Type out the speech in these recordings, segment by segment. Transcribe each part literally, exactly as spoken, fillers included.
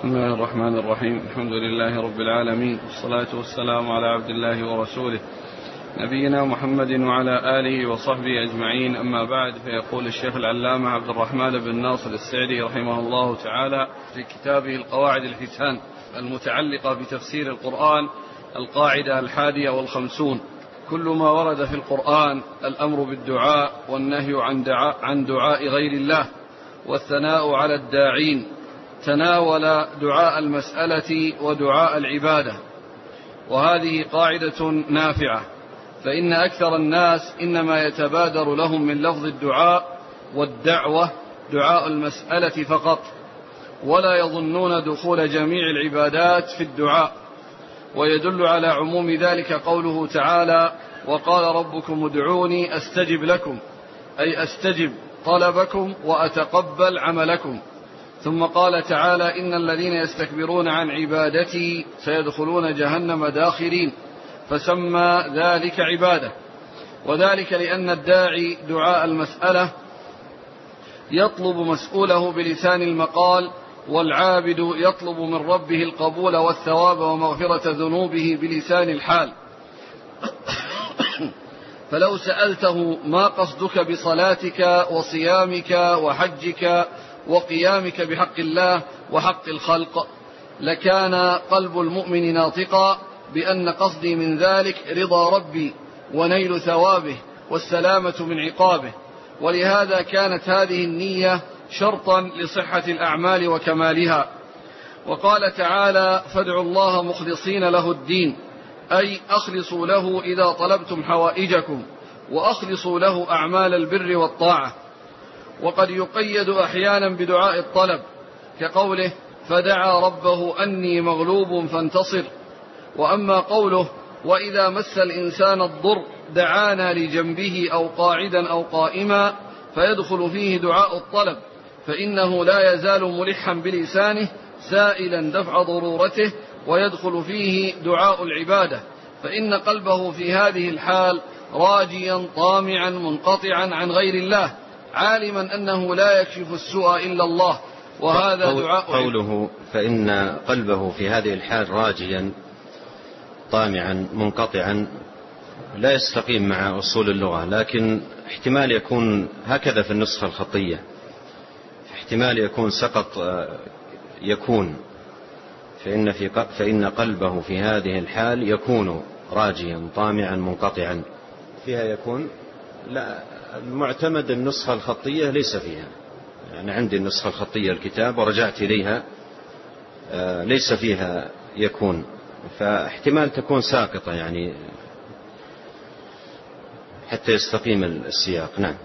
بسم الله الرحمن الرحيم. الحمد لله رب العالمين، والصلاة والسلام على عبد الله ورسوله نبينا محمد وعلى آله وصحبه أجمعين. أما بعد، فيقول الشيخ العلامة عبد الرحمن بن ناصر السعدي رحمه الله تعالى في كتابه القواعد الحسان المتعلقة بتفسير القرآن القاعدة الحادية والخمسون: كل ما ورد في القرآن الأمر بالدعاء والنهي عن دعاء, عن دعاء غير الله والثناء على الداعين تناول دعاء المسألة ودعاء العبادة، وهذه قاعدة نافعة، فإن أكثر الناس إنما يتبادر لهم من لفظ الدعاء والدعوة دعاء المسألة فقط، ولا يظنون دخول جميع العبادات في الدعاء. ويدل على عموم ذلك قوله تعالى: وقال ربكم ادعوني أستجب لكم، أي أستجب طلبكم وأتقبل عملكم. ثم قال تعالى: إن الذين يستكبرون عن عبادتي سيدخلون جهنم داخرين، فسمى ذلك عبادة. وذلك لأن الداعي دعاء المسألة يطلب مسؤوله بلسان المقال، والعابد يطلب من ربه القبول والثواب ومغفرة ذنوبه بلسان الحال. فلو سألته: ما قصدك بصلاتك وصيامك وحجك وقيامك بحق الله وحق الخلق، لكان قلب المؤمن ناطقا بأن قصدي من ذلك رضا ربي ونيل ثوابه والسلامة من عقابه. ولهذا كانت هذه النية شرطا لصحة الأعمال وكمالها. وقال تعالى: فادعوا الله مخلصين له الدين، أي أخلصوا له إذا طلبتم حوائجكم، وأخلصوا له أعمال البر والطاعة. وقد يقيد أحيانا بدعاء الطلب، كقوله: فدعا ربه أني مغلوب فانتصر. وأما قوله: وإذا مس الإنسان الضر دعانا لجنبه أو قاعدا أو قائما، فيدخل فيه دعاء الطلب، فإنه لا يزال ملحا بلسانه سائلا دفع ضرورته، ويدخل فيه دعاء العبادة، فإن قلبه في هذه الحال راجيا طامعا منقطعا عن غير الله، عالما أنه لا يكشف السوء إلا الله. وهذا دعاء قوله فإن قلبه في هذه الحال راجيا طامعا منقطعا لا يستقيم مع أصول اللغة، لكن احتمال يكون هكذا في النسخة الخطية، احتمال يكون سقط يكون فإن, في فإن قلبه في هذه الحال يكون راجيا طامعا منقطعا، فيها يكون. لا، المعتمد النسخة الخطية ليس فيها، يعني عندي النسخة الخطية الكتاب ورجعت إليها ليس فيها يكون، فاحتمال تكون ساقطة يعني حتى يستقيم السياق. نعم.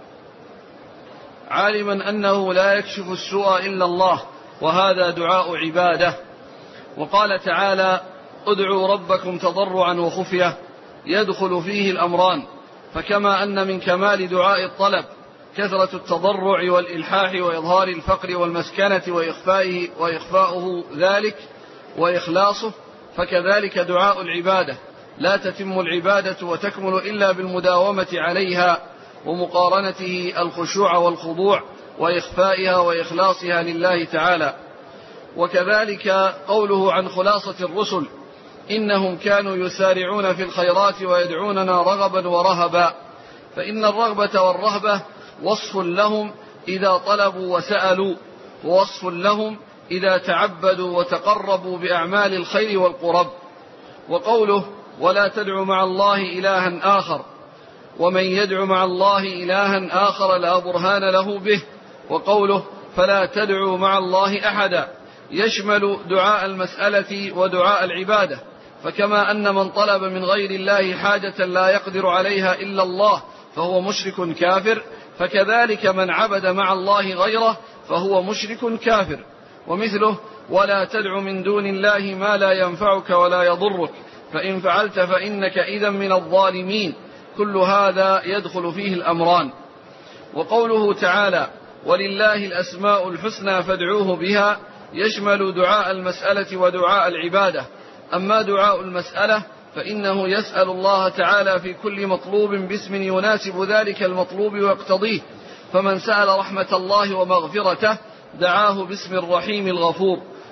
عالما أنه لا يكشف السوء إلا الله، وهذا دعاء عبادة. وقال تعالى: ادعوا ربكم تضرعا وخفية، يدخل فيه الأمران. فكما أن من كمال دعاء الطلب كثرة التضرع والإلحاح وإظهار الفقر والمسكنة وإخفائه وإخفاؤه ذلك وإخلاصه، فكذلك دعاء العبادة لا تتم العبادة وتكمل إلا بالمداومة عليها ومقارنته الخشوع والخضوع وإخفائها وإخلاصها لله تعالى. وكذلك قوله عن خلاصة الرسل: إنهم كانوا يسارعون في الخيرات ويدعوننا رغبا ورهبا، فإن الرغبة والرهبة وصف لهم إذا طلبوا وسألوا، ووصف لهم إذا تعبدوا وتقربوا بأعمال الخير والقرب. وقوله: ولا تدع مع الله إلها آخر، ومن يدع مع الله إلها آخر لا برهان له به. وقوله: فلا تدعوا مع الله أحدا، يشمل دعاء المسألة ودعاء العبادة. فكما أن من طلب من غير الله حاجة لا يقدر عليها إلا الله فهو مشرك كافر، فكذلك من عبد مع الله غيره فهو مشرك كافر. ومثله: ولا تدع من دون الله ما لا ينفعك ولا يضرك، فإن فعلت فإنك إذا من الظالمين. كل هذا يدخل فيه الأمران. وقوله تعالى: ولله الأسماء الحسنى فادعوه بها، يشمل دعاء المسألة ودعاء العبادة. أما دعاء المسألة فإنه يسأل الله تعالى في كل مطلوب باسم يناسب ذلك المطلوب ويقتضيه، فمن سأل رحمة الله ومغفرته دعاه باسم الرحيم الغفور،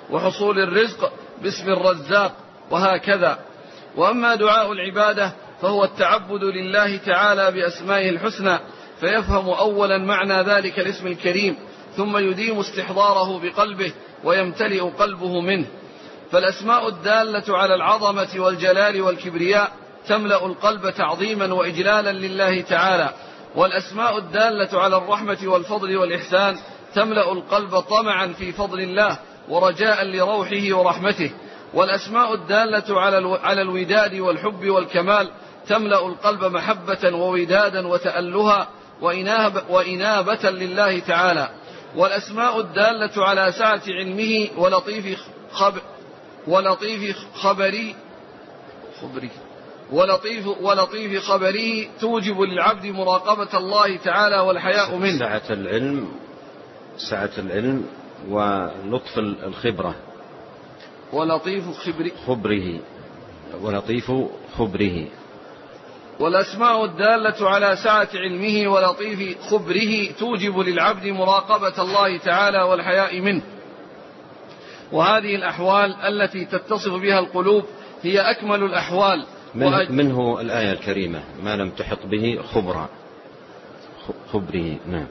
وحصول الرزق باسم الرزاق، وهكذا. وأما دعاء العبادة فهو التعبد لله تعالى بأسمائه الحسنى، فيفهم أولا معنى ذلك الاسم الكريم، ثم يديم استحضاره بقلبه ويمتلئ قلبه منه. فالأسماء الدالة على العظمة والجلال والكبرياء تملأ القلب تعظيما وإجلالا لله تعالى، والأسماء الدالة على الرحمة والفضل والإحسان تملأ القلب طمعا في فضل الله ورجاء لروحه ورحمته، والأسماء الدالة على الوداد والحب والكمال تملأ القلب محبة وودادا وتألها وإنابة لله تعالى، والأسماء الدالة على سعة علمه ولطيف خبر ولطيف خبري خبري ولطيف ولطيف خبره توجب للعبد مراقبة الله تعالى والحياء منه. سعة العلم سعة العلم ولطف الخبرة ولطيف خبره خبره ولطيف خبره والأسماء الدالة على سعة علمه ولطيف خبره توجب للعبد مراقبة الله تعالى والحياء منه. وهذه الأحوال التي تتصف بها القلوب هي أكمل الأحوال. من منه الآية الكريمة ما لم تحط به خبرا خبره. نعم.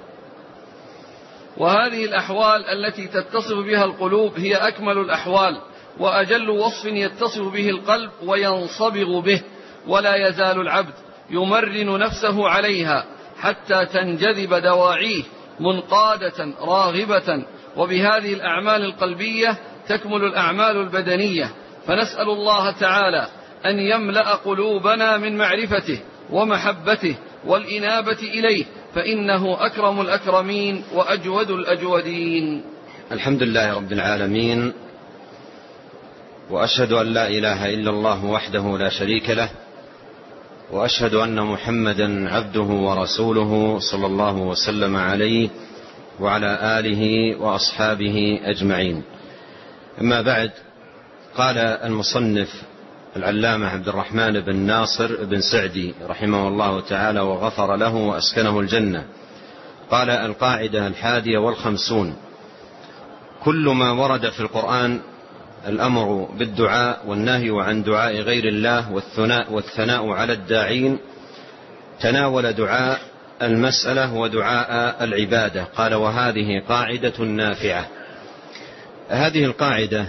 وهذه الأحوال التي تتصف بها القلوب هي أكمل الأحوال وأجل وصف يتصف به القلب وينصبغ به، ولا يزال العبد يمرن نفسه عليها حتى تنجذب دواعيه منقادة راغبة، وبهذه الأعمال القلبية تكمل الأعمال البدنية. فنسأل الله تعالى أن يملأ قلوبنا من معرفته ومحبته والإنابة إليه، فإنه أكرم الأكرمين وأجود الأجودين. الحمد لله رب العالمين، وأشهد أن لا إله إلا الله وحده لا شريك له، وأشهد أن محمدا عبده ورسوله صلى الله وسلم عليه وعلى آله وأصحابه أجمعين. أما بعد، قال المصنف العلامة عبد الرحمن بن ناصر بن سعدي رحمه الله تعالى وغفر له وأسكنه الجنة، قال: القاعدة الحادية والخمسون: كل ما ورد في القرآن الأمر بالدعاء والنهي عن دعاء غير الله والثناء, والثناء على الداعين تناول دعاء المسألة ودعاء العبادة. قال: وهذه قاعدة نافعة. هذه القاعدة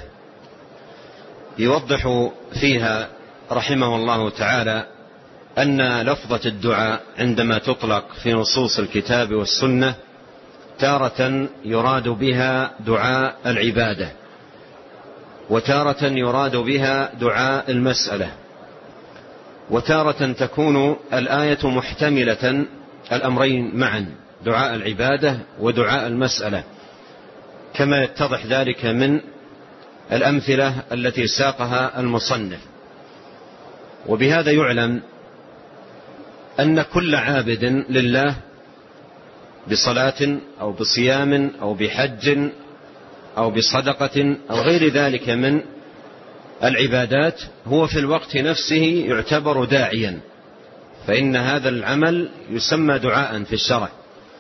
يوضح فيها رحمه الله تعالى أن لفظة الدعاء عندما تطلق في نصوص الكتاب والسنة تارة يراد بها دعاء العبادة، وتارة يراد بها دعاء المسألة، وتارة تكون الآية محتملة الأمرين معا، دعاء العبادة ودعاء المسألة، كما يتضح ذلك من الأمثلة التي ساقها المصنف. وبهذا يعلم أن كل عابد لله بصلاة أو بصيام أو بحج أو بصدقة أو غير ذلك من العبادات هو في الوقت نفسه يعتبر داعيا، فإن هذا العمل يسمى دعاء في الشرع،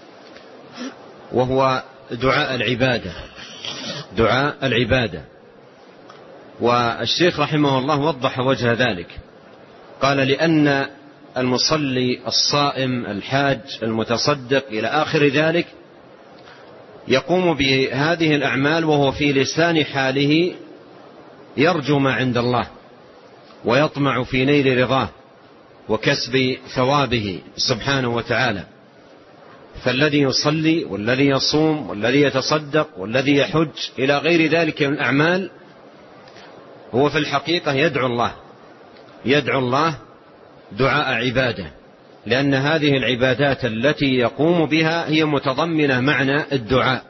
وهو دعاء العبادة دعاء العبادة. والشيخ رحمه الله وضح وجه ذلك، قال: لأن المصلي الصائم الحاج المتصدق إلى آخر ذلك يقوم بهذه الأعمال وهو في لسان حاله يرجو ما عند الله ويطمع في نيل رضاه وكسب ثوابه سبحانه وتعالى. فالذي يصلي والذي يصوم والذي يتصدق والذي يحج إلى غير ذلك من الأعمال هو في الحقيقة يدعو الله يدعو الله دعاء عبادة، لأن هذه العبادات التي يقوم بها هي متضمنة معنى الدعاء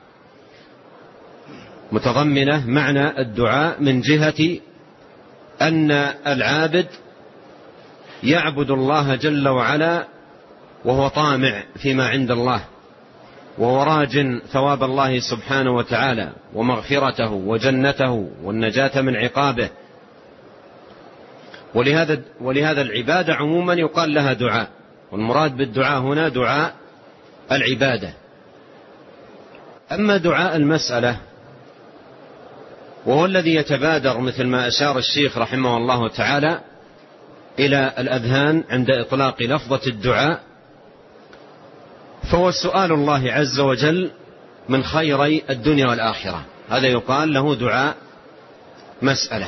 متضمنة معنى الدعاء من جهة أن العابد يعبد الله جل وعلا وهو طامع فيما عند الله، وهو راج ثواب الله سبحانه وتعالى ومغفرته وجنته والنجاة من عقابه. ولهذا, ولهذا العبادة عموما يقال لها دعاء، والمراد بالدعاء هنا دعاء العبادة. أما دعاء المسألة وهو الذي يتبادر مثل ما أشار الشيخ رحمه الله تعالى إلى الأذهان عند إطلاق لفظة الدعاء، فهو سؤال الله عز وجل من خيري الدنيا والآخرة، هذا يقال له دعاء مسألة.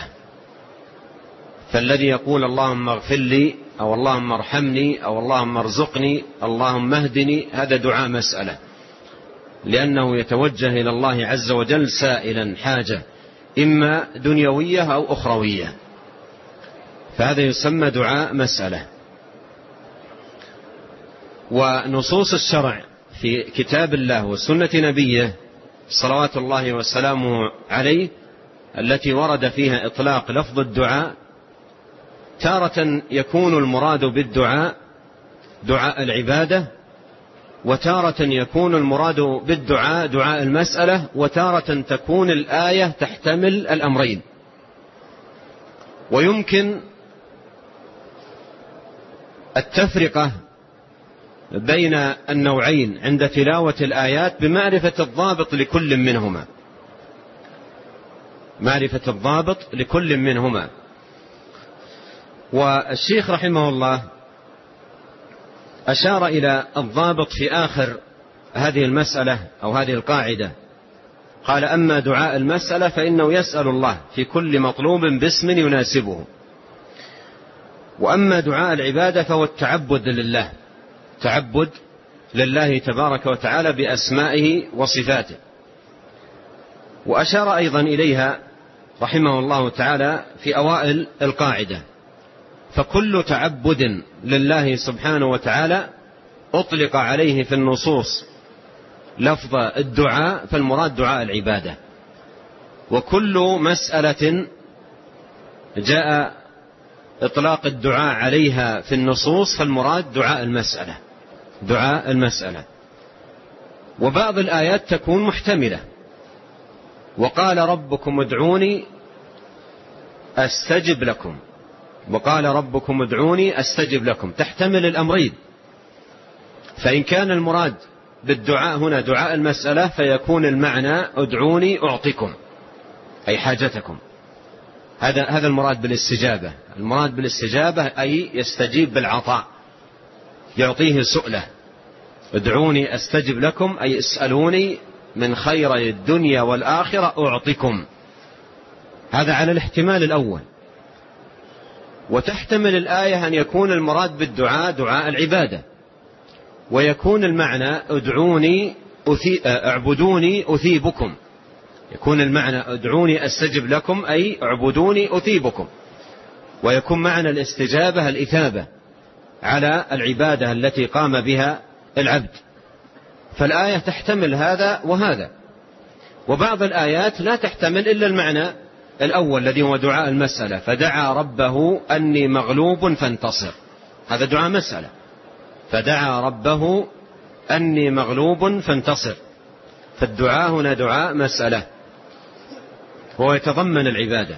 فالذي يقول اللهم اغفر لي أو اللهم ارحمني أو اللهم ارزقني اللهم اهدني، هذا دعاء مسألة، لأنه يتوجه إلى الله عز وجل سائلا حاجة إما دنيوية أو أخروية، فهذا يسمى دعاء مسألة. ونصوص الشرع في كتاب الله وسنة نبيه صلوات الله وسلامه عليه التي ورد فيها إطلاق لفظ الدعاء، تارة يكون المراد بالدعاء دعاء العبادة، وتارة يكون المراد بالدعاء دعاء المسألة، وتارة تكون الآية تحتمل الأمرين. ويمكن التفرقة بين النوعين عند تلاوة الآيات بمعرفة الضابط لكل منهما، معرفة الضابط لكل منهما. والشيخ رحمه الله أشار إلى الضابط في آخر هذه المسألة أو هذه القاعدة، قال أما دعاء المسألة فإنه يسأل الله في كل مطلوب باسم يناسبه، وأما دعاء العبادة فهو التعبد لله، تعبد لله تبارك وتعالى بأسمائه وصفاته. وأشار أيضا إليها رحمه الله تعالى في أوائل القاعدة، فكل تعبد لله سبحانه وتعالى أطلق عليه في النصوص لفظ الدعاء فالمراد دعاء العبادة، وكل مسألة جاء إطلاق الدعاء عليها في النصوص فالمراد دعاء المسألة، دعاء المسألة. وبعض الآيات تكون محتملة، وقال ربكم ادعوني أستجب لكم، وقال ربكم ادعوني أستجب لكم، تحتمل الأمرين. فإن كان المراد بالدعاء هنا دعاء المسألة فيكون المعنى ادعوني أعطيكم أي حاجتكم، هذا هذا المراد بالاستجابة. المراد بالاستجابة أي يستجيب بالعطاء، يعطيه سؤله. ادعوني أستجب لكم أي اسألوني من خير الدنيا والآخرة أعطيكم، هذا على الاحتمال الأول. وتحتمل الآية أن يكون المراد بالدعاء دعاء العبادة، ويكون المعنى ادعوني أثي... اعبدوني أثيبكم، يكون المعنى ادعوني أستجب لكم أي اعبدوني أثيبكم، ويكون معنى الاستجابة الإثابة على العبادة التي قام بها العبد. فالآية تحتمل هذا وهذا. وبعض الآيات لا تحتمل إلا المعنى الأول الذي هو دعاء المسألة، فدعا ربه أني مغلوب فانتصر، هذا دعاء مسألة، فدعا ربه أني مغلوب فانتصر، فالدعاء هنا دعاء مسألة هو يتضمن العبادة.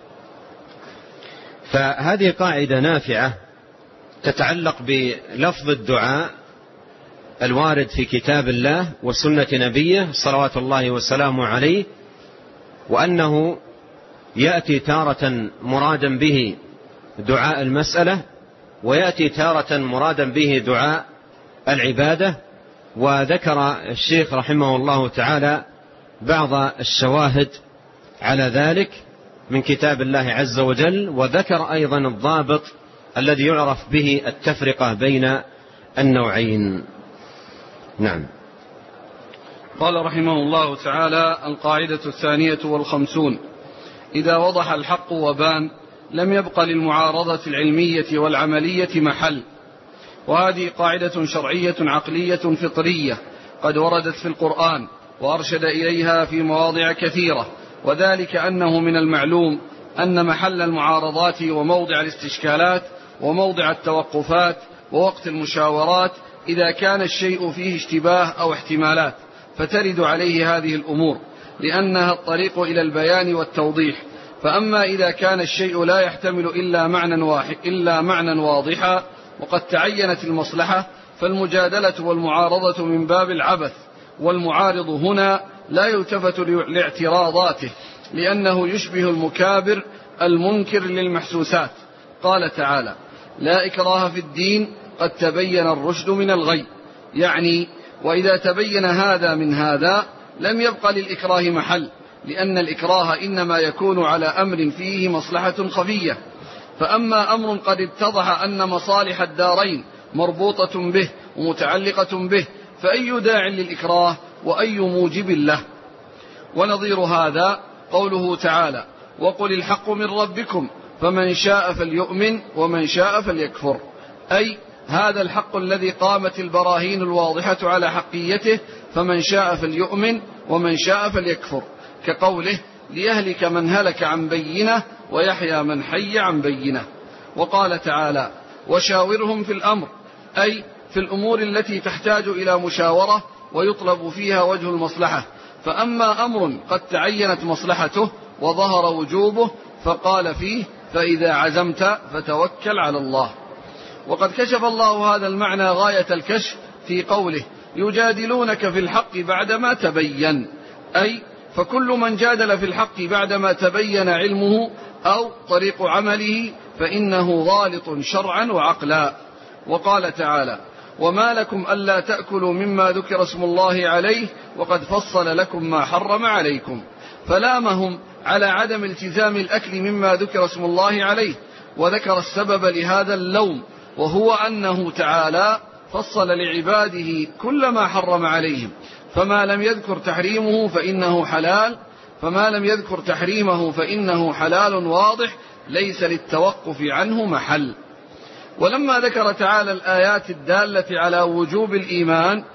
فهذه قاعدة نافعة تتعلق بلفظ الدعاء الوارد في كتاب الله وسنة نبيه صلوات الله وسلامه عليه، وأنه يأتي تارة مرادا به دعاء المسألة، ويأتي تارة مرادا به دعاء العبادة. وذكر الشيخ رحمه الله تعالى بعض الشواهد على ذلك من كتاب الله عز وجل، وذكر أيضا الضابط الذي يعرف به التفرقة بين النوعين. نعم. قال رحمه الله تعالى: القاعدة الثانية والخمسون: إذا وضح الحق وبان لم يبق للمعارضة العلمية والعملية محل. وهذه قاعدة شرعية عقلية فطرية قد وردت في القرآن وأرشد إليها في مواضع كثيرة، وذلك أنه من المعلوم أن محل المعارضات وموضع الاستشكالات وموضع التوقفات ووقت المشاورات إذا كان الشيء فيه اشتباه أو احتمالات فترد عليه هذه الأمور، لأنها الطريق إلى البيان والتوضيح. فأما إذا كان الشيء لا يحتمل إلا معنى واحد إلا معنى واضحا وقد تعينت المصلحة فالمجادلة والمعارضة من باب العبث، والمعارض هنا لا يلتفت لاعتراضاته لأنه يشبه المكابر المنكر للمحسوسات. قال تعالى: لا إكراه في الدين قد تبين الرشد من الغي، يعني وإذا تبين هذا من هذا لم يبق للإكراه محل، لأن الإكراه إنما يكون على أمر فيه مصلحة خفية. فأما أمر قد اتضح أن مصالح الدارين مربوطة به ومتعلقة به فأي داع للإكراه وأي موجب له؟ ونظير هذا قوله تعالى: وقل الحق من ربكم فمن شاء فليؤمن ومن شاء فليكفر، أي هذا الحق الذي قامت البراهين الواضحة على حقيته، فمن شاء فليؤمن ومن شاء فليكفر، كقوله: ليهلك من هلك عن بينة ويحيى من حي عن بينة. وقال تعالى: وشاورهم في الأمر، أي في الأمور التي تحتاج إلى مشاورة ويطلب فيها وجه المصلحة. فأما أمر قد تعينت مصلحته وظهر وجوبه فقال فيه: فإذا عزمت فتوكل على الله. وقد كشف الله هذا المعنى غاية الكشف في قوله: يجادلونك في الحق بعدما تبين، أي فكل من جادل في الحق بعدما تبين علمه أو طريق عمله فإنه غالط شرعا وعقلا. وقال تعالى: وما لكم ألا تأكلوا مما ذكر اسم الله عليه وقد فصل لكم ما حرم عليكم، فلامهم على عدم التزام الأكل مما ذكر اسم الله عليه، وذكر السبب لهذا اللوم، وهو أنه تعالى فصل لعباده كل ما حرم عليهم، فما لم يذكر تحريمه فإنه حلال فما لم يذكر تحريمه فإنه حلال واضح ليس للتوقف عنه محل. ولما ذكر تعالى الآيات الدالة على وجوب الإيمان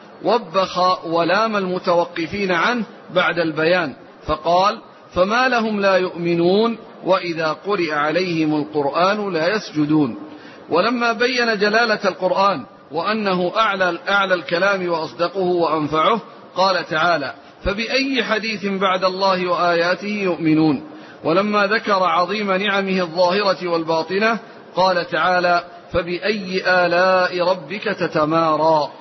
وبخ ولام المتوقفين عنه بعد البيان، فقال: فما لهم لا يؤمنون وإذا قرئ عليهم القرآن لا يسجدون. ولما بين جلالة القرآن وأنه أعلى, أعلى الكلام وأصدقه وأنفعه قال تعالى: فبأي حديث بعد الله وآياته يؤمنون. ولما ذكر عظيم نعمه الظاهرة والباطنة قال تعالى: فبأي آلاء ربك تتمارى،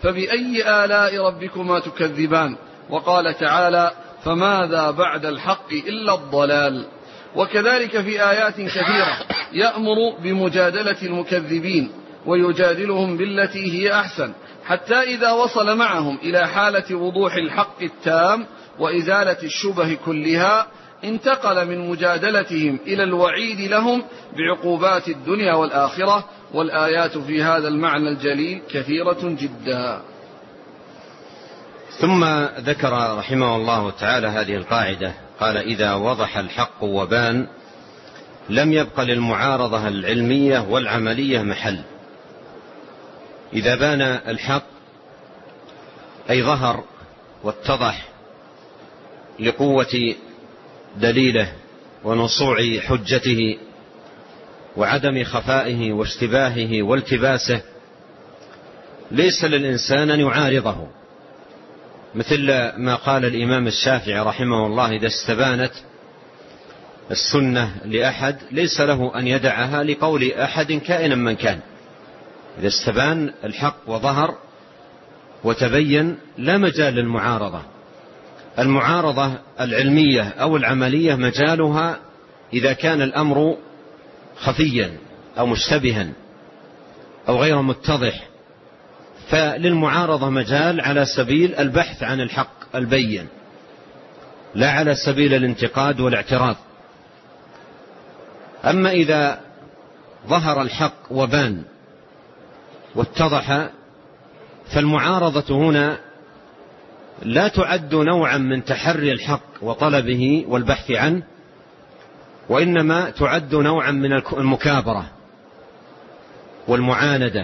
فبأي آلاء ربكما تكذبان. وقال تعالى: فماذا بعد الحق إلا الضلال. وكذلك في آيات كثيرة يأمر بمجادلة المكذبين ويجادلهم بالتي هي أحسن، حتى إذا وصل معهم إلى حالة وضوح الحق التام وإزالة الشبه كلها انتقل من مجادلتهم إلى الوعيد لهم بعقوبات الدنيا والآخرة، والآيات في هذا المعنى الجليل كثيرة جدا. ثم ذكر رحمه الله تعالى هذه القاعدة، قال: إذا وضح الحق وبان لم يبق للمعارضة العلمية والعملية محل. إذا بان الحق أي ظهر واتضح لقوة دليله ونصوع حجته وعدم خفائه واشتباهه والتباسه، ليس للإنسان أن يعارضه، مثل ما قال الإمام الشافعي رحمه الله: إذا استبانت السنة لأحد ليس له أن يدعها لقول أحد كائنا من كان. إذا استبان الحق وظهر وتبين لا مجال للمعارضة. المعارضة العلمية أو العملية مجالها إذا كان الأمر خفيا أو مشتبها أو غير متضح، فللمعارضة مجال على سبيل البحث عن الحق البين، لا على سبيل الانتقاد والاعتراض. أما إذا ظهر الحق وبان واتضح فالمعارضة هنا لا تعد نوعا من تحري الحق وطلبه والبحث عنه، وإنما تعد نوعا من المكابرة والمعاندة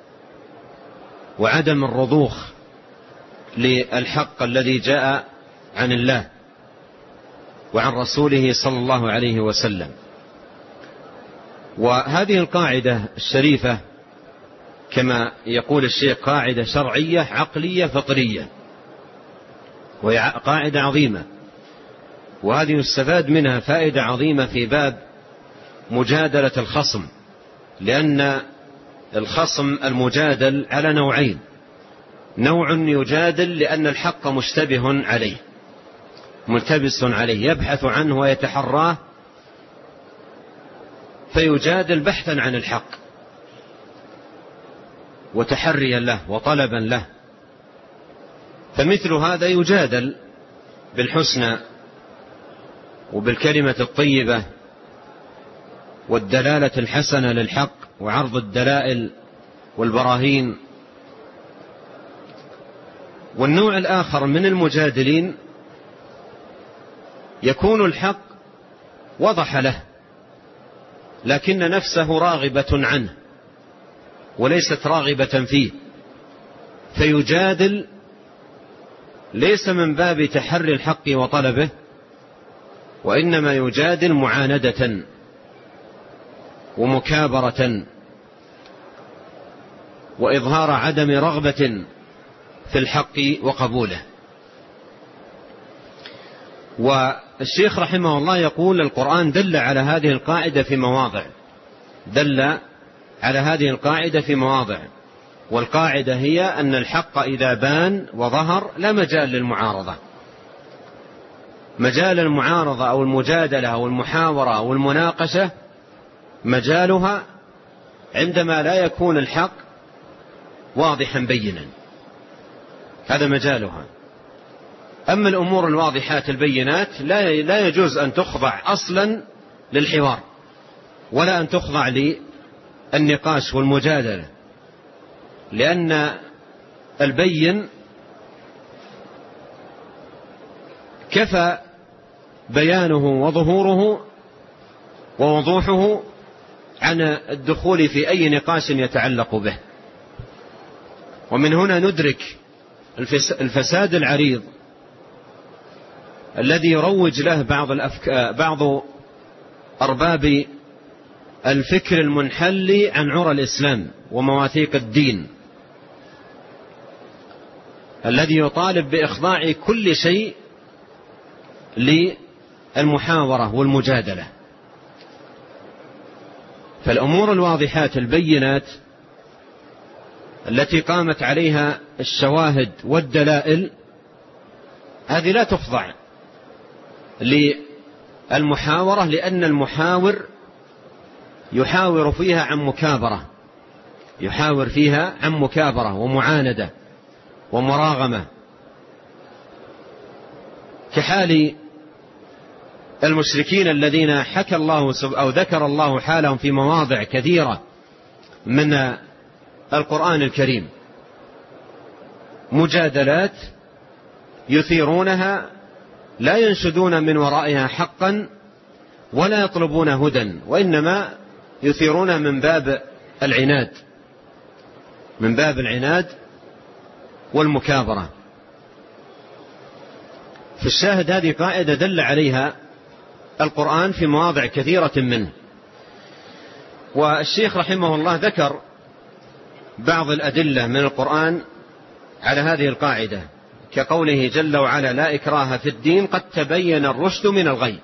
وعدم الرضوخ للحق الذي جاء عن الله وعن رسوله صلى الله عليه وسلم. وهذه القاعدة الشريفة كما يقول الشيخ قاعدة شرعية عقلية فطرية، وهي قاعدة عظيمة، وهذه يستفاد منها فائدة عظيمة في باب مجادلة الخصم، لأن الخصم المجادل على نوعين: نوع يجادل لأن الحق مشتبه عليه، ملتبس عليه، يبحث عنه ويتحراه فيجادل بحثا عن الحق وتحريا له وطلبا له. فمثل هذا يجادل بالحسنى وبالكلمة الطيبة والدلالة الحسنة للحق وعرض الدلائل والبراهين. والنوع الآخر من المجادلين يكون الحق وضح له لكن نفسه راغبة عنه وليست راغبة فيه، فيجادل ليس من باب تحري الحق وطلبه، وإنما يجادل معاندة ومكابرة وإظهار عدم رغبة في الحق وقبوله. والشيخ رحمه الله يقول القرآن دل على هذه القاعدة في مواضع، دل على هذه القاعدة في مواضع، والقاعدة هي أن الحق إذا بان وظهر لا مجال للمعارضة. مجال المعارضة أو المجادلة أو المحاورة أو المناقشة مجالها عندما لا يكون الحق واضحا بينا، هذا مجالها. أما الأمور الواضحات البينات لا يجوز أن تخضع أصلا للحوار ولا أن تخضع للنقاش والمجادلة، لأن البين كفى بيانه وظهوره ووضوحه عن الدخول في أي نقاش يتعلق به. ومن هنا ندرك الفساد العريض الذي يروج له بعض الأفكار بعض أرباب الفكر المنحل عن عرى الإسلام ومواثيق الدين، الذي يطالب بإخضاع كل شيء للمحاورة والمجادلة. فالأمور الواضحات البينات التي قامت عليها الشواهد والدلائل هذه لا تخضع للمحاورة، لأن المحاور يحاور فيها عن مكابرة، يحاور فيها عن مكابرة ومعاندة ومراغمة، كحال المشركين الذين حكى الله أو ذكر الله حالهم في مواضع كثيرة من القرآن الكريم، مجادلات يثيرونها لا ينشدون من ورائها حقا ولا يطلبون هدى، وإنما يثيرون من باب العناد، من باب العناد والمكابرة. في الشاهد هذه قاعدة دل عليها القرآن في مواضع كثيرة منه. والشيخ رحمه الله ذكر بعض الأدلة من القرآن على هذه القاعدة، كقوله جل وعلا لا إكراه في الدين قد تبين الرشد من الغي،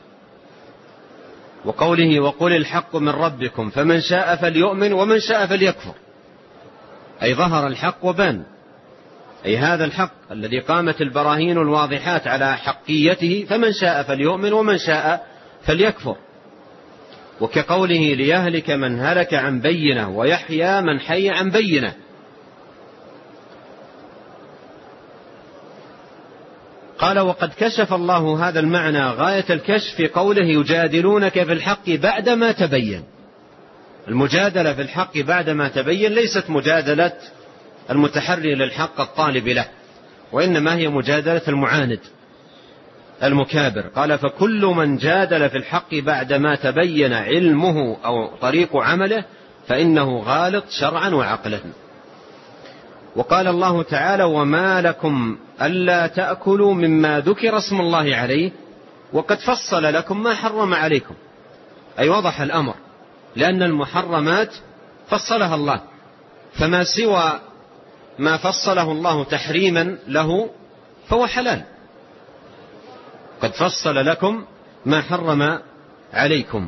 وقوله وقل الحق من ربكم فمن شاء فليؤمن ومن شاء فليكفر، أي ظهر الحق وبان، أي هذا الحق الذي قامت البراهين الواضحات على حقيته، فمن شاء فليؤمن ومن شاء فليكفر. وكقوله ليهلك من هلك عن بينة ويحيى من حي عن بينة. قال وقد كشف الله هذا المعنى غاية الكشف في قوله يجادلونك في الحق بعدما تبين. المجادلة في الحق بعدما تبين ليست مجادلة المتحري للحق الطالب له، وإنما هي مجادلة المعاند المكابر. قال فكل من جادل في الحق بعدما تبين علمه أو طريق عمله فإنه غالط شرعا وعقلا. وقال الله تعالى وما لكم ألا تأكلوا مما ذكر اسم الله عليه وقد فصل لكم ما حرم عليكم، أي وضح الأمر، لأن المحرمات فصلها الله، فما سوى ما فصله الله تحريما له فهو حلال. قد فصل لكم ما حرم عليكم.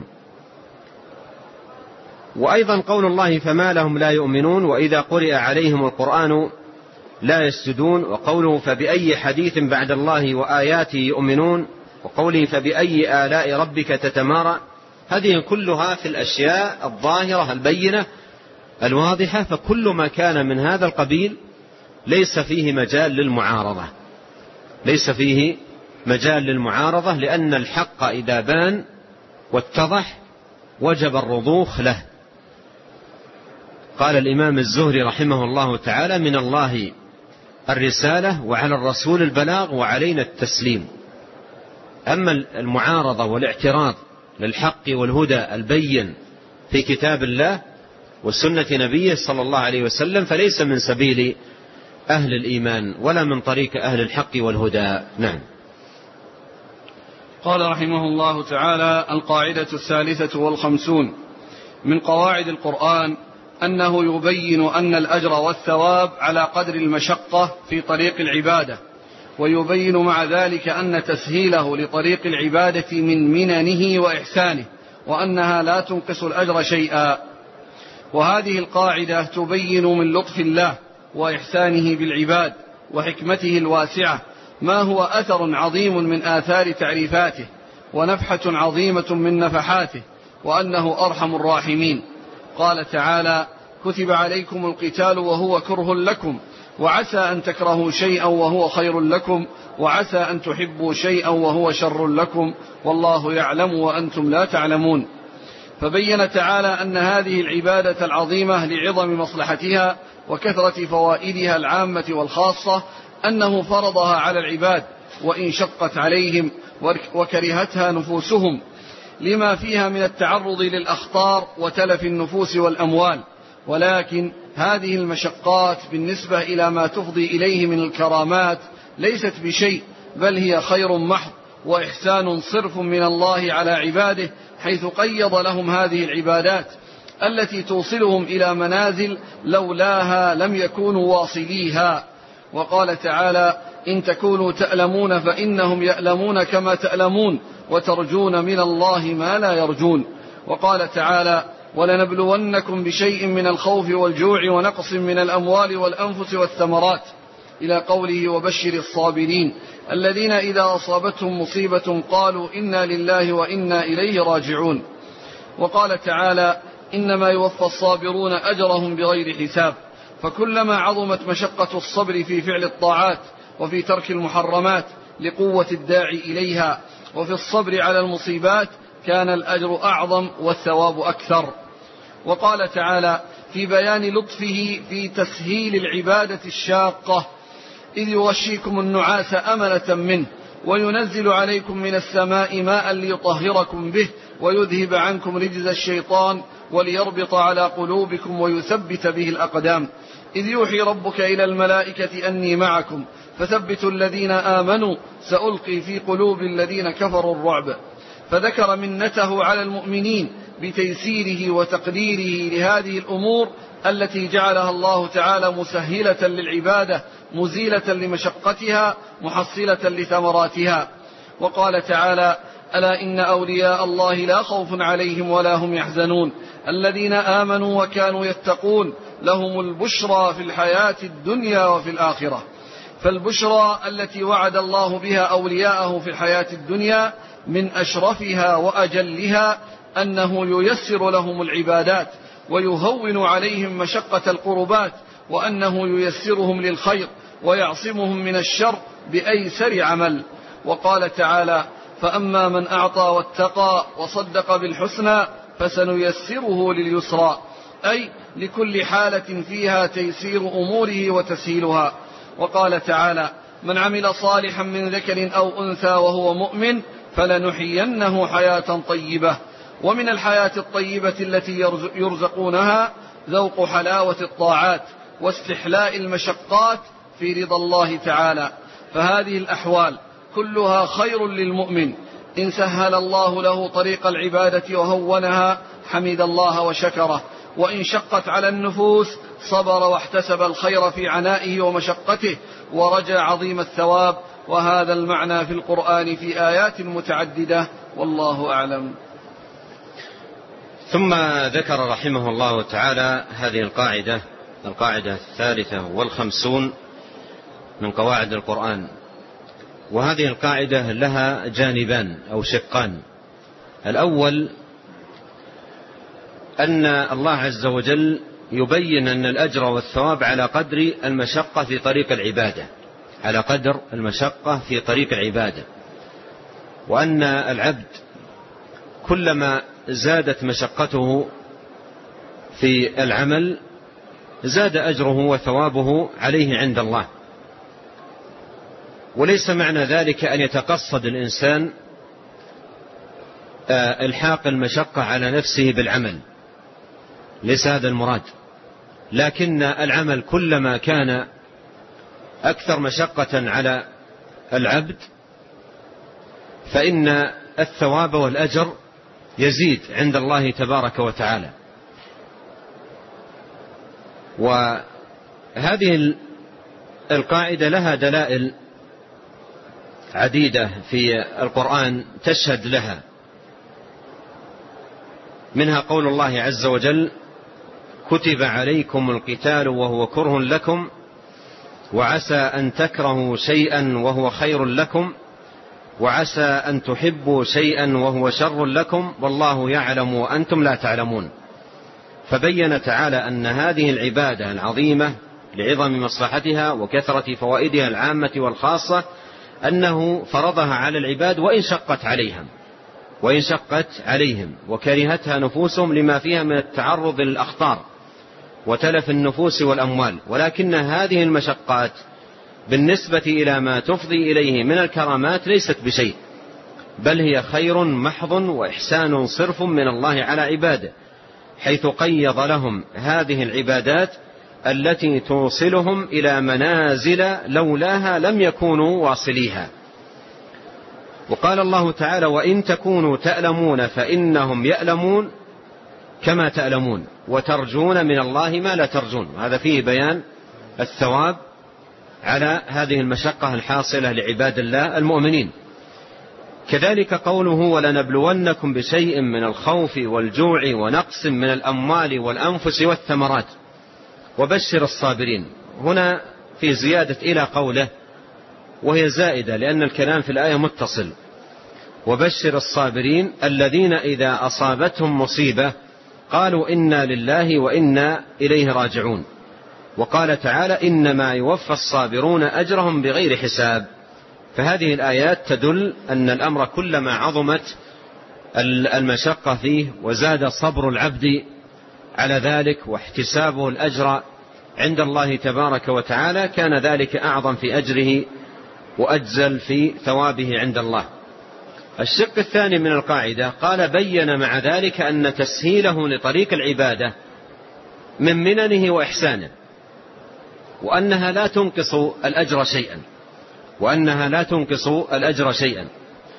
وأيضا قول الله فما لهم لا يؤمنون وإذا قرئ عليهم القرآن لا يسجدون، وقوله فبأي حديث بعد الله وآياته يؤمنون وقوله فبأي آلاء ربك تتمارى، هذه كلها في الأشياء الظاهرة البينة الواضحة، فكل ما كان من هذا القبيل ليس فيه مجال للمعارضة، ليس فيه مجال للمعارضة، لأن الحق إذا بان واتضح وجب الرضوخ له. قال الإمام الزهري رحمه الله تعالى: من الله الرسالة وعلى الرسول البلاغ وعلينا التسليم. أما المعارضة والاعتراض للحق والهدى البين في كتاب الله وسنة نبيه صلى الله عليه وسلم فليس من سبيل أهل الإيمان ولا من طريق أهل الحق والهدى. نعم. قال رحمه الله تعالى: القاعدة الثالثة والخمسون من قواعد القرآن أنه يبين أن الأجر والثواب على قدر المشقة في طريق العبادة، ويبين مع ذلك أن تسهيله لطريق العبادة من مننه وإحسانه، وأنها لا تنقص الأجر شيئا. وهذه القاعدة تبين من لطف الله وإحسانه بالعباد وحكمته الواسعة ما هو أثر عظيم من آثار تعريفاته، ونفحة عظيمة من نفحاته، وأنه أرحم الراحمين. قال تعالى: كتب عليكم القتال وهو كره لكم، وعسى أن تكرهوا شيئا وهو خير لكم، وعسى أن تحبوا شيئا وهو شر لكم، والله يعلم وأنتم لا تعلمون. فبين تعالى أن هذه العبادة العظيمة لعظم مصلحتها وكثرة فوائدها العامة والخاصة أنه فرضها على العباد، وإن شقت عليهم وكرهتها نفوسهم، لما فيها من التعرض للأخطار وتلف النفوس والأموال. ولكن هذه المشقات بالنسبة إلى ما تفضي إليه من الكرامات ليست بشيء، بل هي خير محض وإحسان صرف من الله على عباده، حيث قيض لهم هذه العبادات التي توصلهم إلى منازل لولاها لم يكونوا واصليها. وقال تعالى: إن تكونوا تألمون فإنهم يألمون كما تألمون وترجون من الله ما لا يرجون. وقال تعالى: ولنبلونكم بشيء من الخوف والجوع ونقص من الأموال والأنفس والثمرات، إلى قوله: وبشر الصابرين الذين إذا أصابتهم مصيبة قالوا إنا لله وإنا إليه راجعون. وقال تعالى: إنما يوفى الصابرون أجرهم بغير حساب. فكلما عظمت مشقة الصبر في فعل الطاعات وفي ترك المحرمات لقوة الداعي إليها وفي الصبر على المصيبات كان الأجر أعظم والثواب أكثر. وقال تعالى في بيان لطفه في تسهيل العبادة الشاقة: إذ يغشيكم النعاس أمنة منه وينزل عليكم من السماء ماء ليطهركم به ويذهب عنكم رجز الشيطان وليربط على قلوبكم ويثبت به الأقدام. إذ يوحي ربك إلى الملائكة أني معكم فثبتوا الذين آمنوا سألقي في قلوب الذين كفروا الرعب. فذكر منته على المؤمنين بتيسيره وتقديره لهذه الأمور التي جعلها الله تعالى مسهلة للعبادة مزيلة لمشقتها محصلة لثمراتها. وقال تعالى: ألا إن أولياء الله لا خوف عليهم ولا هم يحزنون الذين آمنوا وكانوا يتقون لهم البشرى في الحياة الدنيا وفي الآخرة. فالبشرى التي وعد الله بها أولياءه في الحياة الدنيا من أشرفها وأجلها أنه ييسر لهم العبادات ويهون عليهم مشقة القربات، وأنه ييسرهم للخير ويعصمهم من الشر بأيسر عمل. وقال تعالى: فأما من أعطى واتقى وصدق بالحسنى فسنيسره لليسرى، أي لكل حالة فيها تيسير أموره وتسهيلها. وقال تعالى: من عمل صالحا من ذكر أو أنثى وهو مؤمن فلنحيينه حياة طيبة. ومن الحياة الطيبة التي يرزقونها ذوق حلاوة الطاعات واستحلاء المشقات في رضا الله تعالى. فهذه الأحوال كلها خير للمؤمن إن سهل الله له طريق العبادة وهونها حمد الله وشكره، وإن شقت على النفوس صبر واحتسب الخير في عنائه ومشقته ورجى عظيم الثواب. وهذا المعنى في القرآن في آيات متعددة، والله أعلم. ثم ذكر رحمه الله تعالى هذه القاعدة القاعدة الثالثة والخمسون من قواعد القرآن، وهذه القاعدة لها جانبان أو شقان. الأول أن الله عز وجل يبين أن الأجر والثواب على قدر المشقة في طريق العبادة، على قدر المشقة في طريق العبادة، وأن العبد كلما زادت مشقته في العمل زاد أجره وثوابه عليه عند الله. وليس معنى ذلك أن يتقصد الإنسان إلحاق المشقة على نفسه بالعمل، ليس هذا المراد، لكن العمل كلما كان أكثر مشقة على العبد فإن الثواب والأجر يزيد عند الله تبارك وتعالى. وهذه القاعدة لها دلائل عديدة في القرآن تشهد لها، منها قول الله عز وجل: كتب عليكم القتال وهو كره لكم وعسى أن تكرهوا شيئا وهو خير لكم وعسى أن تحبوا شيئا وهو شر لكم والله يعلم وأنتم لا تعلمون. فبين تعالى أن هذه العبادة العظيمة لعظم مصلحتها وكثرة فوائدها العامة والخاصة أنه فرضها على العباد وإن شقت عليهم وإن شقت عليهم وكرهتها نفوسهم لما فيها من التعرض للأخطار وتلف النفوس والأموال، ولكن هذه المشقات بالنسبة إلى ما تفضي إليه من الكرامات ليست بشيء، بل هي خير محض وإحسان صرف من الله على عباده، حيث قيض لهم هذه العبادات التي توصلهم إلى منازل لولاها لم يكونوا واصليها. وقال الله تعالى: وإن تكونوا تألمون فإنهم يألمون كما تألمون وترجون من الله ما لا ترجون. هذا فيه بيان الثواب على هذه المشقة الحاصلة لعباد الله المؤمنين. كذلك قوله: ولنبلونكم بشيء من الخوف والجوع ونقص من الأموال والأنفس والثمرات وبشر الصابرين. هنا في زيادة إلى قوله، وهي زائدة لأن الكلام في الآية متصل: وبشر الصابرين الذين إذا أصابتهم مصيبة قالوا إنا لله وإنا إليه راجعون. وقال تعالى: إنما يوفى الصابرون أجرهم بغير حساب. فهذه الآيات تدل أن الأمر كلما عظمت المشقة فيه وزاد صبر العبد على ذلك واحتسابه الأجر عند الله تبارك وتعالى كان ذلك أعظم في أجره وأجزل في ثوابه عند الله. الشق الثاني من القاعدة قال: بين مع ذلك أن تسهيله لطريق العبادة من مننه وإحسانه، وأنها لا تنقص الأجر شيئا وأنها لا تنقص الأجر شيئا.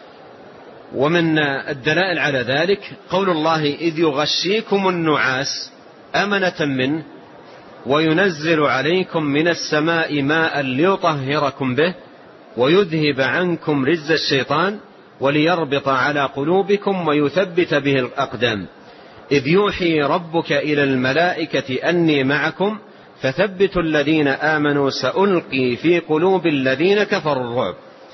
ومن الدلائل على ذلك قول الله: إذ يغشيكم النعاس أمنة منه وينزل عليكم من السماء ماء ليطهركم به ويذهب عنكم رجز الشيطان وليربط على قلوبكم ويثبت به الأقدام إذ يوحي ربك إلى الملائكة أني معكم فثبتوا الذين آمنوا سألقي في قلوب الذين كفروا الرعب.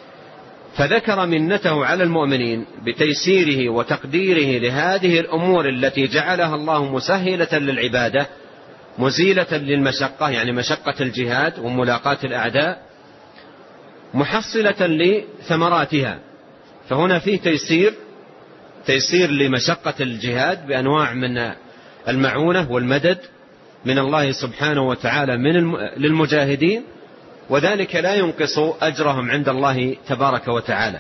فذكر منته على المؤمنين بتيسيره وتقديره لهذه الأمور التي جعلها الله مسهلة للعبادة مزيلة للمشقة، يعني مشقة الجهاد وملاقاة الأعداء، محصلة لثمراتها. فهنا فيه تيسير تيسير لمشقة الجهاد بأنواع من المعونة والمدد من الله سبحانه وتعالى من الم... للمجاهدين، وذلك لا ينقص أجرهم عند الله تبارك وتعالى.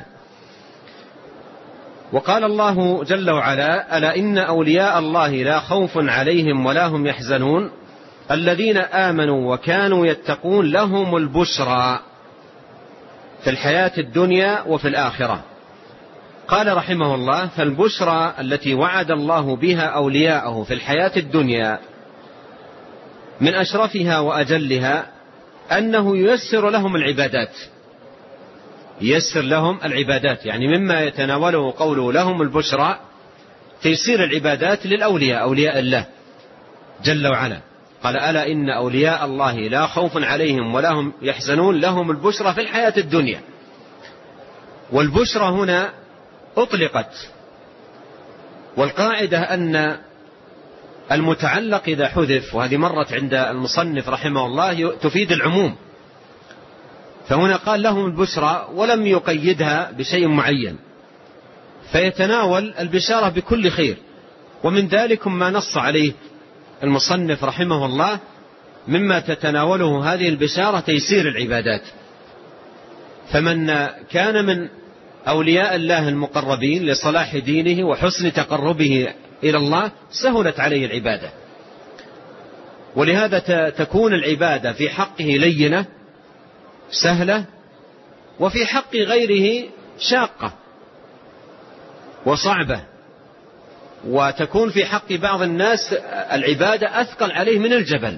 وقال الله جل وعلا: ألا إن أولياء الله لا خوف عليهم ولا هم يحزنون الذين آمنوا وكانوا يتقون لهم البشرى في الحياة الدنيا وفي الآخرة. قال رحمه الله: فالبشرى التي وعد الله بها أولياءه في الحياة الدنيا من أشرفها وأجلها أنه ييسر لهم العبادات ييسر لهم العبادات يعني مما يتناوله قوله لهم البشرى تيسير العبادات للأولياء أولياء الله جل وعلا. قال: ألا إن أولياء الله لا خوف عليهم ولا هم يحزنون لهم البشرى في الحياة الدنيا، والبشرى هنا أطلقت، والقاعدة أن المتعلق إذا حذف، وهذه مرت عند المصنف رحمه الله، تفيد العموم. فهنا قال لهم البشرى ولم يقيدها بشيء معين، فيتناول البشارة بكل خير. ومن ذلك ما نص عليه المصنف رحمه الله مما تتناوله هذه البشارة تيسير العبادات. فمن كان من أولياء الله المقربين لصلاح دينه وحسن تقربه إلى الله سهلت عليه العبادة، ولهذا تكون العبادة في حقه لينة سهلة، وفي حق غيره شاقة وصعبة، وتكون في حق بعض الناس العبادة أثقل عليه من الجبل.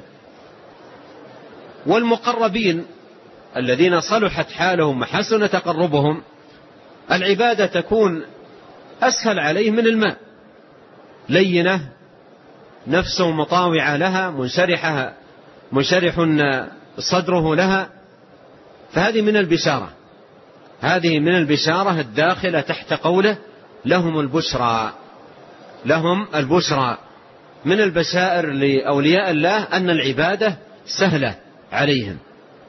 والمقربين الذين صلحت حالهم وحسن تقربهم العبادة تكون أسهل عليه من الماء، لينة، نفسه مطاوعة لها، منشرحة منشرح صدره لها. فهذه من البشارة، هذه من البشارة الداخلة تحت قوله لهم البشرى. لهم البشرى من البشائر لأولياء الله أن العبادة سهلة عليهم،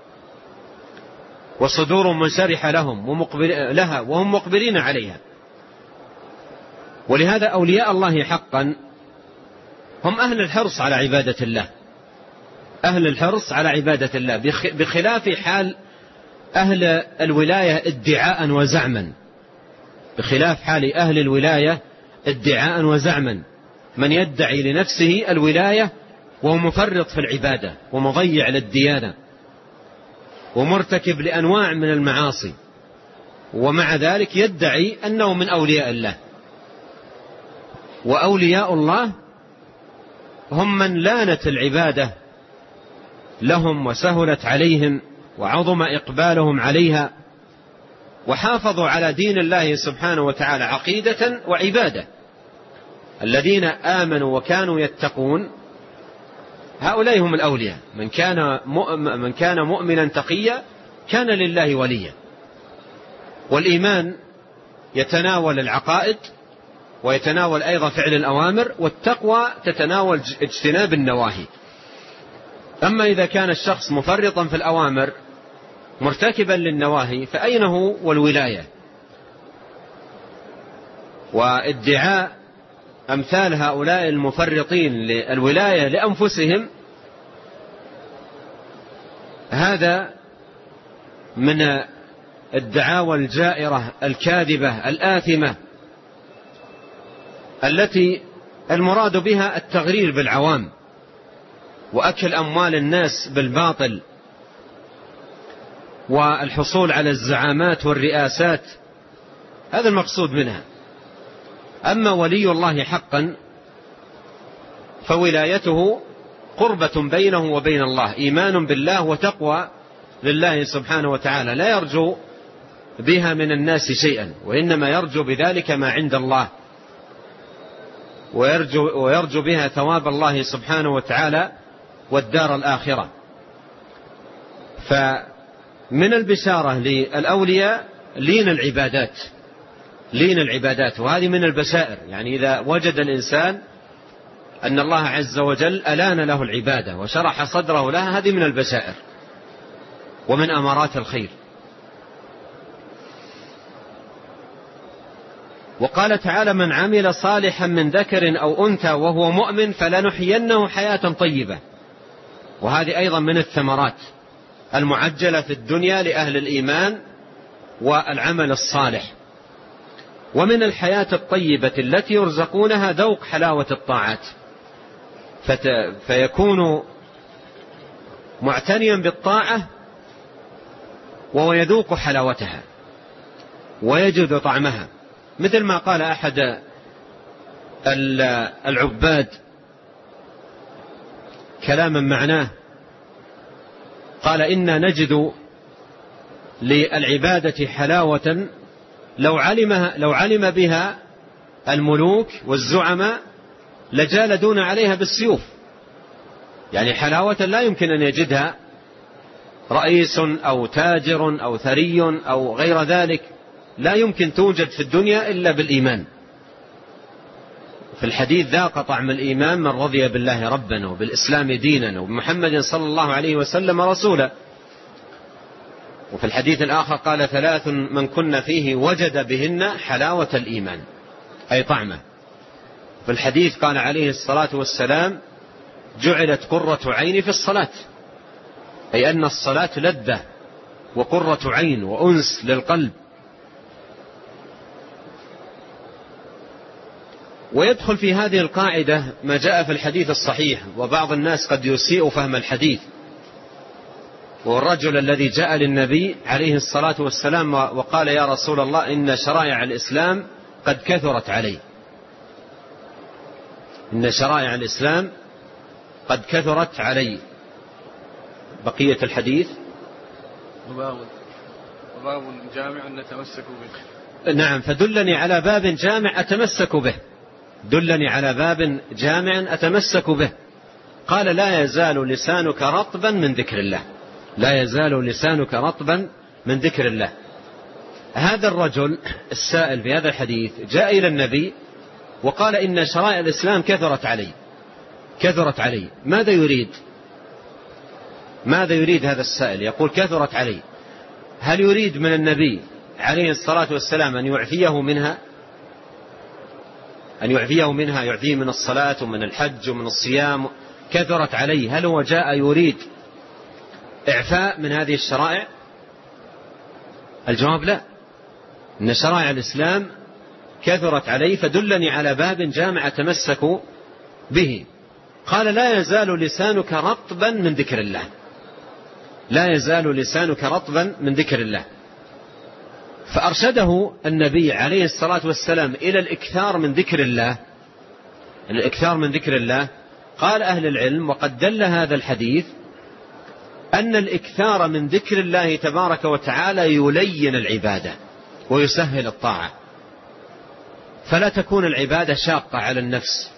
وصدور منشرحة لهم ومقبل لها وهم مقبلين عليها. ولهذا أولياء الله حقا هم أهل الحرص على عبادة الله، أهل الحرص على عبادة الله، بخلاف حال أهل الولاية ادعاء وزعما، بخلاف حال أهل الولاية ادعاء وزعما، من يدعي لنفسه الولاية وهو مفرط في العبادة ومضيع للديانة ومرتكب لأنواع من المعاصي، ومع ذلك يدعي أنه من أولياء الله. وأولياء الله هم من لانت العبادة لهم وسهلت عليهم وعظم إقبالهم عليها، وحافظوا على دين الله سبحانه وتعالى عقيدة وعبادة. الذين آمنوا وكانوا يتقون هؤلاء هم الأولياء. من كان من كان مؤمنا تقيا كان لله وليا. والإيمان يتناول العقائد ويتناول أيضا فعل الأوامر، والتقوى تتناول اجتناب النواهي. أما إذا كان الشخص مفرطا في الأوامر مرتكبا للنواهي فأين هو والولاية؟ وادعاء أمثال هؤلاء المفرطين للولاية لأنفسهم هذا من الدعاوى الجائرة الكاذبة الآثمة، التي المراد بها التغرير بالعوام وأكل أموال الناس بالباطل والحصول على الزعامات والرئاسات، هذا المقصود منها. أما ولي الله حقا فولايته قربة بينه وبين الله، إيمان بالله وتقوى لله سبحانه وتعالى، لا يرجو بها من الناس شيئا، وإنما يرجو بذلك ما عند الله، ويرجو, ويرجو بها ثواب الله سبحانه وتعالى والدار الآخرة. فمن البشارة للأولياء لين العبادات، لين العبادات، وهذه من البشائر. يعني إذا وجد الإنسان أن الله عز وجل ألان له العبادة وشرح صدره لها، هذه من البشائر ومن أمارات الخير. وقال تعالى: من عمل صالحا من ذكر أو أنثى وهو مؤمن فلنحيينه حياة طيبة. وهذه أيضا من الثمرات المعجلة في الدنيا لأهل الإيمان والعمل الصالح. ومن الحياة الطيبة التي يرزقونها ذوق حلاوة الطاعات، فيكون معتنيا بالطاعة وهو يذوق حلاوتها ويجد طعمها، مثل ما قال أحد العباد كلاما معناه، قال: إنا نجد للعبادة حلاوة لو علمها لو علم بها الملوك والزعماء لجالدون عليها بالسيوف. يعني حلاوة لا يمكن أن يجدها رئيس أو تاجر أو ثري أو غير ذلك، لا يمكن توجد في الدنيا إلا بالإيمان. في الحديث ذاق طعم الإيمان من رضي بالله ربا وبالإسلام دينا وبمحمد صلى الله عليه وسلم رسولا. وفي الحديث الآخر قال ثلاث من كن فيه وجد بهن حلاوة الإيمان، أي طعمه. في الحديث قال عليه الصلاة والسلام جعلت قرة عيني في الصلاة، أي أن الصلاة لذة وقرة عين وأنس للقلب. ويدخل في هذه القاعدة ما جاء في الحديث الصحيح، وبعض الناس قد يسيء فهم الحديث، والرجل الذي جاء للنبي عليه الصلاة والسلام وقال يا رسول الله إن شرائع الإسلام قد كثرت علي، إن شرائع الإسلام قد كثرت علي. بقية الحديث وباب جامع نتمسك به. نعم، فدلني على باب جامع أتمسك به، دلني على باب جامع أتمسك به. قال لا يزال لسانك رطبا من ذكر الله، لا يزال لسانك رطبا من ذكر الله. هذا الرجل السائل في هذا الحديث جاء إلى النبي وقال إن شرائع الإسلام كثرت علي، كثرت علي. ماذا يريد؟ ماذا يريد هذا السائل؟ يقول كثرت علي. هل يريد من النبي عليه الصلاة والسلام أن يعفيه منها، أن يعفيه منها، يعفيه من الصلاة ومن الحج ومن الصيام؟ كثرت علي، هل هو جاء يريد إعفاء من هذه الشرائع؟ الجواب لا، إن شرائع الإسلام كثرت علي فدلني على باب جامع أتمسك به. قال لا يزال لسانك رطبا من ذكر الله، لا يزال لسانك رطبا من ذكر الله. فأرشده النبي عليه الصلاة والسلام إلى الإكثار من ذكر الله، الإكثار من ذكر الله. قال أهل العلم وقد دل هذا الحديث أن الإكثار من ذكر الله تبارك وتعالى يلين العبادة ويسهل الطاعة، فلا تكون العبادة شاقة على النفس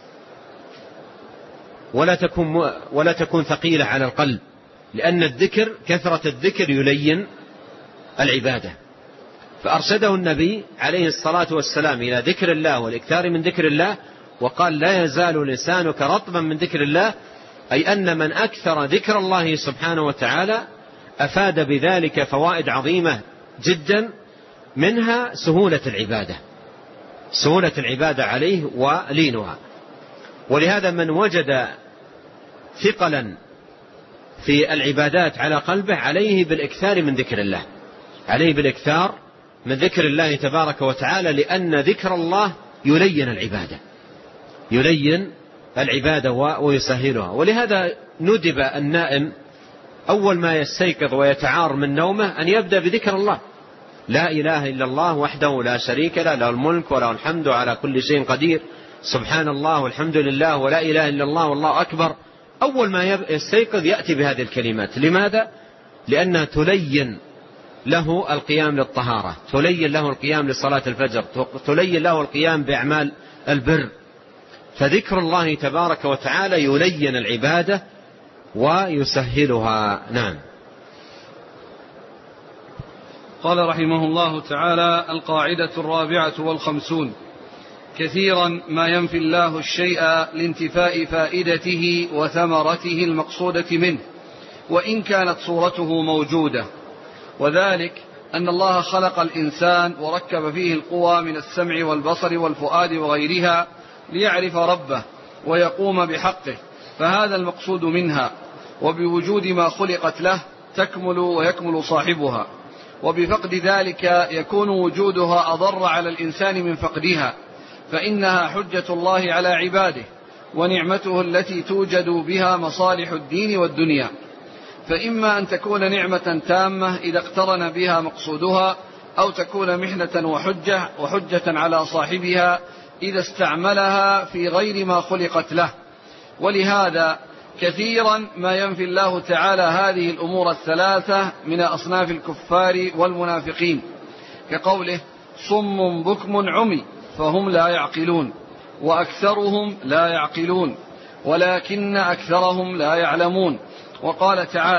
ولا تكون ولا تكون ثقيلة على القلب، لأن الذكر كثرة الذكر يلين العبادة. فأرشده النبي عليه الصلاة والسلام إلى ذكر الله والإكثار من ذكر الله، وقال لا يزال لسانك رطبا من ذكر الله، أي أن من أكثر ذكر الله سبحانه وتعالى أفاد بذلك فوائد عظيمة جدا، منها سهولة العبادة، سهولة العبادة عليه ولينها. ولهذا من وجد ثقلا في العبادات على قلبه عليه بالإكثار من ذكر الله، عليه بالإكثار من ذكر الله تبارك وتعالى، لأن ذكر الله يلين العبادة، يلين العبادة ويسهلها. ولهذا ندب النائم أول ما يستيقظ ويتعار من نومه أن يبدأ بذكر الله، لا إله إلا الله وحده لا شريك له، له الملك وله الحمد على كل شيء قدير، سبحان الله والحمد لله ولا إله إلا الله والله أكبر. أول ما يستيقظ يأتي بهذه الكلمات. لماذا؟ لأنها تلين له القيام للطهارة، تلين له القيام لصلاة الفجر، تلين له القيام بأعمال البر. فذكر الله تبارك وتعالى يلين العبادة ويسهلها. نعم. قال رحمه الله تعالى: القاعدة الرابعة والخمسون: كثيرا ما ينفي الله الشيء لانتفاء فائدته وثمرته المقصودة منه، وإن كانت صورته موجودة. وذلك أن الله خلق الإنسان وركب فيه القوى من السمع والبصر والفؤاد وغيرها ليعرف ربه ويقوم بحقه، فهذا المقصود منها. وبوجود ما خلقت له تكمل ويكمل صاحبها، وبفقد ذلك يكون وجودها أضر على الإنسان من فقدها، فإنها حجة الله على عباده ونعمته التي توجد بها مصالح الدين والدنيا. فإما أن تكون نعمة تامة إذا اقترن بها مقصودها، أو تكون محنة وحجة وحجة على صاحبها إذا استعملها في غير ما خلقت له. ولهذا كثيرا ما ينفي الله تعالى هذه الأمور الثلاثة من أصناف الكفار والمنافقين، كقوله: صم بكم عمي فهم لا يعقلون، وأكثرهم لا يعقلون ولكن أكثرهم لا يعلمون. وقال تعالى: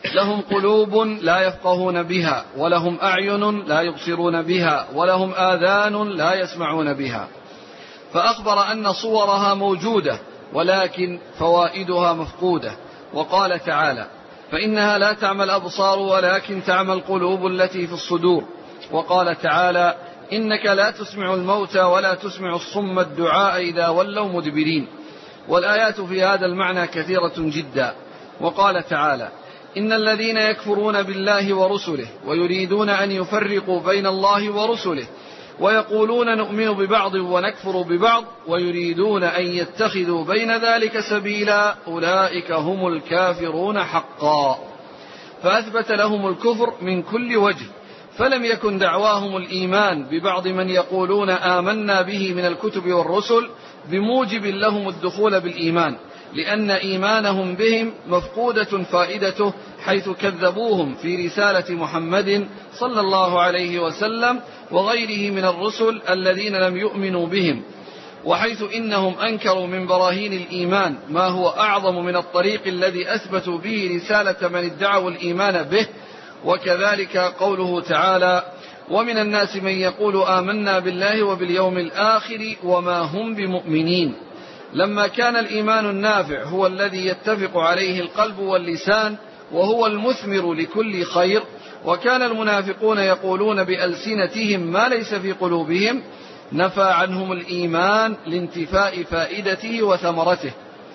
لهم قلوب لا يفقهون بها، ولهم أعين لا يبصرون بها، ولهم آذان لا يسمعون بها. فأخبر أن صورها موجودة ولكن فوائدها مفقودة. وقال تعالى: فإنها لا تعمى الأبصار ولكن تعمى القلوب التي في الصدور. وقال تعالى: إنك لا تسمع الموتى ولا تسمع الصم الدعاء إذا ولوا مدبرين. والآيات في هذا المعنى كثيرة جدا. وقال تعالى: إن الذين يكفرون بالله ورسله ويريدون أن يفرقوا بين الله ورسله ويقولون نؤمن ببعض ونكفر ببعض ويريدون أن يتخذوا بين ذلك سبيلا أولئك هم الكافرون حقا. فأثبت لهم الكفر من كل وجه، فلم يكن دعواهم الإيمان ببعض من يقولون آمنا به من الكتب والرسل بموجب لهم الدخول بالإيمان، لأن إيمانهم بهم مفقودة فائدته، حيث كذبوهم في رسالة محمد صلى الله عليه وسلم وغيره من الرسل الذين لم يؤمنوا بهم، وحيث إنهم أنكروا من براهين الإيمان ما هو أعظم من الطريق الذي أثبتوا به رسالة من ادعوا الإيمان به. وكذلك قوله تعالى: ومن الناس من يقول آمنا بالله وباليوم الآخر وما هم بمؤمنين. لما كان الإيمان النافع هو الذي يتفق عليه القلب واللسان وهو المثمر لكل خير، وكان المنافقون يقولون بألسنتهم ما ليس في قلوبهم، نفى عنهم الإيمان لانتفاء فائدته وثمرته.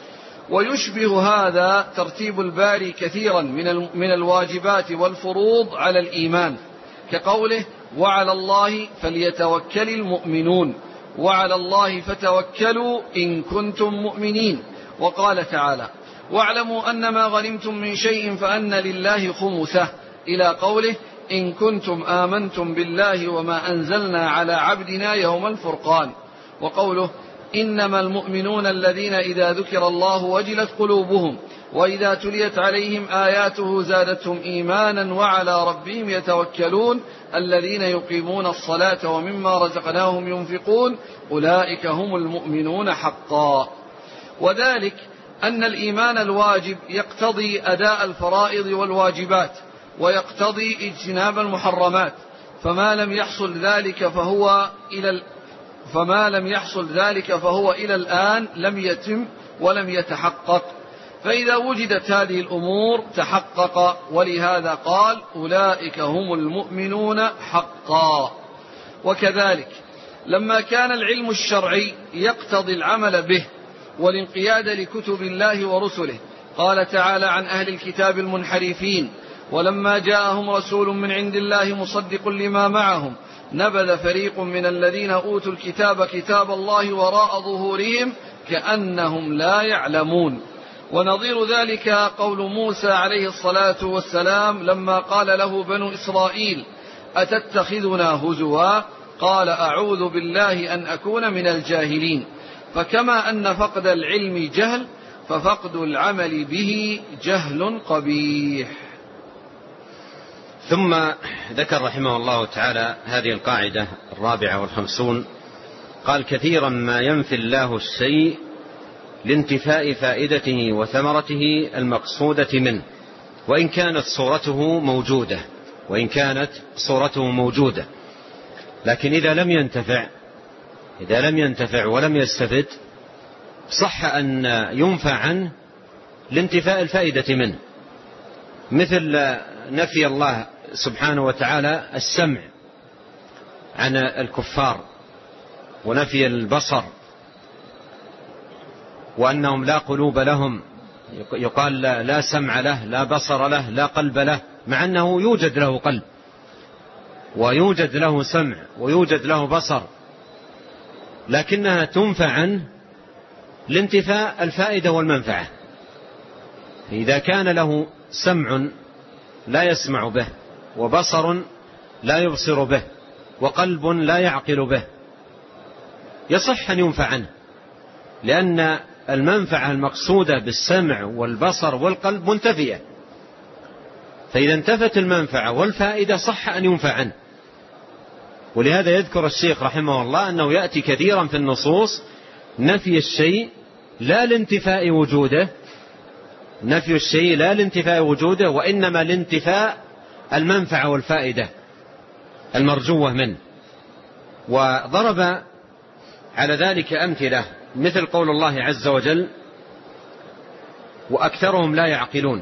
ويشبه هذا ترتيب الباري كثيرا من الواجبات والفروض على الإيمان، كقوله: وعلى الله فليتوكل المؤمنون، وعلى الله فتوكلوا إن كنتم مؤمنين. وقال تعالى: واعلموا أن ما غنمتم من شيء فأن لله خمسه، إلى قوله: إن كنتم آمنتم بالله وما أنزلنا على عبدنا يوم الفرقان. وقوله: إنما المؤمنون الذين إذا ذكر الله وجلت قلوبهم وإذا تليت عليهم آياته زادتهم إيمانا وعلى ربهم يتوكلون الذين يقيمون الصلاة ومما رزقناهم ينفقون أولئك هم المؤمنون حقا. وذلك أن الإيمان الواجب يقتضي أداء الفرائض والواجبات ويقتضي اجتناب المحرمات، فما لم يحصل ذلك فهو إلى فما لم يحصل ذلك فهو إلى الآن لم يتم ولم يتحقق. فإذا وجدت هذه الأمور تحقق، ولهذا قال: أولئك هم المؤمنون حقا. وكذلك لما كان العلم الشرعي يقتضي العمل به والانقياد لكتب الله ورسله، قال تعالى عن أهل الكتاب المنحرفين: ولما جاءهم رسول من عند الله مصدق لما معهم نبذ فريق من الذين أوتوا الكتاب كتاب الله وراء ظهورهم كأنهم لا يعلمون. ونظير ذلك قول موسى عليه الصلاة والسلام لما قال له بنو إسرائيل: أتتخذنا هزوا؟ قال: أعوذ بالله أن أكون من الجاهلين. فكما أن فقد العلم جهل، ففقد العمل به جهل قبيح. ثم ذكر رحمه الله تعالى هذه القاعدة الرابعة والخمسون، قال: كثيرا ما ينفي الله الشيء لانتفاء فائدته وثمرته المقصودة منه، وإن كانت صورته موجودة وإن كانت صورته موجودة لكن إذا لم ينتفع إذا لم ينتفع ولم يستفد صح أن ينفع عنه لانتفاء الفائدة منه، مثل نفي الله سبحانه وتعالى السمع عن الكفار، ونفي البصر، وأنهم لا قلوب لهم، يقال لا سمع له لا بصر له لا قلب له، مع أنه يوجد له قلب ويوجد له سمع ويوجد له بصر، لكنها تنفع عنه لانتفاء الفائدة والمنفعة. إذا كان له سمع لا يسمع به، وبصر لا يبصر به، وقلب لا يعقل به، يصح أن ينفع عنه، لأن المنفعة المقصودة بالسمع والبصر والقلب منتفية، فإذا انتفت المنفعة والفائدة صح أن ينفع عنه. ولهذا يذكر الشيخ رحمه الله أنه يأتي كثيرا في النصوص نفي الشيء لا لانتفاء وجوده نفي الشيء لا لانتفاء وجوده، وإنما لانتفاء المنفعة والفائدة المرجوة منه. وضرب على ذلك أمثلة مثل قول الله عز وجل: وأكثرهم لا يعقلون،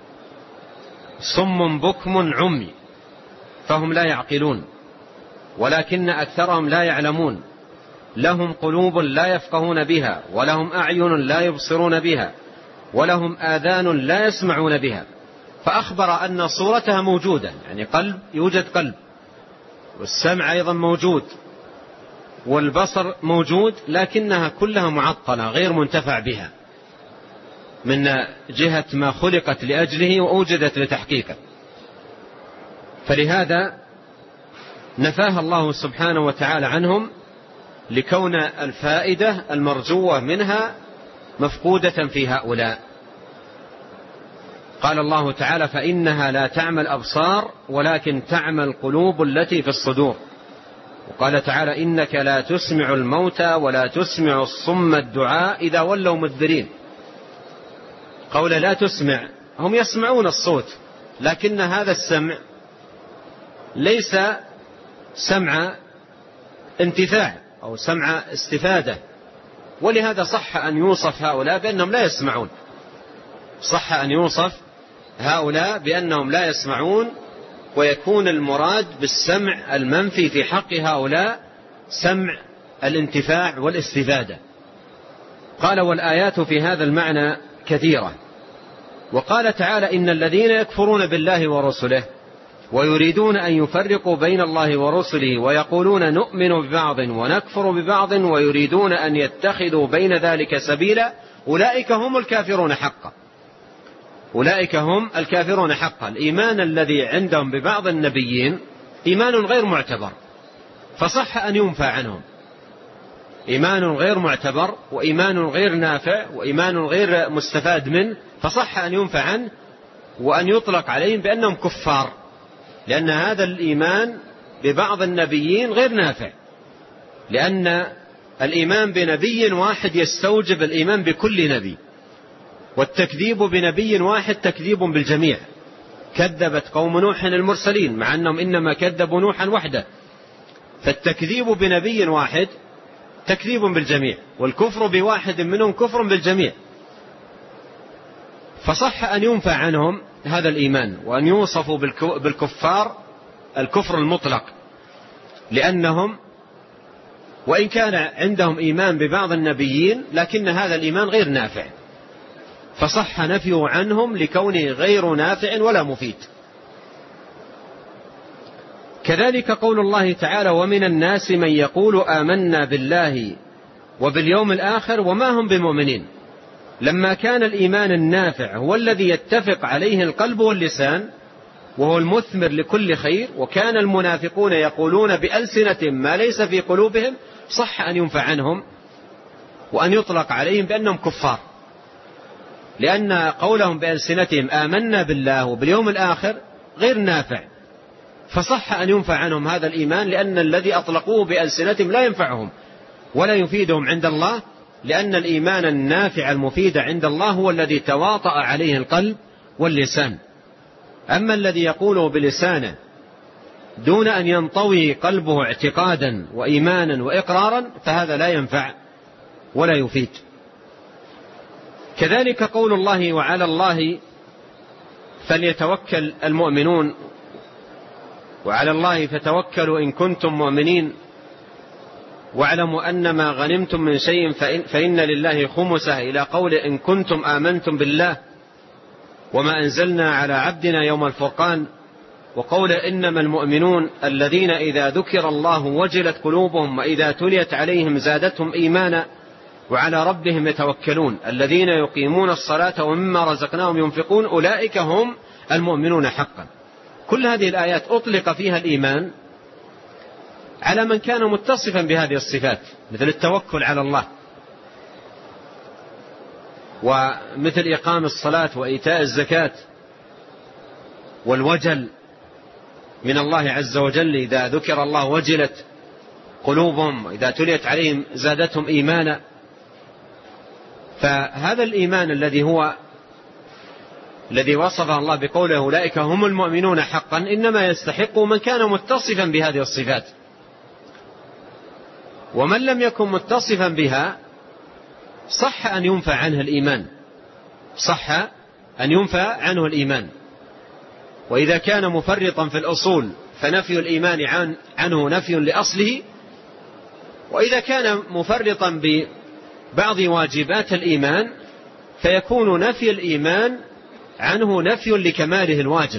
صم بكم عمي فهم لا يعقلون، ولكن أكثرهم لا يعلمون، لهم قلوب لا يفقهون بها، ولهم أعين لا يبصرون بها، ولهم آذان لا يسمعون بها. فأخبر أن صورتها موجودة، يعني قلب، يوجد قلب، والسمع أيضا موجود، والبصر موجود، لكنها كلها معطلة غير منتفع بها من جهة ما خلقت لأجله وأوجدت لتحقيقه. فلهذا نفاها الله سبحانه وتعالى عنهم، لكون الفائدة المرجوة منها مفقودة في هؤلاء. قال الله تعالى: فإنها لا تعمى الأبصار ولكن تعمى القلوب التي في الصدور. وقال تعالى: إنك لا تسمع الموتى ولا تسمع الصم الدعاء إذا ولوا مدبرين. قول لا تسمع، هم يسمعون الصوت، لكن هذا السمع ليس سمع انتفاع أو سمع استفادة، ولهذا صح أن يوصف هؤلاء بأنهم لا يسمعون. صح أن يوصف هؤلاء بأنهم لا يسمعون، ويكون المراد بالسمع المنفي في حق هؤلاء سمع الانتفاع والاستفادة. قال: والآيات في هذا المعنى كثيرة. وقال تعالى: إن الذين يكفرون بالله ورسله ويريدون أن يفرقوا بين الله ورسله ويقولون نؤمن ببعض ونكفر ببعض ويريدون أن يتخذوا بين ذلك سبيلا أولئك هم الكافرون حقا. أولئك هم الكافرون حقا. الإيمان الذي عندهم ببعض النبيين إيمان غير معتبر، فصح أن ينفى عنهم. إيمان غير معتبر، وإيمان غير نافع، وإيمان غير مستفاد منه، فصح أن ينفى عنه وأن يطلق عليهم بأنهم كفار، لأن هذا الإيمان ببعض النبيين غير نافع، لأن الإيمان بنبي واحد يستوجب الإيمان بكل نبي، والتكذيب بنبي واحد تكذيب بالجميع. كذبت قوم نوح المرسلين مع أنهم إنما كذبوا نوحا وحده، فالتكذيب بنبي واحد تكذيب بالجميع، والكفر بواحد منهم كفر بالجميع. فصح أن ينفى عنهم هذا الإيمان وأن يوصفوا بالكفار الكفر المطلق، لأنهم وإن كان عندهم إيمان ببعض النبيين لكن هذا الإيمان غير نافع، فصح نفيه عنهم لكونه غير نافع ولا مفيد. كذلك قول الله تعالى: ومن الناس من يقول آمنا بالله وباليوم الآخر وما هم بمؤمنين. لما كان الإيمان النافع هو الذي يتفق عليه القلب واللسان وهو المثمر لكل خير، وكان المنافقون يقولون بألسنة ما ليس في قلوبهم، صح أن ينفع عنهم وأن يطلق عليهم بأنهم كفار، لأن قولهم بألسنتهم آمنا بالله وباليوم الآخر غير نافع، فصح أن ينفع عنهم هذا الإيمان، لأن الذي أطلقوه بألسنتهم لا ينفعهم ولا يفيدهم عند الله، لأن الإيمان النافع المفيد عند الله هو الذي تواطأ عليه القلب واللسان. أما الذي يقوله بلسانه دون أن ينطوي قلبه اعتقادا وإيمانا وإقرارا فهذا لا ينفع ولا يفيد. كذلك قول الله: وعلى الله فليتوكل المؤمنون، وعلى الله فتوكلوا إن كنتم مؤمنين، واعلموا أن ما غنمتم من شيء فإن, فإن لله خمسه، إلى قول إن كنتم آمنتم بالله وما أنزلنا على عبدنا يوم الفرقان، وقول إنما المؤمنون الذين إذا ذكر الله وجلت قلوبهم وإذا تليت عليهم زادتهم إيمانا وعلى ربهم يتوكلون الذين يقيمون الصلاة ومما رزقناهم ينفقون أولئك هم المؤمنون حقا. كل هذه الآيات أطلق فيها الإيمان على من كان متصفا بهذه الصفات، مثل التوكل على الله، ومثل إقام الصلاة وإيتاء الزكاة، والوجل من الله عز وجل، إذا ذكر الله وجلت قلوبهم وإذا تليت عليهم زادتهم إيمانا. فهذا الإيمان الذي هو الذي وصفه الله بقوله أولئك هم المؤمنون حقا إنما يستحق من كان متصفا بهذه الصفات، ومن لم يكن متصفا بها صح أن ينفى عنه الإيمان، صح أن ينفى عنه الإيمان. وإذا كان مفرطا في الأصول فنفي الإيمان عنه نفي لأصله، وإذا كان مفرطا ببعض واجبات الإيمان فيكون نفي الإيمان عنه نفي لكماله الواجب،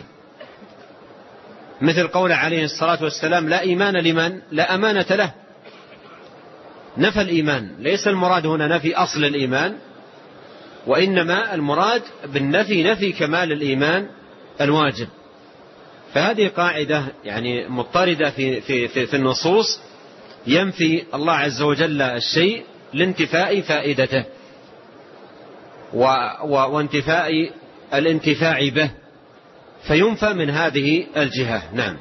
مثل قول عليه الصلاة والسلام لا إيمان لمن لا أمانة له. نفى الإيمان، ليس المراد هنا نفي أصل الإيمان، وإنما المراد بالنفي نفي كمال الإيمان الواجب. فهذه قاعدة يعني مضطردة في, في, في, في النصوص، ينفي الله عز وجل الشيء لانتفاء فائدته وانتفاء الانتفاع به، فينفى من هذه الجهة. نعم.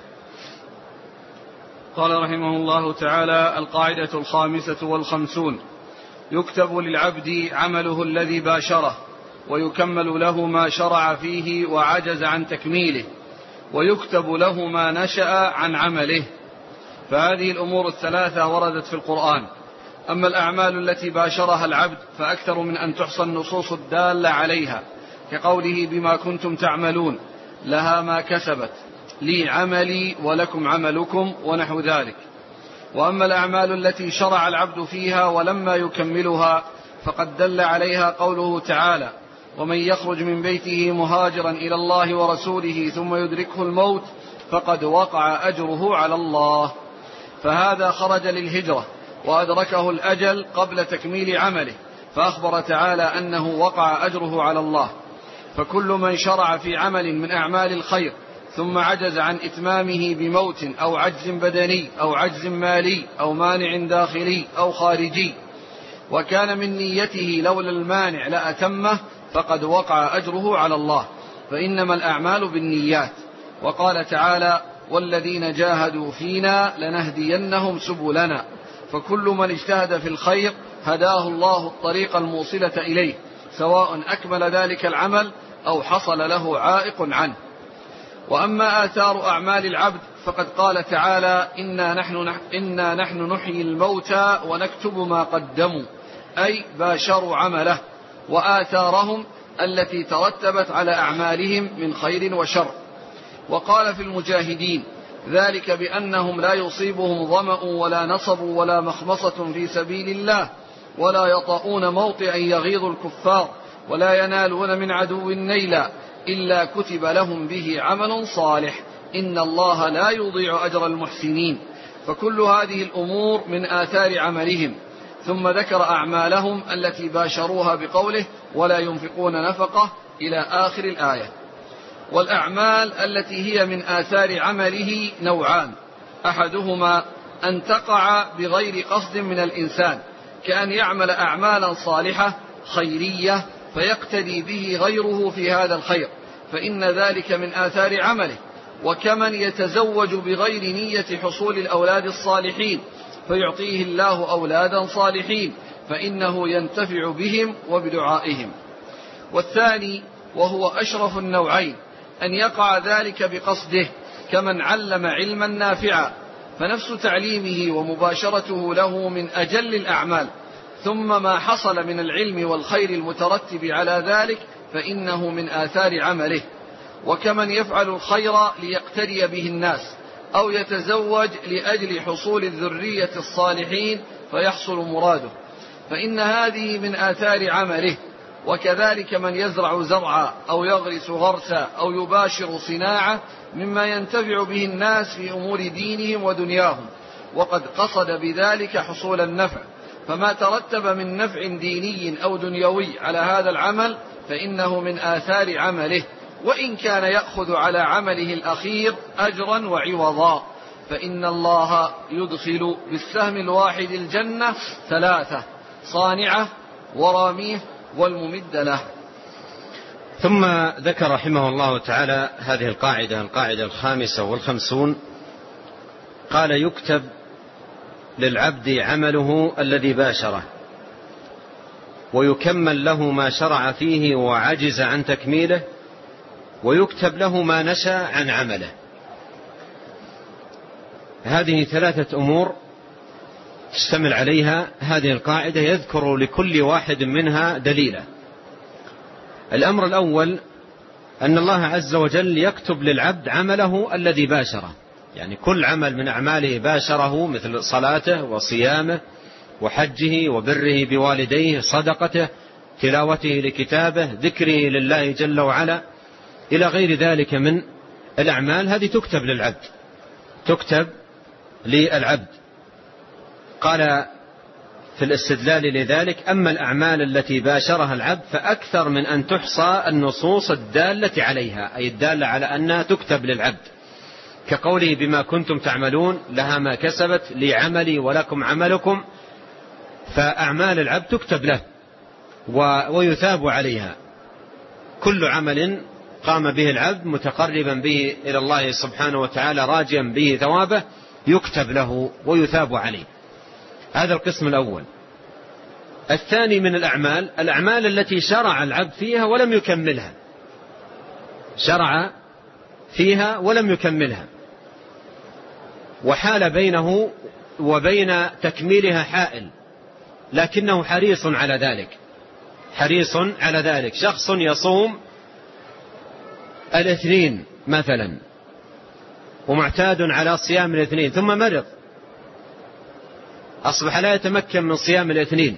قال رحمه الله تعالى: القاعدة الخامسة والخمسون: يكتب للعبد عمله الذي باشره، ويكمل له ما شرع فيه وعجز عن تكميله، ويكتب له ما نشأ عن عمله. فهذه الأمور الثلاثة وردت في القرآن. أما الأعمال التي باشرها العبد فأكثر من أن تحصى النصوص الدالة عليها، كقوله بما كنتم تعملون لها ما كسبت، لي عملي ولكم عملكم، ونحو ذلك. وأما الأعمال التي شرع العبد فيها ولما يكملها فقد دل عليها قوله تعالى: ومن يخرج من بيته مهاجرا إلى الله ورسوله ثم يدركه الموت فقد وقع أجره على الله. فهذا خرج للهجرة وأدركه الأجل قبل تكميل عمله، فأخبر تعالى أنه وقع أجره على الله. فكل من شرع في عمل من أعمال الخير ثم عجز عن إتمامه بموت أو عجز بدني أو عجز مالي أو مانع داخلي أو خارجي، وكان من نيته لولا المانع لأتمه، فقد وقع أجره على الله، فإنما الأعمال بالنيات. وقال تعالى: والذين جاهدوا فينا لنهدينهم سبلنا. فكل من اجتهد في الخير هداه الله الطريق الموصلة إليه، سواء أكمل ذلك العمل أو حصل له عائق عنه. وأما آثار أعمال العبد فقد قال تعالى: إنا نحن, إنا نحن نحيي الموتى ونكتب ما قدموا، أي باشروا عمله وآثارهم التي ترتبت على أعمالهم من خير وشر. وقال في المجاهدين: ذلك بأنهم لا يصيبهم ظمأ ولا نصب ولا مخمصة في سبيل الله، ولا يطؤون موطئا يغيظ الكفار، ولا ينالون من عدو نيلا إلا كتب لهم به عمل صالح، إن الله لا يضيع أجر المحسنين. فكل هذه الأمور من آثار عملهم. ثم ذكر أعمالهم التي باشروها بقوله: ولا ينفقون نفقة إلى آخر الآية. والأعمال التي هي من آثار عمله نوعان: أحدهما أن تقع بغير قصد من الإنسان، كأن يعمل أعمالا صالحة خيرية فيقتدي به غيره في هذا الخير، فإن ذلك من آثار عمله. وكمن يتزوج بغير نية حصول الأولاد الصالحين فيعطيه الله أولادا صالحين، فإنه ينتفع بهم وبدعائهم. والثاني وهو أشرف النوعين أن يقع ذلك بقصده، كمن علم علما نافعا، فنفس تعليمه ومباشرته له من أجل الأعمال، ثم ما حصل من العلم والخير المترتب على ذلك فإنه من آثار عمله. وكمن يفعل الخير ليقتدي به الناس، أو يتزوج لأجل حصول الذرية الصالحين فيحصل مراده، فإن هذه من آثار عمله. وكذلك من يزرع زرعا أو يغرس غرسا أو يباشر صناعة مما ينتفع به الناس في أمور دينهم ودنياهم، وقد قصد بذلك حصول النفع، فما ترتب من نفع ديني أو دنيوي على هذا العمل فإنه من آثار عمله، وإن كان يأخذ على عمله الأخير أجرا وعوضا، فإن الله يدخل بالسهم الواحد الجنة ثلاثة: صانعة وراميه والممد له. ثم ذكر رحمه الله تعالى هذه القاعدة، القاعدة الخامسة والخمسون، قال: يكتب للعبد عمله الذي باشره، ويكمل له ما شرع فيه وعجز عن تكميله، ويكتب له ما نشأ عن عمله. هذه ثلاثة أمور تشتمل عليها هذه القاعدة، يذكر لكل واحد منها دليلا. الأمر الأول أن الله عز وجل يكتب للعبد عمله الذي باشره، يعني كل عمل من أعماله باشره، مثل صلاته وصيامه وحجه وبره بوالديه، صدقته، تلاوته لكتابه، ذكره لله جل وعلا، إلى غير ذلك من الأعمال، هذه تكتب للعبد، تكتب للعبد. قال في الاستدلال لذلك: أما الأعمال التي باشرها العبد فأكثر من أن تحصى النصوص الدالة عليها، أي الدالة على أنها تكتب للعبد، كقوله: بما كنتم تعملون لها ما كسبت لي عملي ولكم عملكم. فأعمال العبد تكتب له ويثاب عليها، كل عمل قام به العبد متقربا به إلى الله سبحانه وتعالى راجيا به ثوابه يكتب له ويثاب عليه. هذا القسم الأول. الثاني من الأعمال، الأعمال التي شرع العبد فيها ولم يكملها، شرع فيها ولم يكملها، وحال بينه وبين تكميلها حائل، لكنه حريص على ذلك، حريص على ذلك. شخص يصوم الاثنين مثلا ومعتاد على صيام الاثنين، ثم مرض، أصبح لا يتمكن من صيام الاثنين،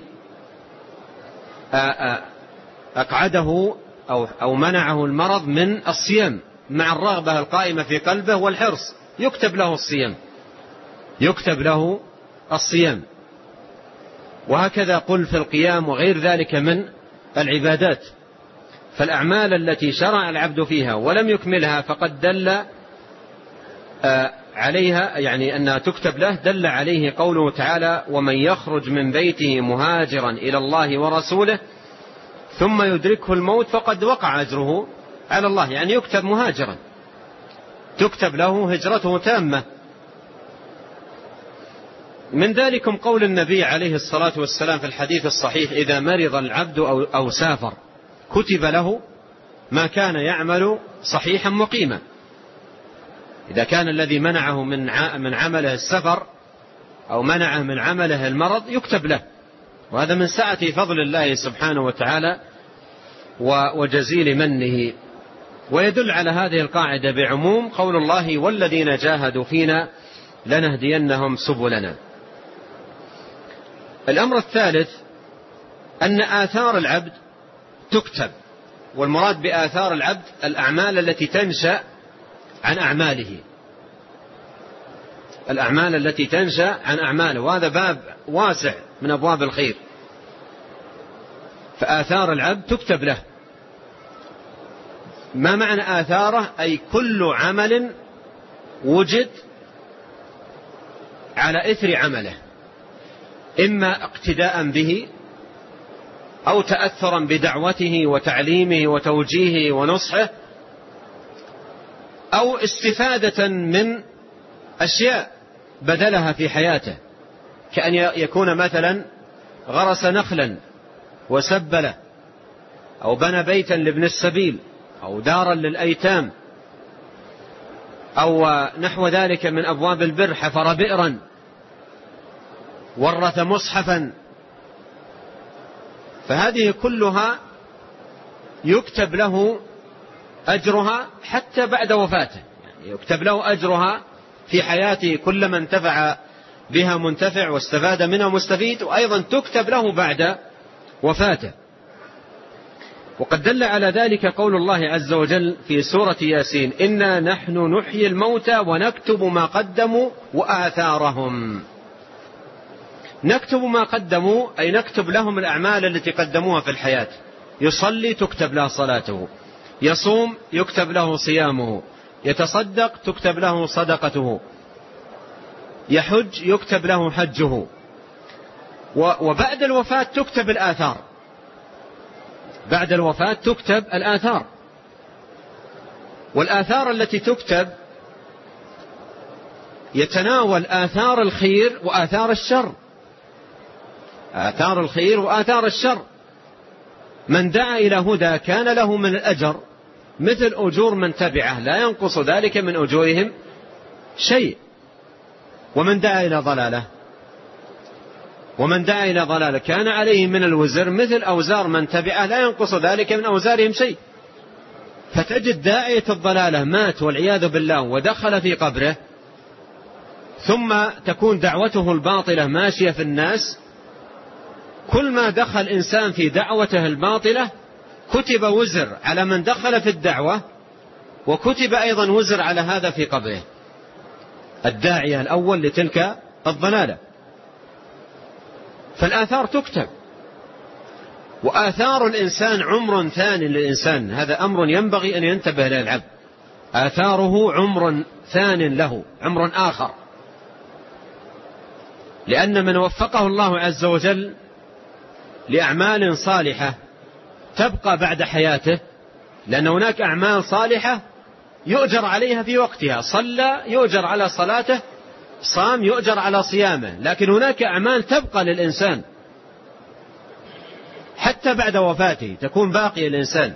أقعده أو, أو منعه المرض من الصيام مع الرغبة القائمة في قلبه والحرص، يكتب له الصيام، يكتب له الصيام. وهكذا قل في القيام وغير ذلك من العبادات. فالأعمال التي شرع العبد فيها ولم يكملها فقد دل عليها، يعني أنها تكتب له، دل عليه قوله تعالى: ومن يخرج من بيته مهاجرا إلى الله ورسوله ثم يدركه الموت فقد وقع أجره على الله، يعني يكتب مهاجرا، تكتب له هجرته تامة. من ذلكم قول النبي عليه الصلاة والسلام في الحديث الصحيح: إذا مرض العبد أو, أو سافر كتب له ما كان يعمل صحيحا مقيما. إذا كان الذي منعه من من عمله السفر أو منعه من عمله المرض يكتب له، وهذا من سعة فضل الله سبحانه وتعالى وجزيل منه. ويدل على هذه القاعدة بعموم قول الله: والذين جاهدوا فينا لنهدينهم سبلنا. الأمر الثالث أن آثار العبد تكتب، والمراد بآثار العبد الأعمال التي تنشأ عن أعماله، الأعمال التي تنشأ عن أعماله، وهذا باب واسع من أبواب الخير. فآثار العبد تكتب له. ما معنى آثاره؟ أي كل عمل وجد على إثر عمله، إما اقتداء به أو تأثرا بدعوته وتعليمه وتوجيهه ونصحه، أو استفادة من أشياء بدلها في حياته، كأن يكون مثلا غرس نخلا وسبله، أو بنى بيتا لابن السبيل، أو دارا للأيتام، أو نحو ذلك من أبواب البر، حفر بئرا، ورث مصحفا. فهذه كلها يكتب له أجرها حتى بعد وفاته، يعني يكتب له أجرها في حياته، كلما انتفع بها منتفع واستفاد منها مستفيد، وأيضا تكتب له بعد وفاته. وقد دل على ذلك قول الله عز وجل في سورة ياسين: إنا نحن نحيي الموتى ونكتب ما قدموا وآثارهم. نكتب ما قدموا أي نكتب لهم الأعمال التي قدموها في الحياة. يصلي تكتب له صلاته، يصوم يكتب له صيامه، يتصدق تكتب له صدقته، يحج يكتب له حجه. وبعد الوفاة تكتب الآثار، بعد الوفاة تكتب الآثار. والآثار التي تكتب يتناول آثار الخير وآثار الشر، آثار الخير وآثار الشر. من دعا إلى هدى كان له من الأجر مثل أجور من تبعه، لا ينقص ذلك من أجورهم شيء. ومن دعا إلى ضلالة ومن دعا إلى ضلالة كان عليه من الوزر مثل أوزار من تبعه، لا ينقص ذلك من أوزارهم شيء. فتجد داعية الضلالة مات والعياذ بالله ودخل في قبره، ثم تكون دعوته الباطلة ماشية في الناس، كل ما دخل إنسان في دعوته الباطلة كتب وزر على من دخل في الدعوة، وكتب أيضا وزر على هذا في قبره، الداعية الأول لتلك الضلالة. فالآثار تكتب، وآثار الإنسان عمر ثاني للإنسان، هذا أمر ينبغي أن ينتبه له العبد. آثاره عمر ثان له، عمر آخر، لأن من وفقه الله عز وجل لأعمال صالحة تبقى بعد حياته، لأن هناك أعمال صالحة يؤجر عليها في وقتها، صلى يؤجر على صلاته، صام يؤجر على صيامه، لكن هناك أعمال تبقى للإنسان حتى بعد وفاته، تكون باقية الإنسان.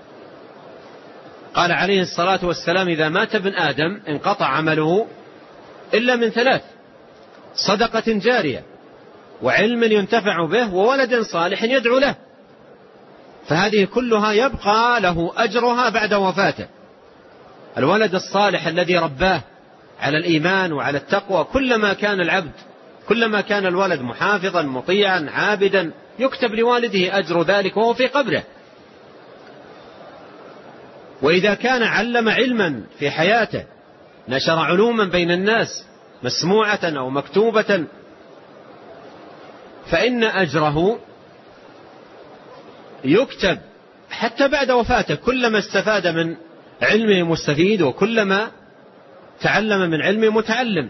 قال عليه الصلاة والسلام: إذا مات ابن آدم انقطع عمله إلا من ثلاث: صدقة جارية، وعلم ينتفع به، وولد صالح يدعو له. فهذه كلها يبقى له أجرها بعد وفاته. الولد الصالح الذي رباه على الإيمان وعلى التقوى، كلما كان العبد كلما كان الولد محافظا مطيعا عابدا يكتب لوالده أجر ذلك وهو في قبره. وإذا كان علم علما في حياته، نشر علوما بين الناس مسموعة أو مكتوبة، فإن أجره يكتب حتى بعد وفاته، كلما استفاد من علمه مستفيد، وكلما تعلم من علمه متعلم.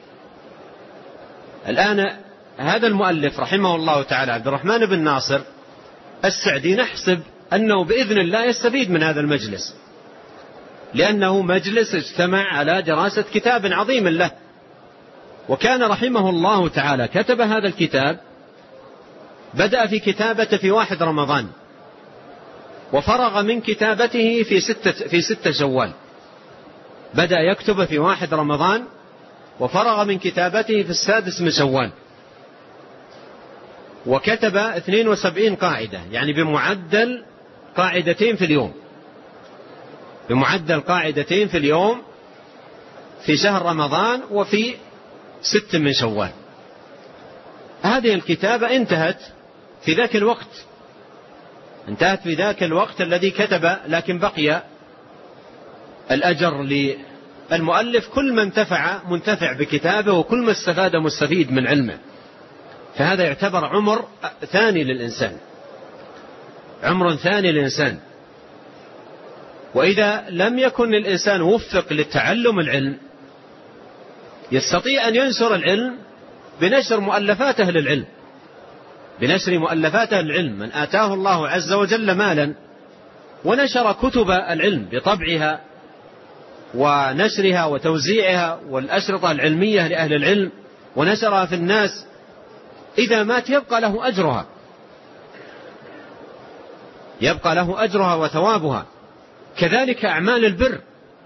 الآن هذا المؤلف رحمه الله تعالى عبد الرحمن بن ناصر السعدي، نحسب أنه بإذن الله يستفيد من هذا المجلس، لأنه مجلس اجتمع على دراسة كتاب عظيم له. وكان رحمه الله تعالى كتب هذا الكتاب، بدأ في كتابته في واحد رمضان، وفرغ من كتابته في ستة, في ستة شوال. بدأ يكتب في واحد رمضان، وفرغ من كتابته في السادس من شوال، وكتب اثنين وسبعين قاعدة، يعني بمعدل قاعدتين في اليوم، بمعدل قاعدتين في اليوم في شهر رمضان وفي ست من شوال. هذه الكتابة انتهت في ذاك الوقت، انتهت في ذاك الوقت الذي كتب، لكن بقي الأجر للمؤلف، كل من انتفع منتفع بكتابه، وكل ما استفاد مستفيد من علمه. فهذا يعتبر عمر ثاني للإنسان، عمر ثاني للإنسان. وإذا لم يكن الإنسان وفق للتعلم العلم، يستطيع أن ينشر العلم بنشر مؤلفات أهل العلم، بنشر مؤلفات أهل العلم. من آتاه الله عز وجل مالا ونشر كتب العلم بطبعها ونشرها وتوزيعها والأشرطة العلمية لأهل العلم ونشرها في الناس، إذا مات يبقى له أجرها، يبقى له أجرها وثوابها. كذلك أعمال البر،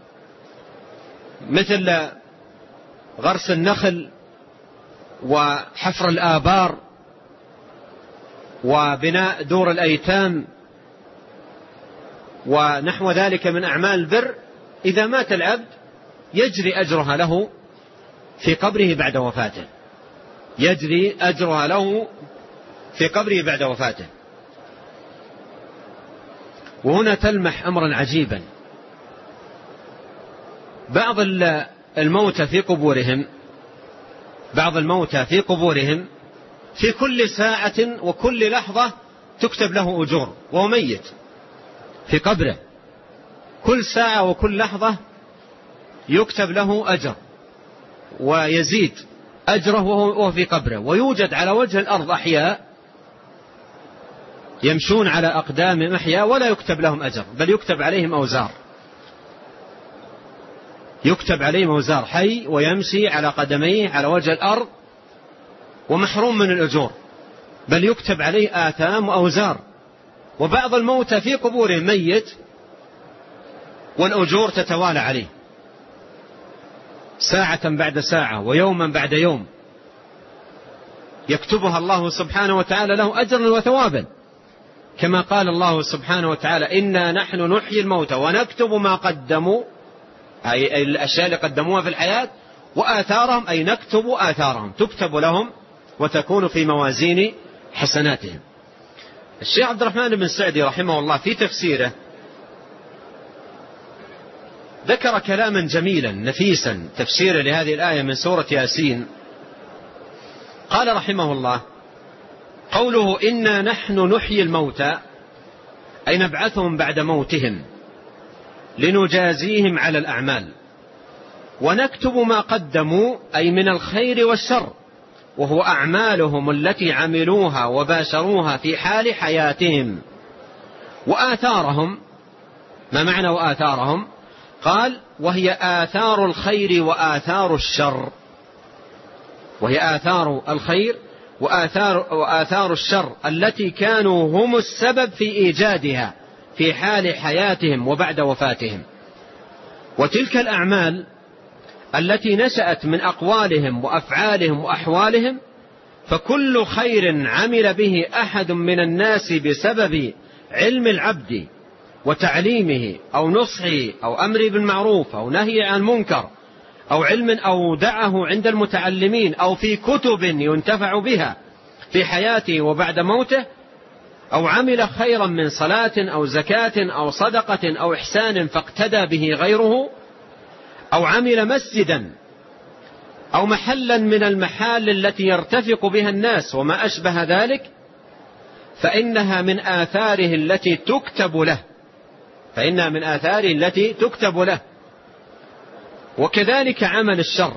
مثل غرس النخل وحفر الآبار وبناء دور الأيتام ونحو ذلك من أعمال البر، إذا مات العبد يجري أجرها له في قبره بعد وفاته، يجري أجرها له في قبره بعد وفاته. وهنا تلمح أمرا عجيبا: بعض الموتى في قبورهم بعض الموتى في قبورهم في كل ساعة وكل لحظة تكتب له أجور، وهو ميت في قبره، كل ساعة وكل لحظة يكتب له أجر ويزيد أجره وهو في قبره. ويوجد على وجه الأرض أحياء يمشون على أقدام أحياء ولا يكتب لهم أجر، بل يكتب عليهم أوزار، يكتب عليهم أوزار، حي ويمشي على قدميه على وجه الأرض ومحروم من الأجور، بل يكتب عليه آثام وأوزار. وبعض الموتى في قبورهم ميت والأجور تتوالى عليه ساعة بعد ساعة ويوما بعد يوم، يكتبها الله سبحانه وتعالى له أجرا وثوابا، كما قال الله سبحانه وتعالى: إنا نحن نحيي الموتى ونكتب ما قدموا، أي الأشياء اللي قدموها في الحياة، وآثارهم، أي نكتب آثارهم، تكتب لهم وتكون في موازين حسناتهم. الشيخ عبد الرحمن بن سعدي رحمه الله في تفسيره ذكر كلاما جميلا نفيسا تفسيرا لهذه الآية من سورة ياسين. قال رحمه الله: قوله إنا نحن نحيي الموتى، أي نبعثهم بعد موتهم لنجازيهم على الأعمال، ونكتب ما قدموا، أي من الخير والشر، وهو أعمالهم التي عملوها وباشروها في حال حياتهم، وآثارهم. ما معنى وآثارهم؟ قال: وهي آثار الخير وآثار الشر، وهي آثار الخير وآثار, وآثار الشر التي كانوا هم السبب في إيجادها في حال حياتهم وبعد وفاتهم. وتلك الأعمال التي نشأت من أقوالهم وأفعالهم وأحوالهم، فكل خير عمل به أحد من الناس بسبب علم العبد وتعليمه أو نصحه أو أمر بالمعروف أو نهي عن المنكر أو علم أودعه عند المتعلمين أو في كتب ينتفع بها في حياته وبعد موته، أو عمل خيرا من صلاة أو زكاة أو صدقة أو إحسان فاقتدى به غيره، أو عمل مسجدا أو محلا من المحال التي يرتفق بها الناس وما أشبه ذلك، فإنها من آثاره التي تكتب له فإنها من آثاره التي تكتب له. وكذلك عمل الشر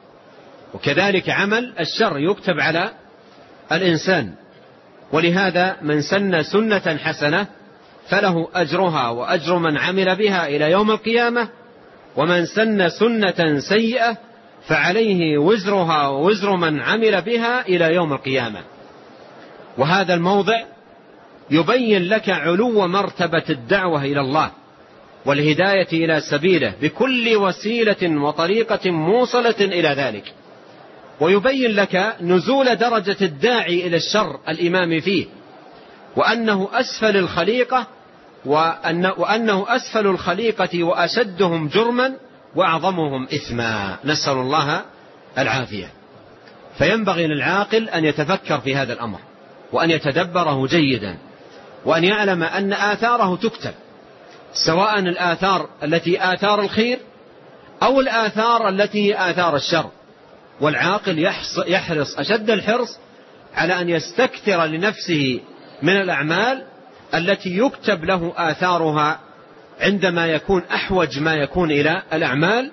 وكذلك عمل الشر يكتب على الإنسان. ولهذا من سن سنة حسنة فله أجرها وأجر من عمل بها إلى يوم القيامة، ومن سن سنة سيئة فعليه وزرها ووزر من عمل بها إلى يوم القيامة. وهذا الموضع يبين لك علو مرتبة الدعوة إلى الله والهداية إلى سبيله بكل وسيلة وطريقة موصلة إلى ذلك، ويبين لك نزول درجة الداعي إلى الشر الإمام فيه، وأنه أسفل الخليقة وأن وأنه أسفل الخليقة وأشدهم جرما وأعظمهم إثما، نسأل الله العافية. فينبغي للعاقل أن يتفكر في هذا الأمر وأن يتدبره جيدا، وأن يعلم أن آثاره تكتب، سواء الآثار التي آثار الخير أو الآثار التي آثار الشر. والعاقل يحرص أشد الحرص على أن يستكثر لنفسه من الأعمال التي يكتب له آثارها عندما يكون أحوج ما يكون إلى الأعمال،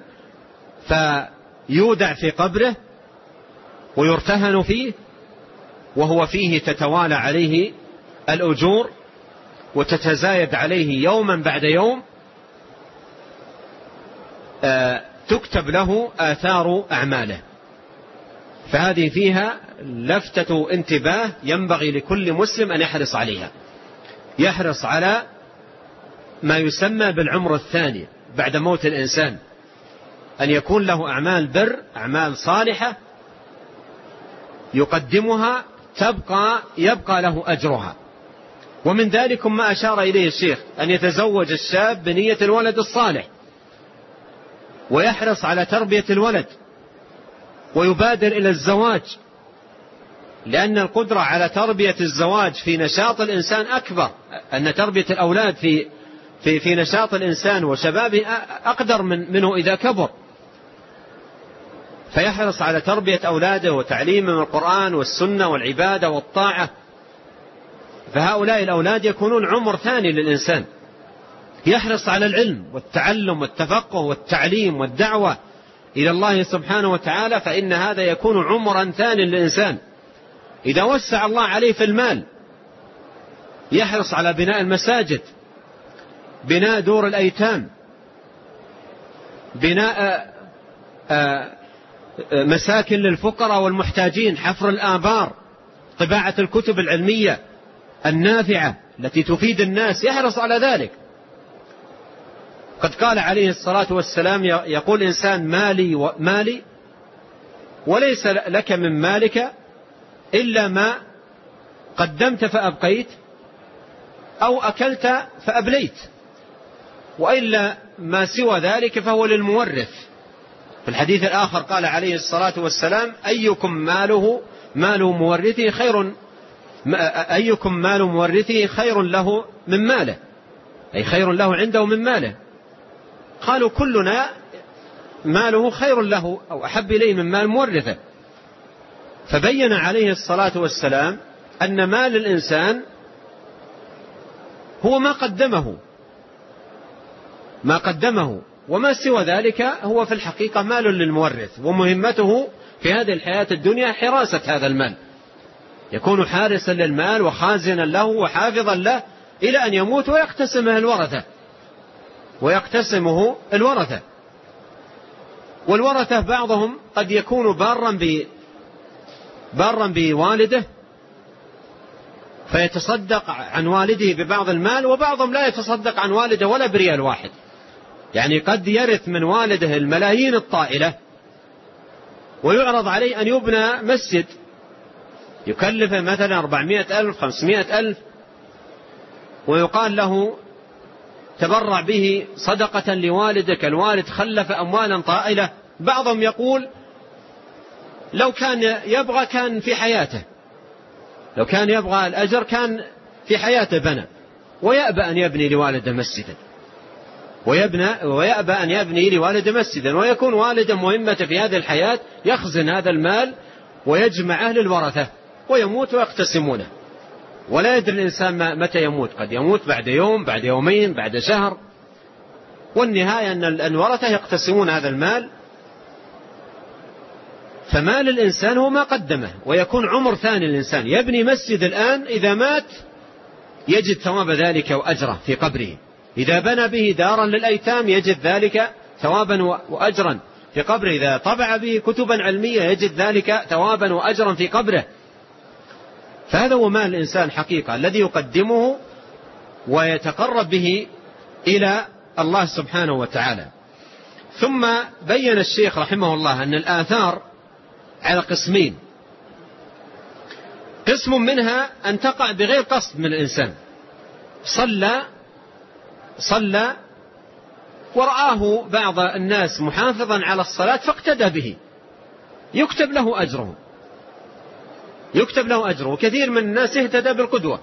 فيودع في قبره ويرتهن فيه، وهو فيه تتوالى عليه الأجور وتتزايد عليه يوما بعد يوم، تكتب له آثار أعماله. فهذه فيها لفتة انتباه ينبغي لكل مسلم أن يحرص عليها، يحرص على ما يسمى بالعمر الثاني بعد موت الإنسان، أن يكون له أعمال بر، أعمال صالحة يقدمها تبقى يبقى له أجرها. ومن ذلك ما أشار إليه الشيخ أن يتزوج الشاب بنية الولد الصالح، ويحرص على تربية الولد ويبادر إلى الزواج، لأن القدرة على تربية الزواج في نشاط الإنسان أكبر، أن تربية الأولاد في في في نشاط الإنسان وشبابه أقدر من منه إذا كبر. فيحرص على تربية أولاده وتعليمهم القرآن والسنة والعبادة والطاعة. فهؤلاء الأولاد يكونون عمر ثاني للإنسان، يحرص على العلم والتعلم والتفقه والتعليم والدعوة إلى الله سبحانه وتعالى، فإن هذا يكون عمرا ثاني للإنسان. إذا وسع الله عليه في المال يحرص على بناء المساجد، بناء دور الأيتام، بناء مساكن للفقراء والمحتاجين، حفر الآبار، طباعة الكتب العلمية النافعة التي تفيد الناس، يحرص على ذلك. قد قال عليه الصلاة والسلام يقول إنسان مالي مالي وليس لك من مالك إلا ما قدمت فأبقيت أو أكلت فأبليت، وإلا ما سوى ذلك فهو للمورث. في الحديث الآخر قال عليه الصلاة والسلام أيكم ماله مال مورثه خير أيكم مال مورثه خير له من ماله، أي خير له عنده من ماله. قالوا كلنا ماله خير له أو أحب إليه من مال مورثه. فبين عليه الصلاة والسلام أن مال الإنسان هو ما قدمه ما قدمه وما سوى ذلك هو في الحقيقة مال للمورث، ومهمته في هذه الحياة الدنيا حراسة هذا المال، يكون حارسا للمال وخازنا له وحافظا له إلى أن يموت ويقتسمه الورثة ويقتسمه الورثة والورثة بعضهم قد يكون بارا ب بارا بوالده فيتصدق عن والده ببعض المال، وبعضهم لا يتصدق عن والده ولا بريال واحد، يعني قد يرث من والده الملايين الطائلة ويعرض عليه أن يبنى مسجد يكلف مثلا أربعمائة ألف خمسمائة ألف ويقال له تبرع به صدقة لوالدك، الوالد خلف أموالا طائلة. بعضهم يقول لو كان يبغى كان في حياته، لو كان يبغى الأجر كان في حياته بنى، ويأبى أن يبني لوالده مسجدا ويبنى ويأبى أن يبني لوالده مسجدا، ويكون والده مهمة في هذه الحياة يخزن هذا المال ويجمع أهل الورثة ويموت ويقتسمونه، ولا يدري الإنسان متى يموت، قد يموت بعد يوم بعد يومين بعد شهر، والنهاية أن الورثة يقتسمون هذا المال. فمال الإنسان هو ما قدمه، ويكون عمر ثاني الإنسان يبني مسجد الآن إذا مات يجد ثواب ذلك وأجره في قبره، إذا بنى به دارا للأيتام يجد ذلك ثوابا وأجرا في قبره، إذا طبع به كتبا علمية يجد ذلك ثوابا وأجرا في قبره. فهذا هو مال الإنسان حقيقة الذي يقدمه ويتقرب به إلى الله سبحانه وتعالى. ثم بين الشيخ رحمه الله أن الآثار على قسمين، قسم منها أن تقع بغير قصد من الإنسان، صلى صلى ورآه بعض الناس محافظا على الصلاة فاقتدى به، يكتب له أجره يكتب له أجره وكثير من الناس اهتدى بالقدوة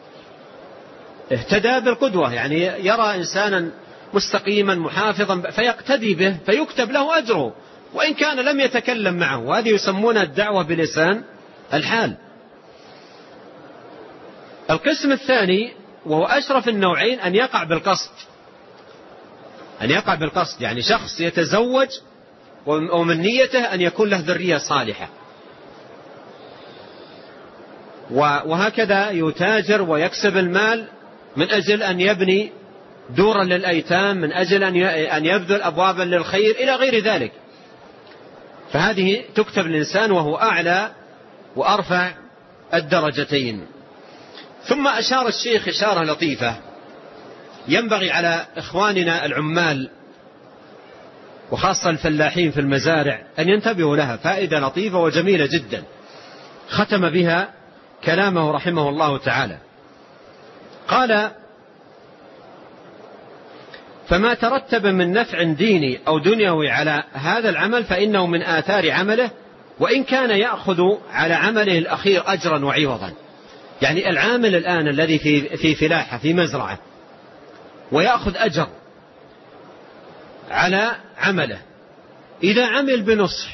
اهتدى بالقدوة يعني يرى إنسانا مستقيما محافظا فيقتدي به فيكتب له أجره وإن كان لم يتكلم معه، وهذه يسمونها الدعوة بلسان الحال. القسم الثاني وهو أشرف النوعين أن يقع بالقصد أن يقع بالقصد يعني شخص يتزوج ومن نيته أن يكون له ذرية صالحة، وهكذا يتاجر ويكسب المال من أجل أن يبني دورا للأيتام، من أجل أن يبذل أبوابا للخير إلى غير ذلك. فهذه تكتب الإنسان وهو أعلى وأرفع الدرجتين. ثم أشار الشيخ إشارة لطيفة ينبغي على إخواننا العمال وخاصة الفلاحين في المزارع أن ينتبهوا لها، فائدة لطيفة وجميلة جدا ختم بها كلامه رحمه الله تعالى. قال: فما ترتب من نفع ديني أو دنيوي على هذا العمل فإنه من آثار عمله، وإن كان يأخذ على عمله الأخير أجرا وعوضا. يعني العامل الآن الذي في في فلاحة في مزرعة ويأخذ أجر على عمله، إذا عمل بنصح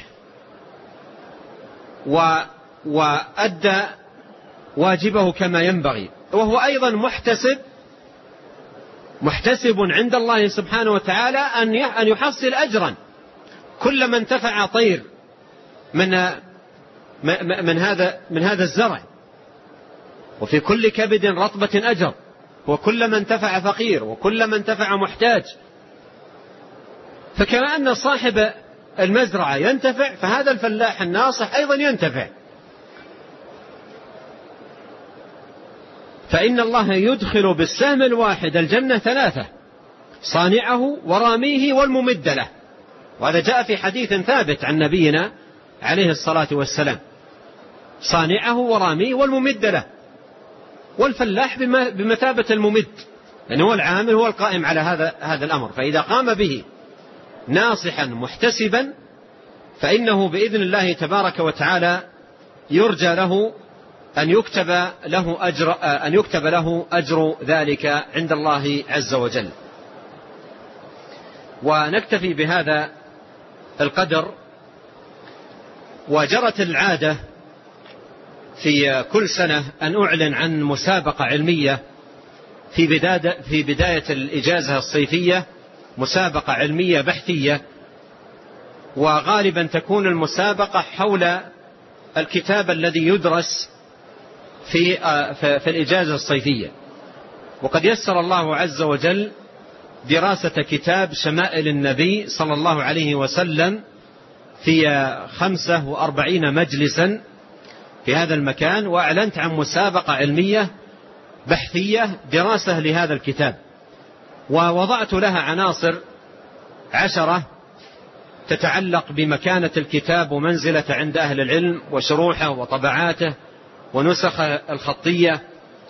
وأدى واجبه كما ينبغي وهو أيضا محتسب محتسب عند الله سبحانه وتعالى أن يحصل أجرا، كلما انتفع طير من من هذا من هذا الزرع، وفي كل كبد رطبة أجر، وكلما انتفع فقير وكلما انتفع محتاج. فكما أن صاحب المزرعة ينتفع فهذا الفلاح الناصح أيضا ينتفع. فإن الله يدخل بالسهم الواحد الجنة ثلاثة، صانعه وراميه والممد له، وهذا جاء في حديث ثابت عن نبينا عليه الصلاة والسلام، صانعه وراميه والممد له. والفلاح بمثابة الممد، يعني هو العامل، هو القائم على هذا هذا الأمر، فإذا قام به ناصحا محتسبا فإنه بإذن الله تبارك وتعالى يرجى له أن يكتب له أجر أن يكتب له أجر ذلك عند الله عز وجل. ونكتفي بهذا القدر. وجرت العادة في كل سنة أن أعلن عن مسابقة علمية في بداية في بداية الإجازة الصيفية، مسابقة علمية بحثية، وغالبا تكون المسابقة حول الكتاب الذي يدرس في في الإجازة الصيفية. وقد يسر الله عز وجل دراسة كتاب شمائل النبي صلى الله عليه وسلم في خمسة وأربعين مجلسا في هذا المكان، وأعلنت عن مسابقة علمية بحثية دراسة لهذا الكتاب، ووضعت لها عناصر عشرة تتعلق بمكانة الكتاب ومنزلة عند أهل العلم وشروحه وطبعاته ونسخ الخطية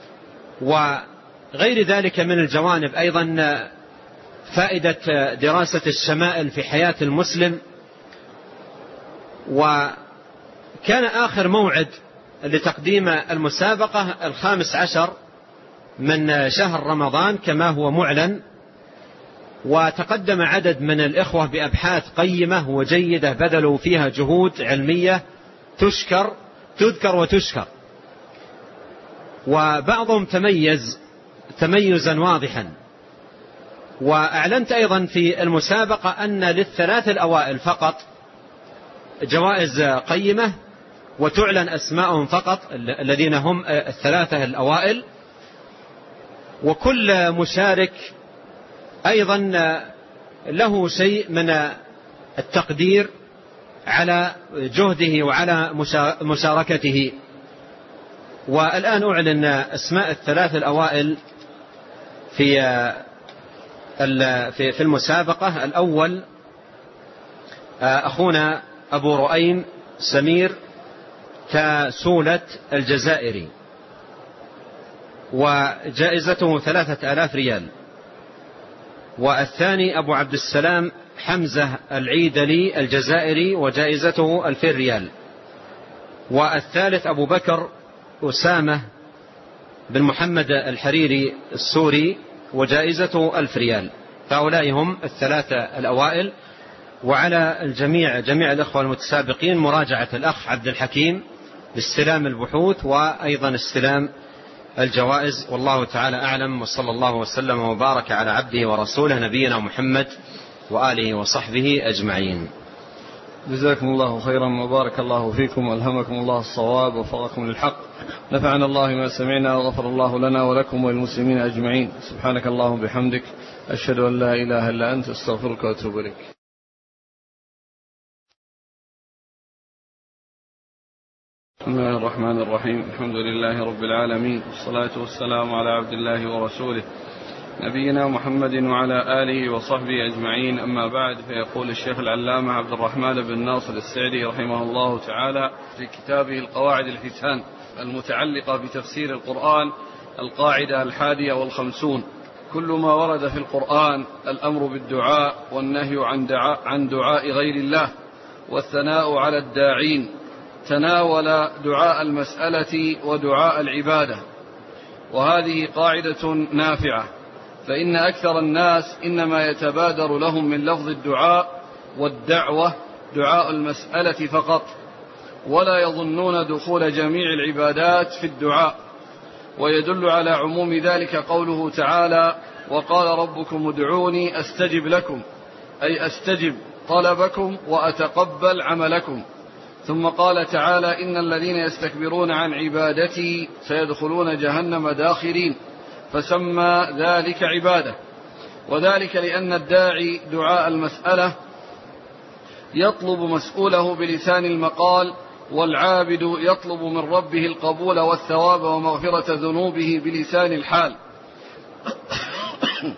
وغير ذلك من الجوانب. أيضا فائدة دراسة الشمائل في حياة المسلم. وكان آخر موعد لتقديم المسابقة الخامس عشر من شهر رمضان كما هو معلن، وتقدم عدد من الإخوة بأبحاث قيمة وجيدة بذلوا فيها جهود علمية تشكر تذكر وتشكر، وبعضهم تميز تميزا واضحا. وأعلنت أيضا في المسابقة أن للثلاث الأوائل فقط جوائز قيمة، وتعلن أسماءهم فقط الذين هم الثلاثة الأوائل، وكل مشارك أيضا له شيء من التقدير على جهده وعلى مشاركته. والآن أعلن أسماء الثلاث الأوائل في في المسابقة. الأول أخونا أبو رؤيم سمير تاسولة الجزائري، وجائزته ثلاثة آلاف ريال. والثاني أبو عبد السلام حمزة العيدلي الجزائري، وجائزته ألفين ريال. والثالث أبو بكر أسامة بن محمد الحريري السوري، وجائزته ألف ريال. فهؤلاء هم الثلاثة الأوائل. وعلى الجميع جميع الأخوة المتسابقين مراجعة الأخ عبد الحكيم لاستلام البحوث وأيضا استلام الجوائز. والله تعالى أعلم، وصلى الله وسلم وبارك على عبده ورسوله نبينا محمد وآله وصحبه أجمعين. جزاكم الله خيرا وبارك الله فيكم وألهمكم الله الصواب ووفقكم للحق. نفعنا الله ما سمعنا وغفر الله لنا ولكم وللمسلمين أجمعين. سبحانك اللهم وبحمدك، أشهد أن لا إله إلا أنت، أستغفرك وأتوب إليك. بسم الله الرحمن الرحيم. الحمد لله رب العالمين، والصلاة والسلام على عبد الله ورسوله نبينا محمد وعلى آله وصحبه أجمعين. أما بعد، فيقول الشيخ العلامة عبد الرحمن بن ناصر السعدي رحمه الله تعالى في كتابه القواعد الحسان المتعلقة بتفسير القرآن القاعدة الحادية والخمسون: كل ما ورد في القرآن الأمر بالدعاء والنهي عن دعاء, عن دعاء غير الله والثناء على الداعين تناول دعاء المسألة ودعاء العبادة. وهذه قاعدة نافعة، فإن أكثر الناس إنما يتبادر لهم من لفظ الدعاء والدعوة دعاء المسألة فقط، ولا يظنون دخول جميع العبادات في الدعاء. ويدل على عموم ذلك قوله تعالى: وقال ربكم ادعوني أستجب لكم، أي أستجب طلبكم وأتقبل عملكم. ثم قال تعالى: إن الذين يستكبرون عن عبادتي سيدخلون جهنم داخرين، فسمى ذلك عبادة. وذلك لأن الداعي دعاء المسألة يطلب مسؤوله بلسان المقال، والعابد يطلب من ربه القبول والثواب ومغفرة ذنوبه بلسان الحال.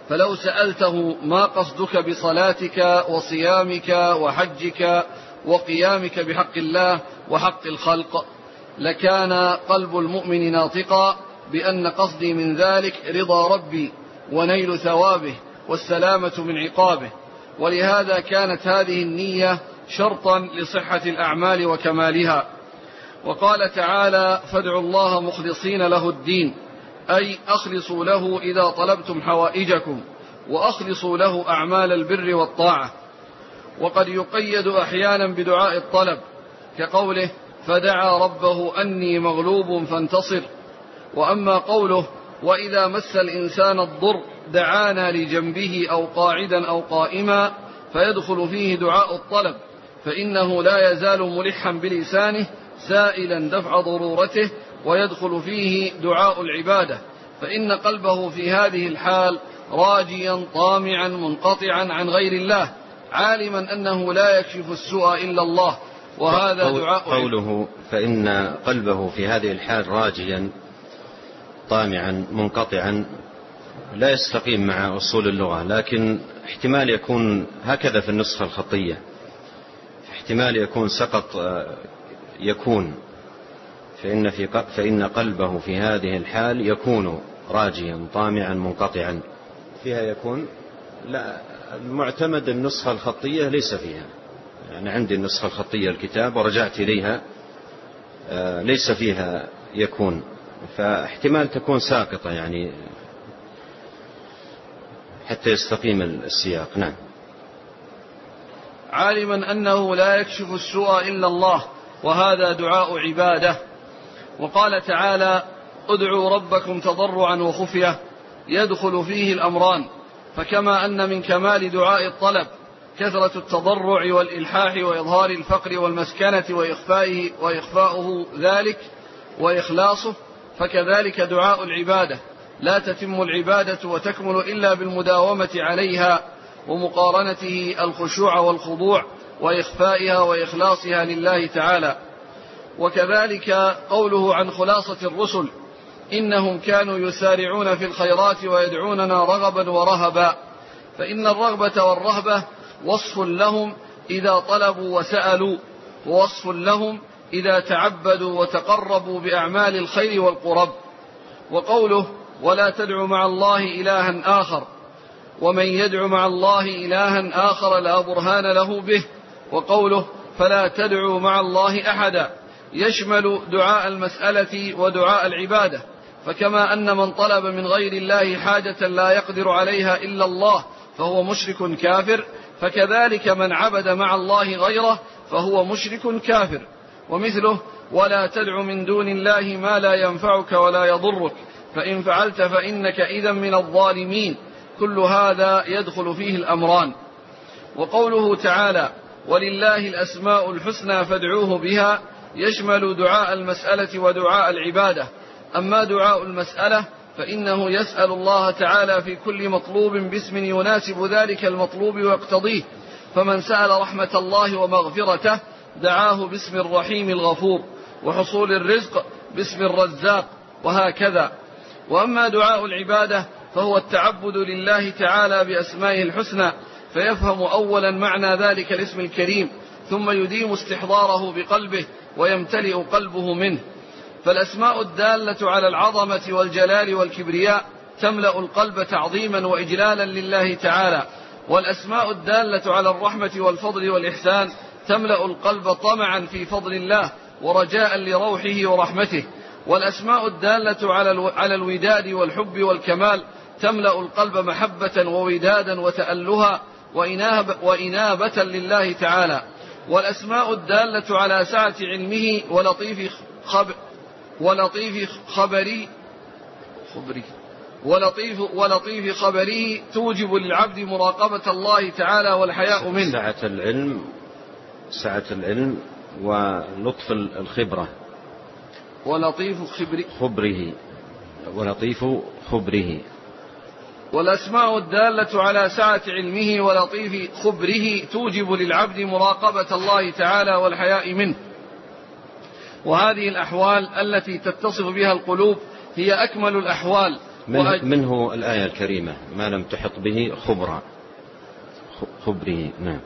فلو سألته ما قصدك بصلاتك وصيامك وحجك وقيامك بحق الله وحق الخلق، لكان قلب المؤمن ناطقا بأن قصدي من ذلك رضا ربي ونيل ثوابه والسلامة من عقابه. ولهذا كانت هذه النية شرطا لصحة الأعمال وكمالها. وقال تعالى: فادعوا الله مخلصين له الدين، أي أخلصوا له إذا طلبتم حوائجكم، وأخلصوا له أعمال البر والطاعة. وقد يقيد أحيانا بدعاء الطلب كقوله: فدعا ربه أني مغلوب فانتصر. وأما قوله: وإذا مس الإنسان الضر دعانا لجنبه أو قاعدا أو قائما، فيدخل فيه دعاء الطلب، فإنه لا يزال ملحا بلسانه سائلا دفع ضرورته، ويدخل فيه دعاء العبادة، فإن قلبه في هذه الحال راجيا طامعا منقطعا عن غير الله، عالما أنه لا يكشف السوء إلا الله. وهذا دعاء قوله فإن قلبه في هذه الحال راجيا طامعا منقطعا لا يستقيم مع أصول اللغة، لكن احتمال يكون هكذا في النسخة الخطية، احتمال يكون سقط يكون فإن, في فإن قلبه في هذه الحال يكون راجيا طامعا منقطعا، فيها يكون. لا، المعتمد النسخة الخطية ليس فيها، يعني عندي النسخة الخطية الكتاب ورجعت إليها ليس فيها يكون، فاحتمال تكون ساقطة يعني حتى يستقيم السياق. نعم. عالما أنه لا يكشف السوء إلا الله، وهذا دعاء عبادة. وقال تعالى: ادعوا ربكم تضرعا وخفية، يدخل فيه الأمران. فكما أن من كمال دعاء الطلب كثرة التضرع والإلحاح وإظهار الفقر والمسكنة وإخفائه وإخفاؤه ذلك وإخلاصه، فكذلك دعاء العبادة لا تتم العبادة وتكمل إلا بالمداومة عليها ومقارنته الخشوع والخضوع وإخفائها وإخلاصها لله تعالى. وكذلك قوله عن خلاصة الرسل: إنهم كانوا يسارعون في الخيرات ويدعوننا رغبا ورهبا، فإن الرغبة والرهبة وصف لهم إذا طلبوا وسألوا، ووصف لهم إذا تعبدوا وتقربوا بأعمال الخير والقرب. وقوله: ولا تدع مع الله إلها آخر، ومن يدع مع الله إلها آخر لا برهان له به. وقوله: فلا تدعوا مع الله أحدا، يشمل دعاء المسألة ودعاء العبادة. فكما أن من طلب من غير الله حاجة لا يقدر عليها إلا الله فهو مشرك كافر، فكذلك من عبد مع الله غيره فهو مشرك كافر. ومثله: ولا تدع من دون الله ما لا ينفعك ولا يضرك، فإن فعلت فإنك إذا من الظالمين. كل هذا يدخل فيه الأمران. وقوله تعالى: ولله الأسماء الحسنى فادعوه بها، يشمل دعاء المسألة ودعاء العبادة. أما دعاء المسألة فإنه يسأل الله تعالى في كل مطلوب باسم يناسب ذلك المطلوب ويقتضيه، فمن سأل رحمة الله ومغفرته دعاه باسم الرحيم الغفور، وحصول الرزق باسم الرزاق، وهكذا. وأما دعاء العبادة فهو التعبد لله تعالى بأسمائه الحسنى، فيفهم أولا معنى ذلك الاسم الكريم، ثم يديم استحضاره بقلبه ويمتلئ قلبه منه. فالأسماء الدالة على العظمة والجلال والكبرياء تملأ القلب تعظيما وإجلالا لله تعالى، والأسماء الدالة على الرحمة والفضل والإحسان تملأ القلب طمعا في فضل الله ورجاء لروحه ورحمته، والأسماء الدالة على الوداد والحب والكمال تملأ القلب محبة وودادا وتألها وإنابة لله تعالى، والأسماء الدالة على سعة علمه ولطيف خبر ولطيف خبري خبري ولطيف ولطيف خبره توجب للعبد مراقبة الله تعالى والحياء منه. سعة العلم سعة العلم ولطف الخبرة ولطيف خبره خبره ولطيف خبره. والأسماء الدالة على سعة علمه ولطيف خبره توجب للعبد مراقبة الله تعالى والحياء منه. وهذه الأحوال التي تتصف بها القلوب هي أكمل الأحوال، منه, منه الآية الكريمة ما لم تحط به خبرا خبره. نعم.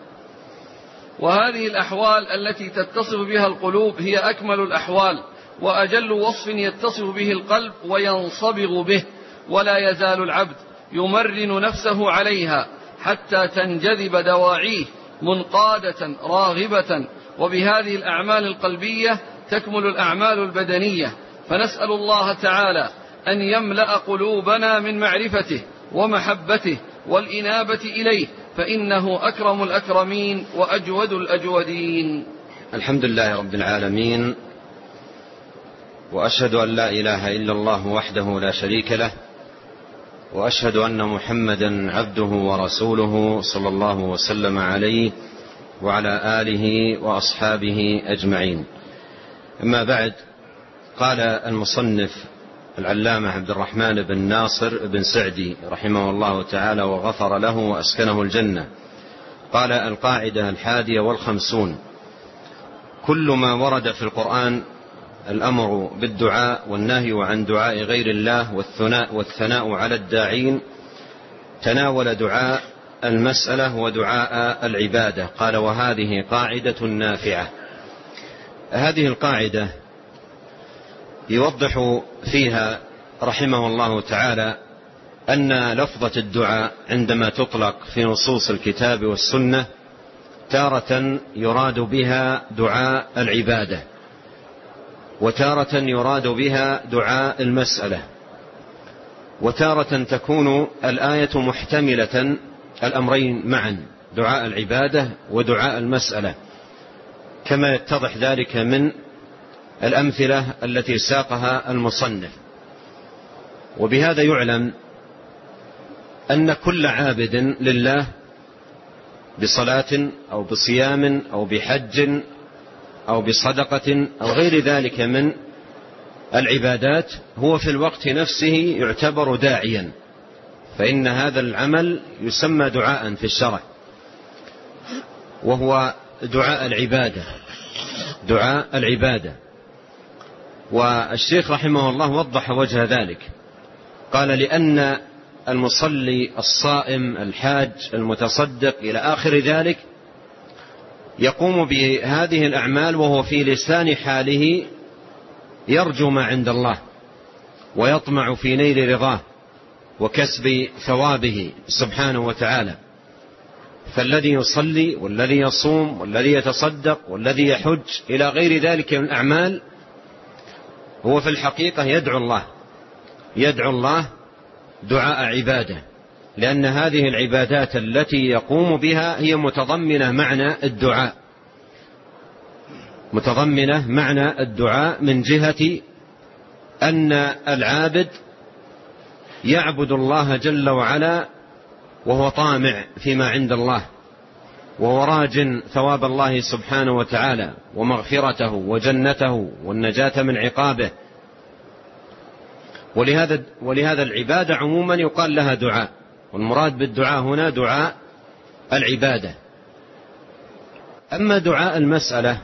وهذه الأحوال التي تتصف بها القلوب هي أكمل الأحوال وأجل وصف يتصف به القلب وينصبغ به، ولا يزال العبد يمرن نفسه عليها حتى تنجذب دواعيه منقادة راغبة، وبهذه الأعمال القلبية تكمل الأعمال البدنية. فنسأل الله تعالى أن يملأ قلوبنا من معرفته ومحبته والإنابة إليه، فإنه أكرم الأكرمين وأجود الأجودين. الحمد لله رب العالمين، وأشهد أن لا إله إلا الله وحده لا شريك له، وأشهد أن محمدا عبده ورسوله صلى الله وسلم عليه وعلى آله وأصحابه أجمعين. أما بعد، قال المصنف العلامة عبد الرحمن بن ناصر بن سعدي رحمه الله تعالى وغفر له وأسكنه الجنة، قال: القاعدة الحادية والخمسون: كل ما ورد في القرآن الأمر بالدعاء والنهي عن دعاء غير الله والثناء, والثناء على الداعين تناول دعاء المسألة ودعاء العبادة. قال: وهذه قاعدة نافعة. هذه القاعدة يوضح فيها رحمه الله تعالى أن لفظة الدعاء عندما تطلق في نصوص الكتاب والسنة تارة يراد بها دعاء العبادة، وتارة يراد بها دعاء المسألة، وتارة تكون الآية محتملة الأمرين معا، دعاء العبادة ودعاء المسألة، كما يتضح ذلك من الأمثلة التي ساقها المصنف. وبهذا يعلم أن كل عابد لله بصلاة أو بصيام أو بحج أو بصدقة أو غير ذلك من العبادات هو في الوقت نفسه يعتبر داعيا، فإن هذا العمل يسمى دعاء في الشرع، وهو دعاء العبادة، دعاء العبادة. والشيخ رحمه الله وضح وجه ذلك، قال: لأن المصلي الصائم الحاج المتصدق إلى آخر ذلك يقوم بهذه الأعمال وهو في لسان حاله يرجو ما عند الله ويطمع في نيل رضاه وكسب ثوابه سبحانه وتعالى. فالذي يصلي والذي يصوم والذي يتصدق والذي يحج إلى غير ذلك من الأعمال هو في الحقيقة يدعو الله، يدعو الله دعاء عبادة، لأن هذه العبادات التي يقوم بها هي متضمنة معنى الدعاء، متضمنة معنى الدعاء من جهة أن العابد يعبد الله جل وعلا وهو طامع فيما عند الله، وهو راج ثواب الله سبحانه وتعالى ومغفرته وجنته والنجاة من عقابه. ولهذا, ولهذا العبادة عموما يقال لها دعاء، والمراد بالدعاء هنا دعاء العبادة. أما دعاء المسألة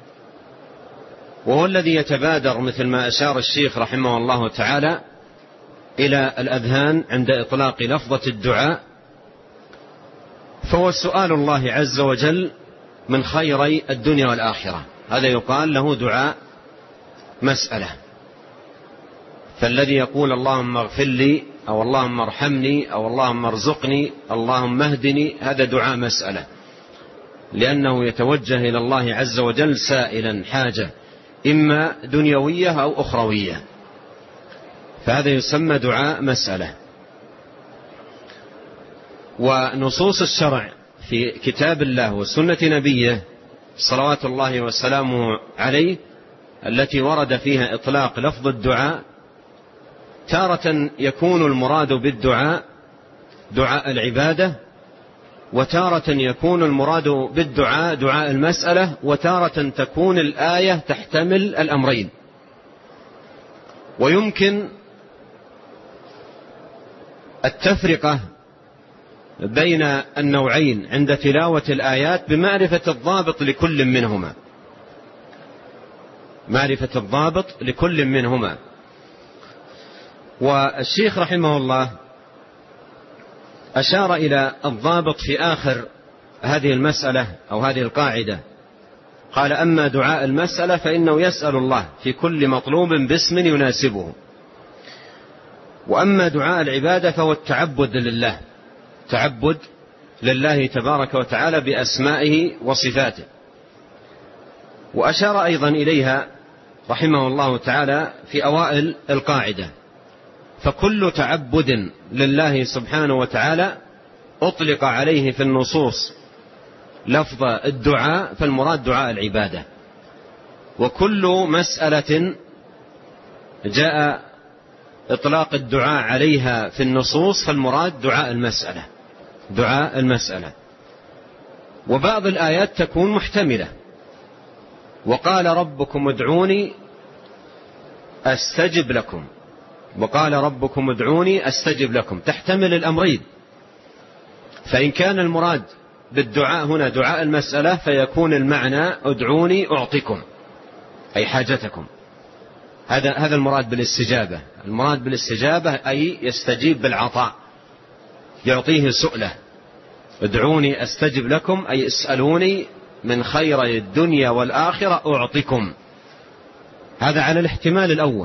وهو الذي يتبادر مثل ما أشار الشيخ رحمه الله تعالى إلى الأذهان عند إطلاق لفظة الدعاء، فهو سؤال الله عز وجل من خيري الدنيا والآخرة، هذا يقال له دعاء مسألة. فالذي يقول اللهم اغفر لي أو اللهم ارحمني أو اللهم ارزقني اللهم اهدني، هذا دعاء مسألة، لأنه يتوجه إلى الله عز وجل سائلا حاجة إما دنيوية أو أخروية، فهذا يسمى دعاء مسألة. ونصوص الشرع في كتاب الله وسنة نبيه صلوات الله وسلامه عليه التي ورد فيها إطلاق لفظ الدعاء، تارة يكون المراد بالدعاء دعاء العبادة، وتارة يكون المراد بالدعاء دعاء المسألة، وتارة تكون الآية تحتمل الأمرين. ويمكن التفرقة بين النوعين عند تلاوة الآيات بمعرفة الضابط لكل منهما، معرفة الضابط لكل منهما. والشيخ رحمه الله أشار إلى الضابط في آخر هذه المسألة أو هذه القاعدة، قال: أما دعاء المسألة فإنه يسأل الله في كل مطلوب باسم يناسبه، وأما دعاء العبادة فهو التعبد لله، تعبد لله تبارك وتعالى بأسمائه وصفاته. وأشار أيضا إليها رحمه الله تعالى في أوائل القاعدة: فكل تعبد لله سبحانه وتعالى أطلق عليه في النصوص لفظ الدعاء فالمراد دعاء العبادة، وكل مسألة جاء إطلاق الدعاء عليها في النصوص فالمراد دعاء المسألة، دعاء المسألة. وبعض الآيات تكون محتملة، وقال ربكم ادعوني أستجب لكم، وقال ربكم ادعوني أستجب لكم، تحتمل الأمرين. فإن كان المراد بالدعاء هنا دعاء المسألة فيكون المعنى ادعوني أعطيكم، أي حاجتكم، هذا هذا المراد بالاستجابة. المراد بالاستجابة أي يستجيب بالعطاء، يعطيه سؤله. ادعوني أستجب لكم أي اسألوني من خيري الدنيا والآخرة أعطيكم، هذا على الاحتمال الأول.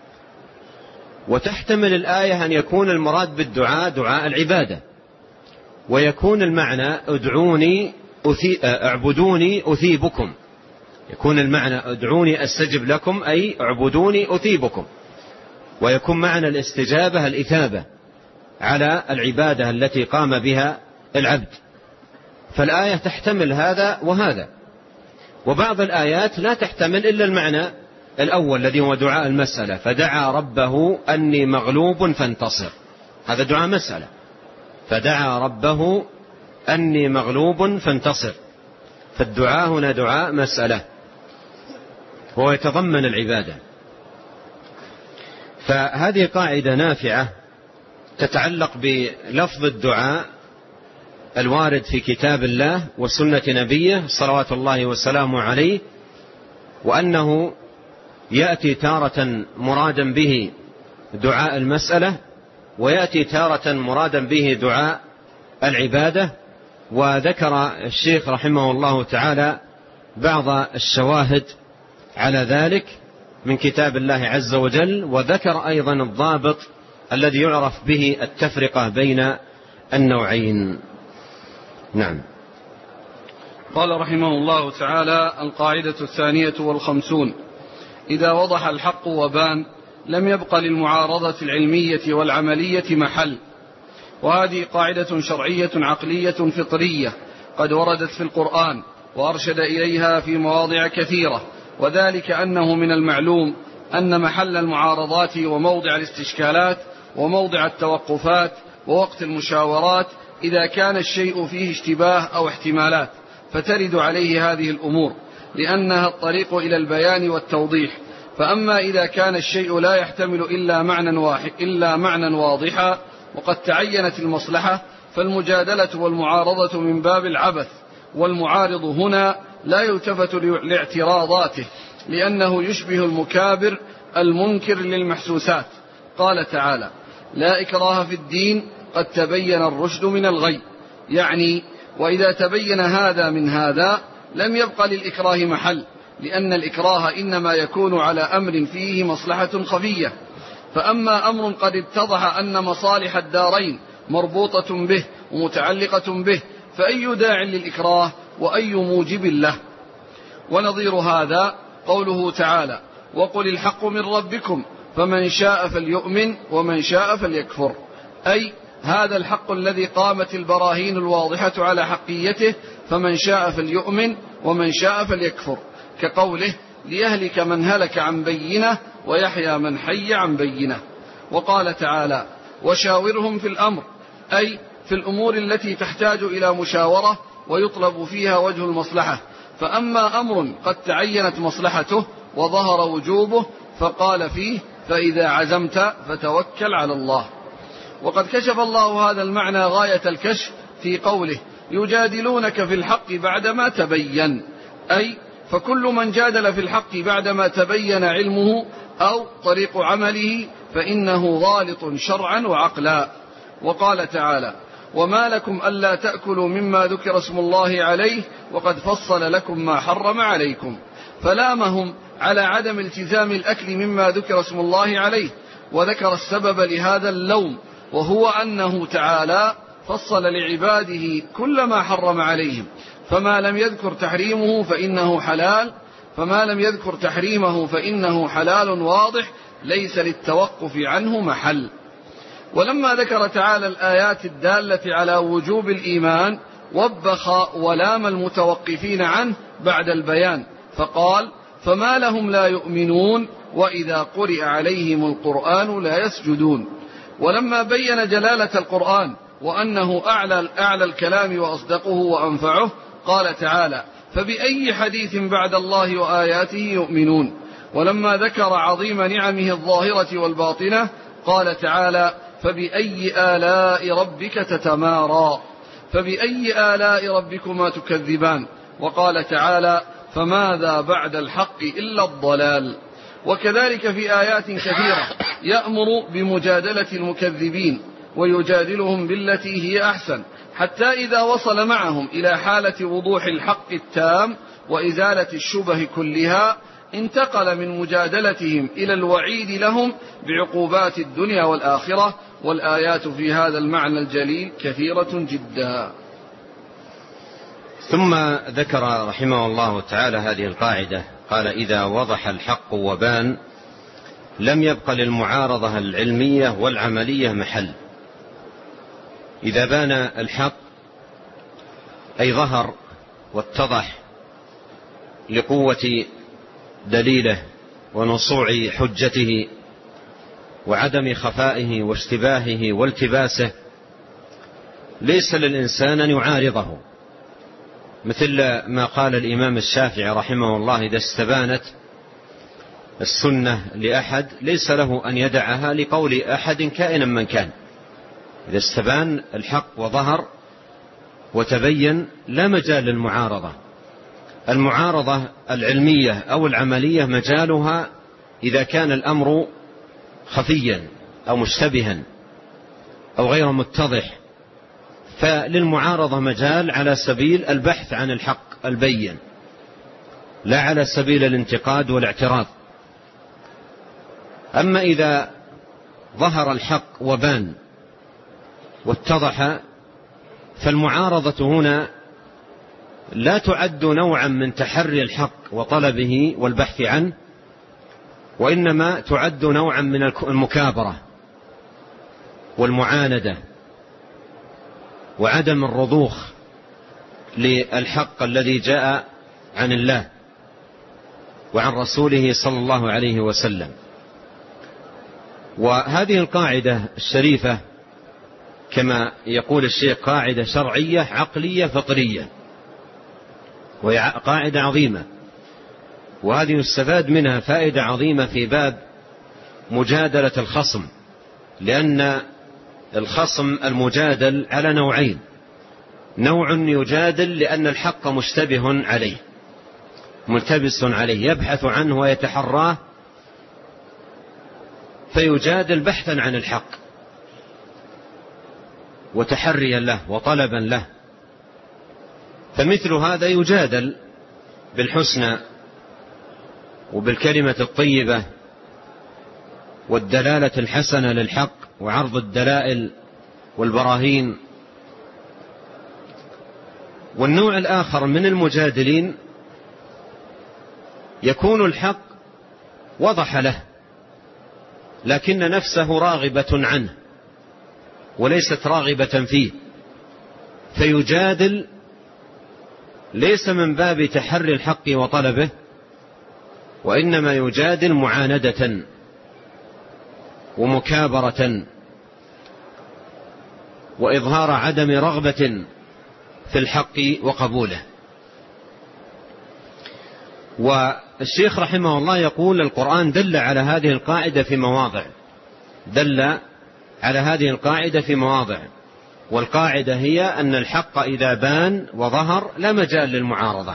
وتحتمل الآية أن يكون المراد بالدعاء دعاء العبادة، ويكون المعنى ادعوني أثي... اعبدوني أثيبكم، يكون المعنى ادعوني أستجب لكم أي اعبدوني أثيبكم، ويكون معنى الاستجابة الإثابة على العبادة التي قام بها العبد. فالآية تحتمل هذا وهذا. وبعض الآيات لا تحتمل إلا المعنى الأول الذي هو دعاء المسألة: فدعا ربه أني مغلوب فانتصر، هذا دعاء مسألة. فدعا ربه أني مغلوب فانتصر، فالدعاء هنا دعاء مسألة هو يتضمن العبادة. فهذه قاعدة نافعة تتعلق بلفظ الدعاء الوارد في كتاب الله وسنة نبيه صلوات الله وسلامه عليه، وأنه يأتي تارة مرادا به دعاء المسألة، ويأتي تارة مرادا به دعاء العبادة. وذكر الشيخ رحمه الله تعالى بعض الشواهد على ذلك من كتاب الله عز وجل، وذكر أيضا الضابط الذي يعرف به التفرقة بين النوعين. نعم. قال رحمه الله تعالى: القاعدة الثانية والخمسون: إذا وضح الحق وبان لم يبق للمعارضة العلمية والعملية محل. وهذه قاعدة شرعية عقلية فطرية قد وردت في القرآن وأرشد إليها في مواضع كثيرة، وذلك أنه من المعلوم أن محل المعارضات وموضع الاستشكالات وموضع التوقفات ووقت المشاورات إذا كان الشيء فيه اشتباه أو احتمالات فترد عليه هذه الأمور، لأنها الطريق إلى البيان والتوضيح. فأما إذا كان الشيء لا يحتمل إلا معنى واحد إلا معنى واضحا وقد تعينت المصلحة فالمجادلة والمعارضة من باب العبث، والمعارض هنا لا يلتفت لاعتراضاته لأنه يشبه المكابر المنكر للمحسوسات. قال تعالى: لا إكراه في الدين قد تبين الرشد من الغي، يعني وإذا تبين هذا من هذا لم يبق للإكراه محل، لأن الإكراه إنما يكون على أمر فيه مصلحة خفية. فأما أمر قد اتضح أن مصالح الدارين مربوطة به ومتعلقة به فأي داع للإكراه وأي موجب له. ونظير هذا قوله تعالى: وقل الحق من ربكم فمن شاء فليؤمن ومن شاء فليكفر، أي هذا الحق الذي قامت البراهين الواضحة على حقيته، فمن شاء فليؤمن ومن شاء فليكفر، كقوله: ليهلك من هلك عن بينة ويحيى من حي عن بينة. وقال تعالى: وشاورهم في الأمر، أي في الأمور التي تحتاج إلى مشاورة ويطلب فيها وجه المصلحة. فأما أمر قد تعينت مصلحته وظهر وجوبه فقال فيه: فإذا عزمت فتوكل على الله. وقد كشف الله هذا المعنى غاية الكشف في قوله: يجادلونك في الحق بعدما تبين، أي فكل من جادل في الحق بعدما تبين علمه أو طريق عمله فإنه غالط شرعا وعقلا. وقال تعالى: وما لكم ألا تأكلوا مما ذكر اسم الله عليه وقد فصل لكم ما حرم عليكم، فلامهم على عدم التزام الأكل مما ذكر اسم الله عليه، وذكر السبب لهذا اللوم، وهو أنه تعالى فصل لعباده كل ما حرم عليهم، فما لم يذكر تحريمه فإنه حلال فما لم يذكر تحريمه فإنه حلال واضح ليس للتوقف عنه محل. ولما ذكر تعالى الآيات الدالة على وجوب الإيمان وبخ ولام المتوقفين عنه بعد البيان، فقال: فما لهم لا يؤمنون وإذا قرئ عليهم القرآن لا يسجدون. ولما بين جلالة القرآن وأنه أعلى, أعلى الكلام وأصدقه وأنفعه، قال تعالى: فبأي حديث بعد الله وآياته يؤمنون. ولما ذكر عظيم نعمه الظاهرة والباطنة، قال تعالى: فبأي آلاء ربك تتمارى فبأي آلاء ربكما تكذبان. وقال تعالى: فماذا بعد الحق إلا الضلال. وكذلك في آيات كثيرة يأمر بمجادلة المكذبين ويجادلهم بالتي هي أحسن، حتى إذا وصل معهم إلى حالة وضوح الحق التام وإزالة الشبه كلها، انتقل من مجادلتهم إلى الوعيد لهم بعقوبات الدنيا والآخرة. والآيات في هذا المعنى الجليل كثيرة جدا. ثم ذكر رحمه الله تعالى هذه القاعدة، قال: إذا وضح الحق وبان لم يبق للمعارضة العلمية والعملية محل. إذا بان الحق أي ظهر واتضح لقوة دليله ونصوع حجته وعدم خفائه واشتباهه والتباسه، ليس للإنسان أن يعارضه، مثل ما قال الإمام الشافعي رحمه الله: إذا استبانت السنة لأحد ليس له أن يدعها لقول أحد كائنا من كان. إذا استبان الحق وظهر وتبين لا مجال للمعارضة. المعارضة العلمية أو العملية مجالها إذا كان الأمر خفيا أو مشتبها أو غير متضح، فللمعارضة مجال على سبيل البحث عن الحق البين، لا على سبيل الانتقاد والاعتراض. أما إذا ظهر الحق وبان واتضح، فالمعارضة هنا لا تعد نوعا من تحري الحق وطلبه والبحث عنه، وإنما تعد نوعا من المكابرة والمعاندة وعدم الرضوخ للحق الذي جاء عن الله وعن رسوله صلى الله عليه وسلم. وهذه القاعدة الشريفة كما يقول الشيخ قاعدة شرعية عقلية فطرية، وهي قاعدة عظيمة، وهذه يستفاد منها فائدة عظيمة في باب مجادلة الخصم، لأن الخصم المجادل على نوعين: نوع يجادل لأن الحق مشتبه عليه ملتبس عليه يبحث عنه ويتحراه فيجادل بحثا عن الحق وتحريا له وطلبا له، فمثل هذا يجادل بالحسنى وبالكلمة الطيبة والدلالة الحسنة للحق وعرض الدلائل والبراهين. والنوع الآخر من المجادلين يكون الحق وضح له لكن نفسه راغبة عنه وليست راغبة فيه، فيجادل ليس من باب تحري الحق وطلبه، وإنما يجادل معاندة ومكابرة وإظهار عدم رغبة في الحق وقبوله. والشيخ رحمه الله يقول: القرآن دل على هذه القاعدة في مواضع دل على هذه القاعدة في مواضع والقاعدة هي أن الحق إذا بان وظهر لا مجال للمعارضة.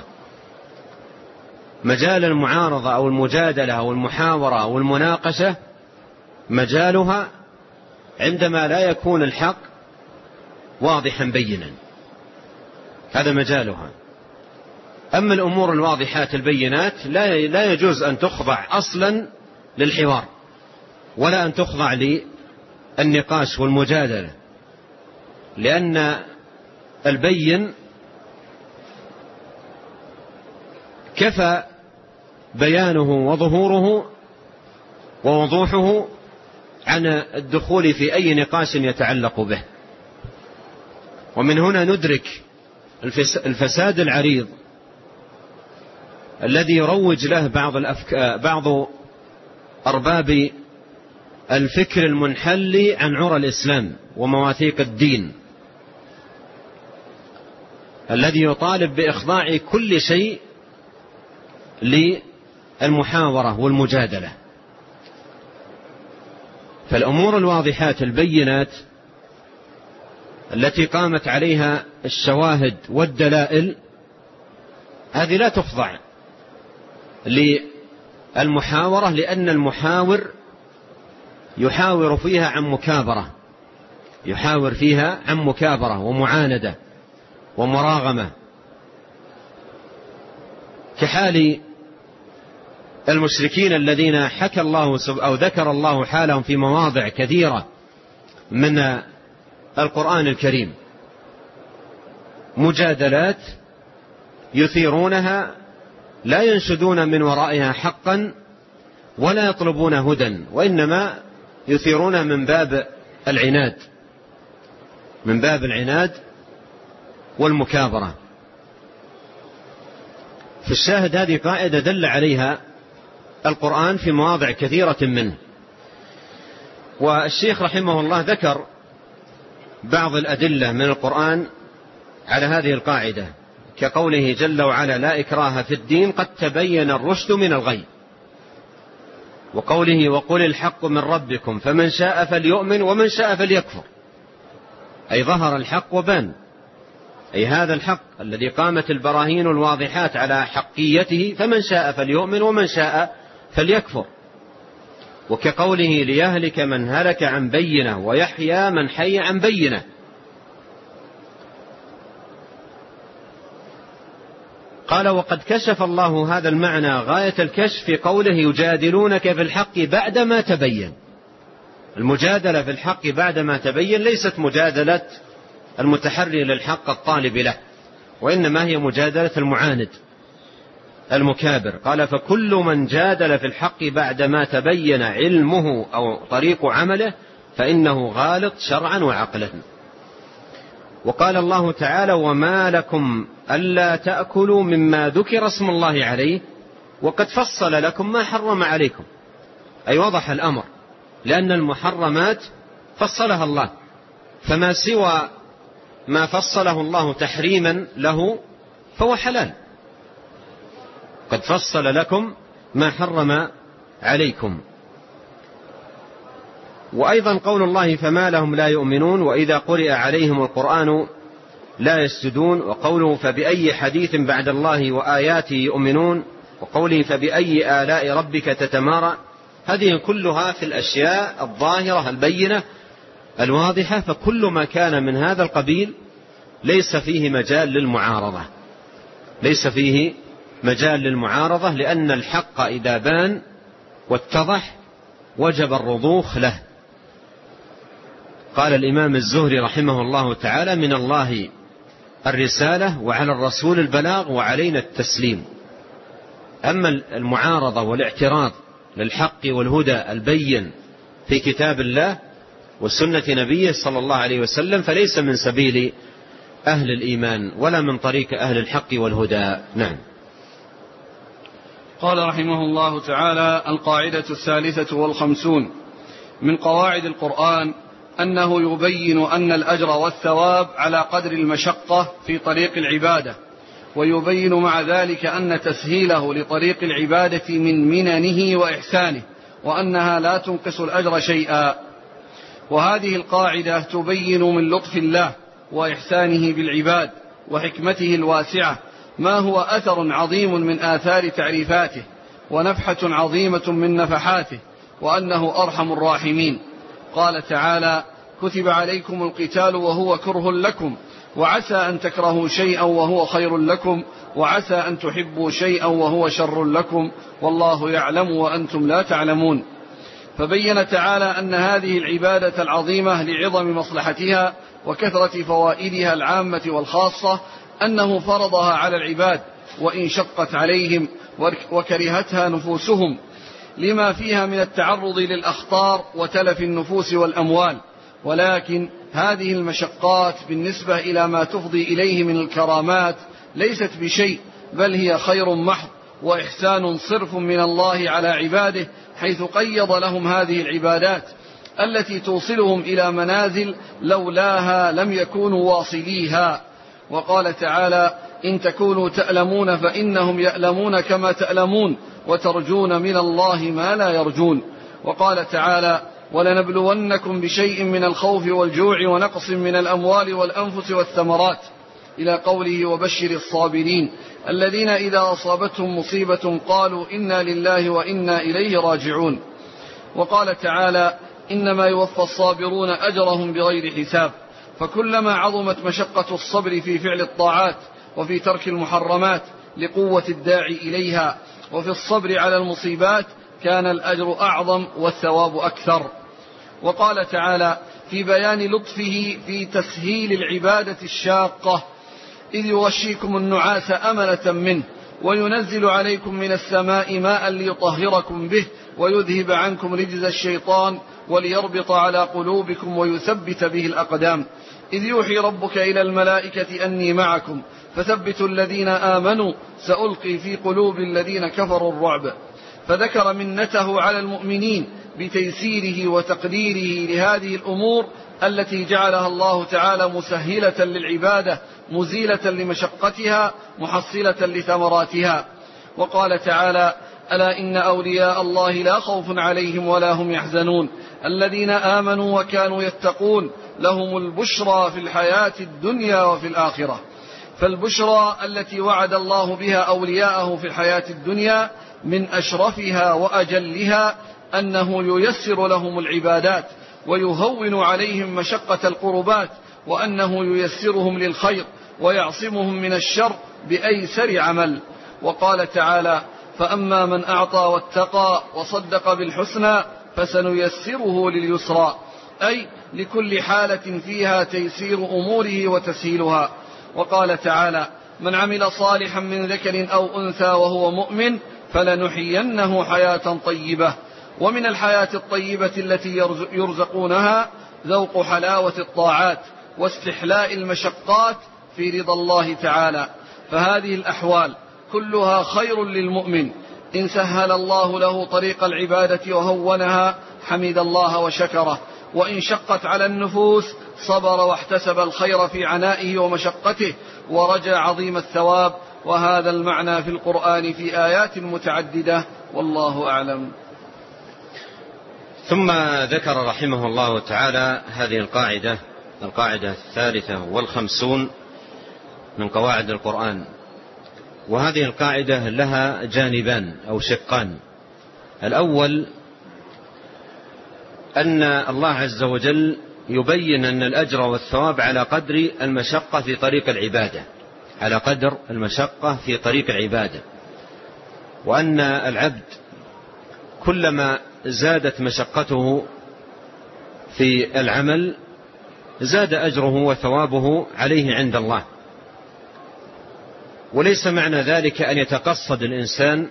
مجال المعارضة أو المجادلة أو المحاورة أو المناقشة مجالها عندما لا يكون الحق واضحا بينا، هذا مجالها. أما الأمور الواضحات البينات لا يجوز أن تخضع أصلا للحوار ولا أن تخضع للنقاش والمجادلة، لأن البين كفى بيانه وظهوره ووضوحه عن الدخول في أي نقاش يتعلق به. ومن هنا ندرك الفساد العريض الذي يروج له بعض الأفكار بعض أرباب الفكر المنحل عن عرى الإسلام ومواثيق الدين، الذي يطالب بإخضاع كل شيء للمحاورة والمجادلة. فالأمور الواضحات البينات التي قامت عليها الشواهد والدلائل هذه لا تخضع للمحاورة، لأن المحاور يحاور فيها عن مكابرة يحاور فيها عن مكابرة ومعاندة ومراغمة، كحال المشركين الذين حكى الله أو ذكر الله حالهم في مواضع كثيرة من القرآن الكريم، مجادلات يثيرونها لا ينشدون من ورائها حقا ولا يطلبون هدى، وإنما يثيرونها من باب العناد من باب العناد والمكابرة. في الشاهد هذه قاعدة دل عليها القرآن في مواضع كثيرة منه. والشيخ رحمه الله ذكر بعض الأدلة من القرآن على هذه القاعدة، كقوله جل وعلا لا إكراه في الدين قد تبين الرشد من الغي، وقوله وقل الحق من ربكم فمن شاء فليؤمن ومن شاء فليكفر، أي ظهر الحق وبان، أي هذا الحق الذي قامت البراهين الواضحات على حقيته، فمن شاء فليؤمن ومن شاء فليكفر. وكقوله ليهلك من هلك عن بينة ويحيى من حي عن بينة، قال وقد كشف الله هذا المعنى غاية الكشف في قوله يجادلونك في الحق بعدما تبين. المجادلة في الحق بعدما تبين ليست مجادلة المتحري للحق الطالب له، وإنما هي مجادلة المعاند المكابر. قال فكل من جادل في الحق بعدما تبين علمه أو طريق عمله فإنه غالط شرعا وعقلا. وقال الله تعالى وما لكم ألا تأكلوا مما ذكر اسم الله عليه وقد فصل لكم ما حرم عليكم، أي وضح الأمر، لأن المحرمات فصلها الله، فما سوى ما فصله الله تحريما له فهو حلال. قد فصل لكم ما حرم عليكم. وأيضا قول الله فما لهم لا يؤمنون وإذا قرئ عليهم القرآن لا يسجدون، وقوله فبأي حديث بعد الله وآياته يؤمنون، وقوله فبأي آلاء ربك تتمارى، هذه كلها في الأشياء الظاهرة البينة الواضحة. فكل ما كان من هذا القبيل ليس فيه مجال للمعارضة ليس فيه مجال للمعارضة لأن الحق إذا بان واتضح وجب الرضوخ له. قال الإمام الزهري رحمه الله تعالى من الله الرسالة وعلى الرسول البلاغ وعلينا التسليم. أما المعارضة والاعتراض للحق والهدى البين في كتاب الله وسنة نبيه صلى الله عليه وسلم فليس من سبيل أهل الإيمان ولا من طريق أهل الحق والهدى. نعم. قال رحمه الله تعالى القاعدة الثالثة والخمسون من قواعد القرآن أنه يبين أن الأجر والثواب على قدر المشقة في طريق العبادة، ويبين مع ذلك أن تسهيله لطريق العبادة من مننه وإحسانه، وأنها لا تنقص الأجر شيئا. وهذه القاعدة تبين من لطف الله وإحسانه بالعباد وحكمته الواسعة ما هو أثر عظيم من آثار تعريفاته ونفحة عظيمة من نفحاته، وأنه أرحم الراحمين. قال تعالى: كتب عليكم القتال وهو كره لكم وعسى أن تكرهوا شيئا وهو خير لكم وعسى أن تحبوا شيئا وهو شر لكم والله يعلم وأنتم لا تعلمون. فبين تعالى أن هذه العبادة العظيمة لعظم مصلحتها وكثرة فوائدها العامة والخاصة أنه فرضها على العباد وإن شقت عليهم وكرهتها نفوسهم، لما فيها من التعرض للأخطار وتلف النفوس والأموال. ولكن هذه المشقات بالنسبة إلى ما تفضي إليه من الكرامات ليست بشيء، بل هي خير محض وإحسان صرف من الله على عباده، حيث قيض لهم هذه العبادات التي توصلهم إلى منازل لولاها لم يكونوا واصليها. وقال تعالى: إن تكونوا تألمون فإنهم يألمون كما تألمون وترجون من الله ما لا يرجون. وقال تعالى: ولنبلونكم بشيء من الخوف والجوع ونقص من الأموال والأنفس والثمرات، إلى قوله: وبشر الصابرين الذين إذا أصابتهم مصيبة قالوا إنا لله وإنا إليه راجعون. وقال تعالى: إنما يوفى الصابرون أجرهم بغير حساب. فكلما عظمت مشقة الصبر في فعل الطاعات وفي ترك المحرمات لقوة الداعي إليها وفي الصبر على المصيبات كان الأجر أعظم والثواب أكثر. وقال تعالى في بيان لطفه في تسهيل العبادة الشاقة: إذ يغشيكم النعاس أمنة منه وينزل عليكم من السماء ماء ليطهركم به ويذهب عنكم رجز الشيطان وليربط على قلوبكم ويثبت به الأقدام. إذ يوحي ربك إلى الملائكة أني معكم فثبتوا الذين آمنوا سألقي في قلوب الذين كفروا الرعب. فذكر منته على المؤمنين بتيسيره وتقديره لهذه الأمور التي جعلها الله تعالى مسهلة للعبادة مزيلة لمشقتها محصلة لثمراتها. وقال تعالى: ألا إن أولياء الله لا خوف عليهم ولا هم يحزنون الذين آمنوا وكانوا يتقون لهم البشرى في الحياة الدنيا وفي الآخرة. فالبشرى التي وعد الله بها أولياءه في الحياة الدنيا من أشرفها وأجلها أنه ييسر لهم العبادات ويهون عليهم مشقة القربات، وأنه ييسرهم للخير ويعصمهم من الشر بأيسر عمل. وقال تعالى: فأما من أعطى واتقى وصدق بالحسنى فسنيسره لليسرى، أي لكل حالة فيها تيسير أموره وتسهيلها. وقال تعالى: من عمل صالحا من ذكر أو أنثى وهو مؤمن فلنحيينه حياة طيبة. ومن الحياة الطيبة التي يرزقونها ذوق حلاوة الطاعات واستحلاء المشقات في رضا الله تعالى. فهذه الأحوال كلها خير للمؤمن إن سهل الله له طريق العبادة وهونها حمد الله وشكره، وإن شقت على النفوس صبر واحتسب الخير في عنائه ومشقته ورجى عظيم الثواب. وهذا المعنى في القرآن في آيات متعددة، والله أعلم. ثم ذكر رحمه الله تعالى هذه القاعدة القاعدة الثالثة والخمسون من قواعد القرآن. وهذه القاعدة لها جانبان أو شقان. الأول أن الله عز وجل يبين أن الأجر والثواب على قدر المشقة في طريق العبادة على قدر المشقة في طريق العبادة، وأن العبد كلما زادت مشقته في العمل زاد أجره وثوابه عليه عند الله. وليس معنى ذلك أن يتقصد الإنسان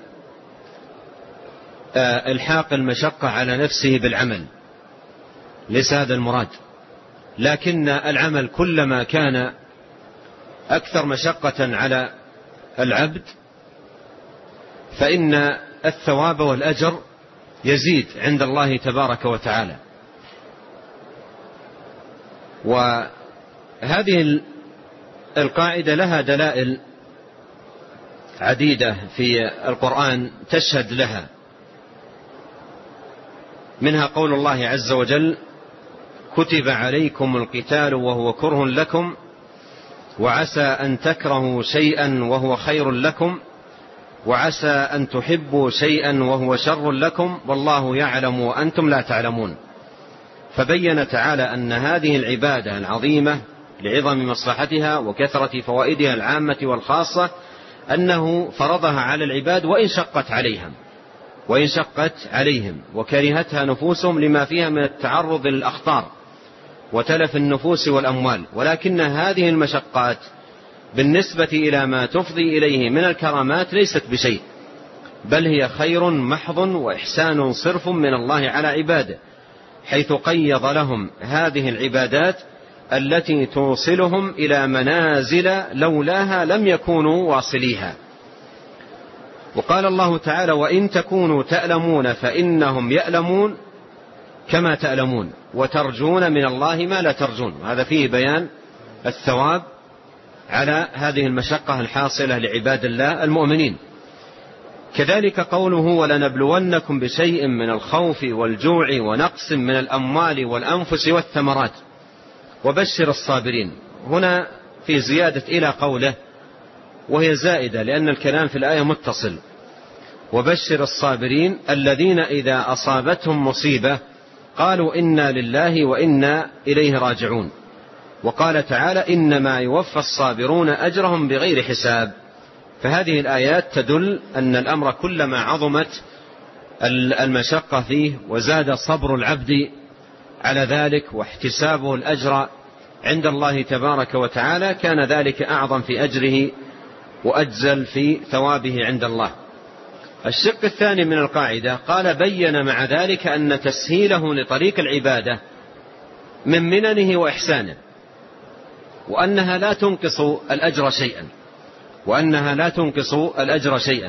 إلحاق المشقة على نفسه بالعمل، ليس هذا المراد، لكن العمل كلما كان أكثر مشقة على العبد فإن الثواب والأجر يزيد عند الله تبارك وتعالى. وهذه القاعدة لها دلائل عديدة في القرآن تشهد لها، منها قول الله عز وجل: كتب عليكم القتال وهو كره لكم وعسى أن تكرهوا شيئا وهو خير لكم وعسى أن تحبوا شيئا وهو شر لكم والله يعلم وأنتم لا تعلمون. فبين تعالى أن هذه العبادة العظيمة لعظم مصلحتها وكثرة فوائدها العامة والخاصة أنه فرضها على العباد وإن شقت عليهم وإن شقت عليهم وكرهتها نفوسهم لما فيها من التعرض للأخطار وتلف النفوس والأموال، ولكن هذه المشقات بالنسبة إلى ما تفضي إليه من الكرامات ليست بشيء، بل هي خير محض وإحسان صرف من الله على عباده، حيث قيض لهم هذه العبادات التي توصلهم إلى منازل لولاها لم يكونوا واصليها. وقال الله تعالى: وإن تكونوا تألمون فإنهم يألمون كما تألمون وترجون من الله ما لا ترجون. هذا فيه بيان الثواب على هذه المشقة الحاصلة لعباد الله المؤمنين. كذلك قوله: ولنبلونكم بشيء من الخوف والجوع ونقص من الأموال والأنفس والثمرات وبشر الصابرين. هنا في زيادة إلى قوله، وهي زائدة لأن الكلام في الآية متصل: وبشر الصابرين الذين إذا أصابتهم مصيبة قالوا إنا لله وإنا إليه راجعون. وقال تعالى: إنما يوفى الصابرون أجرهم بغير حساب. فهذه الآيات تدل أن الأمر كلما عظمت المشقة فيه وزاد صبر العبد على ذلك واحتسابه الأجر عند الله تبارك وتعالى كان ذلك أعظم في أجره وأجزل في ثوابه عند الله. الشق الثاني من القاعدة قال: بين مع ذلك أن تسهيله لطريق العبادة من مننه وإحسانه، وأنها لا تنقص الأجر شيئا وأنها لا تنقص الأجر شيئا.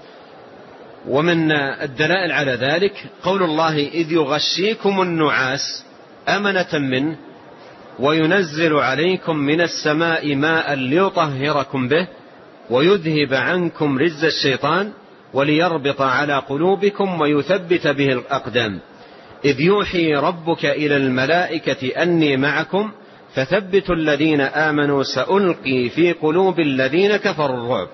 ومن الدلائل على ذلك قول الله: إذ يغشيكم النعاس أمنة منه وينزل عليكم من السماء ماء ليطهركم به ويذهب عنكم رجز الشيطان وليربط على قلوبكم ويثبت به الأقدام إذ يوحي ربك إلى الملائكة أني معكم فثبتوا الذين آمنوا سألقي في قلوب الذين كفروا الرعب.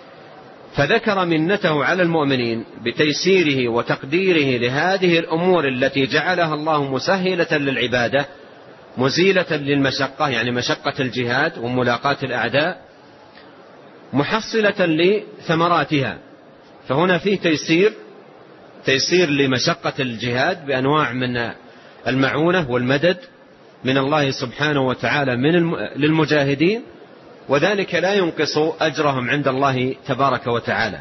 فذكر منته على المؤمنين بتيسيره وتقديره لهذه الأمور التي جعلها الله مسهلة للعبادة مزيلة للمشقة، يعني مشقة الجهاد وملاقاة الأعداء، محصلة لثمراتها. فهنا فيه تيسير تيسير لمشقة الجهاد بأنواع من المعونة والمدد من الله سبحانه وتعالى من الم... للمجاهدين، وذلك لا ينقص أجرهم عند الله تبارك وتعالى.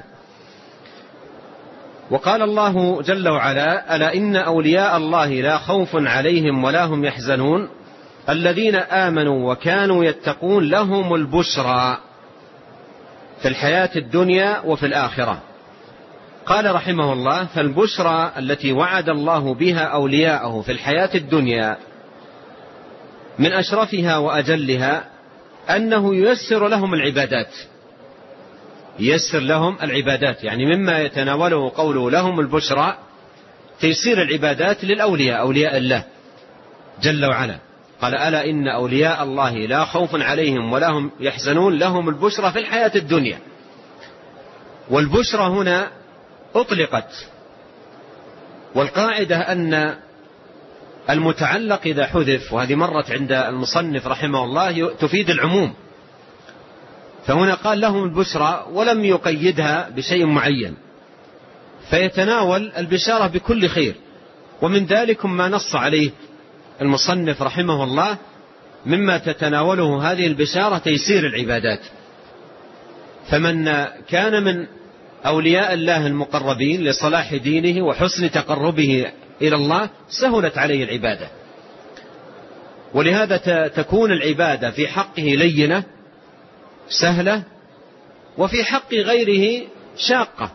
وقال الله جل وعلا: ألا إن أولياء الله لا خوف عليهم ولا هم يحزنون الذين آمنوا وكانوا يتقون لهم البشرى في الحياة الدنيا وفي الآخرة. قال رحمه الله: فالبشرى التي وعد الله بها أولياءه في الحياة الدنيا من أشرفها وأجلها أنه ييسر لهم العبادات ييسر لهم العبادات يعني مما يتناوله قوله لهم البشرى تيسير العبادات للأولياء أولياء الله جل وعلا. قال: ألا إن أولياء الله لا خوف عليهم ولا هم يحزنون لهم البشرى في الحياة الدنيا. والبشرى هنا أطلقت، والقاعدة أن المتعلق إذا حذف، وهذه مرت عند المصنف رحمه الله، تفيد العموم. فهنا قال لهم البشرى ولم يقيدها بشيء معين، فيتناول البشارة بكل خير. ومن ذلك ما نص عليه المصنف رحمه الله مما تتناوله هذه البشارة تيسير العبادات. فمن كان من أولياء الله المقربين لصلاح دينه وحسن تقربه إلى الله سهلت عليه العبادة، ولهذا تكون العبادة في حقه لينة سهلة، وفي حق غيره شاقة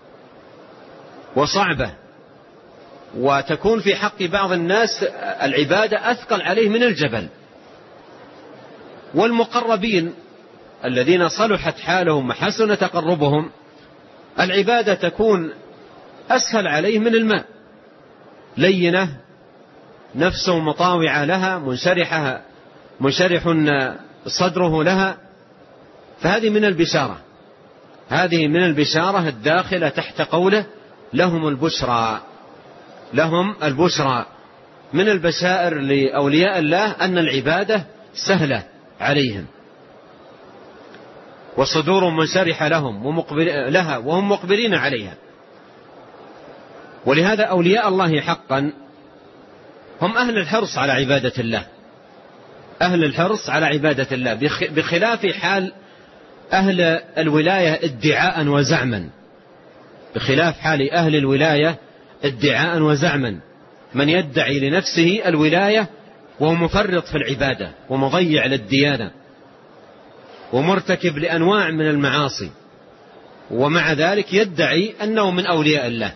وصعبة، وتكون في حق بعض الناس العبادة أثقل عليه من الجبل. والمقربين الذين صلحت حالهم وحسن تقربهم العبادة تكون أسهل عليه من الماء، لينة نفسه مطاوعة لها، منشرحة منشرح صدره لها. فهذه من البشارة. هذه من البشارة الداخلة تحت قوله لهم البشرى. لهم البشرى من البشائر لأولياء الله أن العبادة سهلة عليهم وصدور منشرحة لهم ومقبل لها وهم مقبلين عليها. ولهذا أولياء الله حقا هم أهل الحرص على عبادة الله، أهل الحرص على عبادة الله، بخلاف حال أهل الولاية ادعاء وزعما، بخلاف حال أهل الولاية ادعاء وزعما، من يدعي لنفسه الولاية وهو مفرط في العبادة ومضيع للديانة ومرتكب لأنواع من المعاصي، ومع ذلك يدعي أنه من أولياء الله.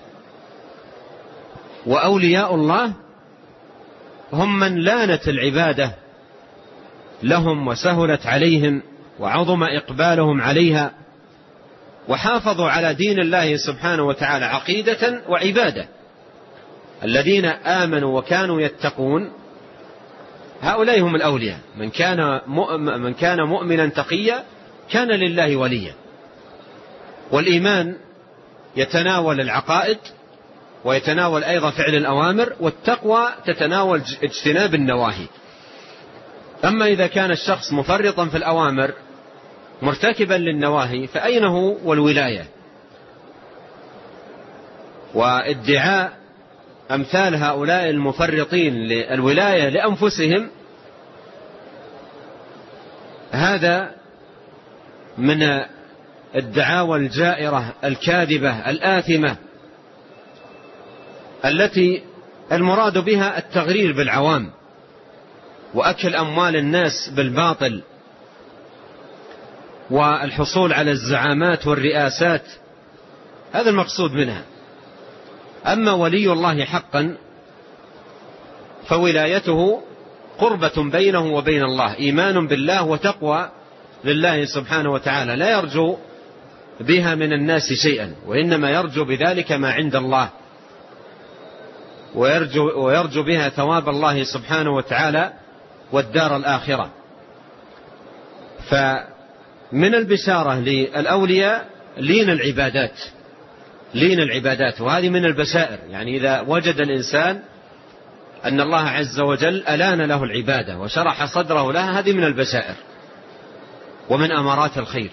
وأولياء الله هم من لانت العبادة لهم وسهلت عليهم وعظم إقبالهم عليها وحافظوا على دين الله سبحانه وتعالى عقيدة وعبادة. الذين آمنوا وكانوا يتقون هؤلاء هم الأولياء. من كان من كان مؤمنا تقيا كان لله وليا. والإيمان يتناول العقائد ويتناول أيضا فعل الأوامر، والتقوى تتناول اجتناب النواهي. أما إذا كان الشخص مفرطا في الأوامر مرتكبا للنواهي فأين هو والولاية؟ وادعاء أمثال هؤلاء المفرطين للولاية لأنفسهم هذا من الدعاوى الجائرة الكاذبة الآثمة التي المراد بها التغرير بالعوام وأكل أموال الناس بالباطل والحصول على الزعامات والرئاسات، هذا المقصود منها. أما ولي الله حقا فولايته قربة بينه وبين الله، إيمان بالله وتقوى لله سبحانه وتعالى، لا يرجو بها من الناس شيئا، وإنما يرجو بذلك ما عند الله، ويرجو, ويرجو بها ثواب الله سبحانه وتعالى والدار الآخرة. فمن البشارة للأولياء لين العبادات، لين العبادات، وهذه من البشائر. يعني إذا وجد الإنسان أن الله عز وجل ألان له العبادة وشرح صدره لها، هذه من البشائر ومن أمارات الخير.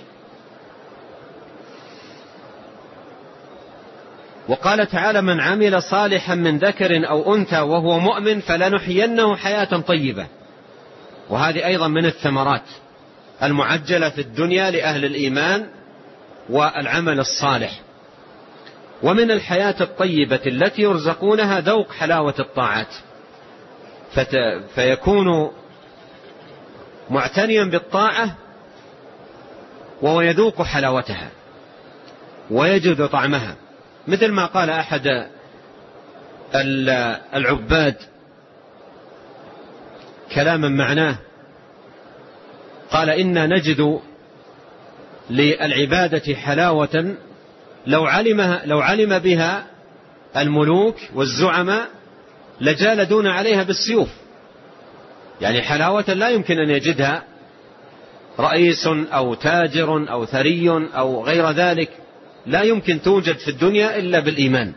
وقال تعالى: من عمل صالحا من ذكر أو أنثى وهو مؤمن فلنحيينه حياة طيبة. وهذه أيضا من الثمرات المعجلة في الدنيا لأهل الإيمان والعمل الصالح. ومن الحياة الطيبة التي يرزقونها ذوق حلاوة الطاعات، فيكون معتنيا بالطاعة وهو يذوق حلاوتها ويجد طعمها، مثل ما قال أحد العباد كلاما معناه، قال: إنا نجد للعبادة حلاوة لو علمها لو علم بها الملوك والزعماء لجالدون عليها بالسيوف. يعني حلاوة لا يمكن أن يجدها رئيس أو تاجر أو ثري أو غير ذلك، لا يمكن توجد في الدنيا إلا بالإيمان.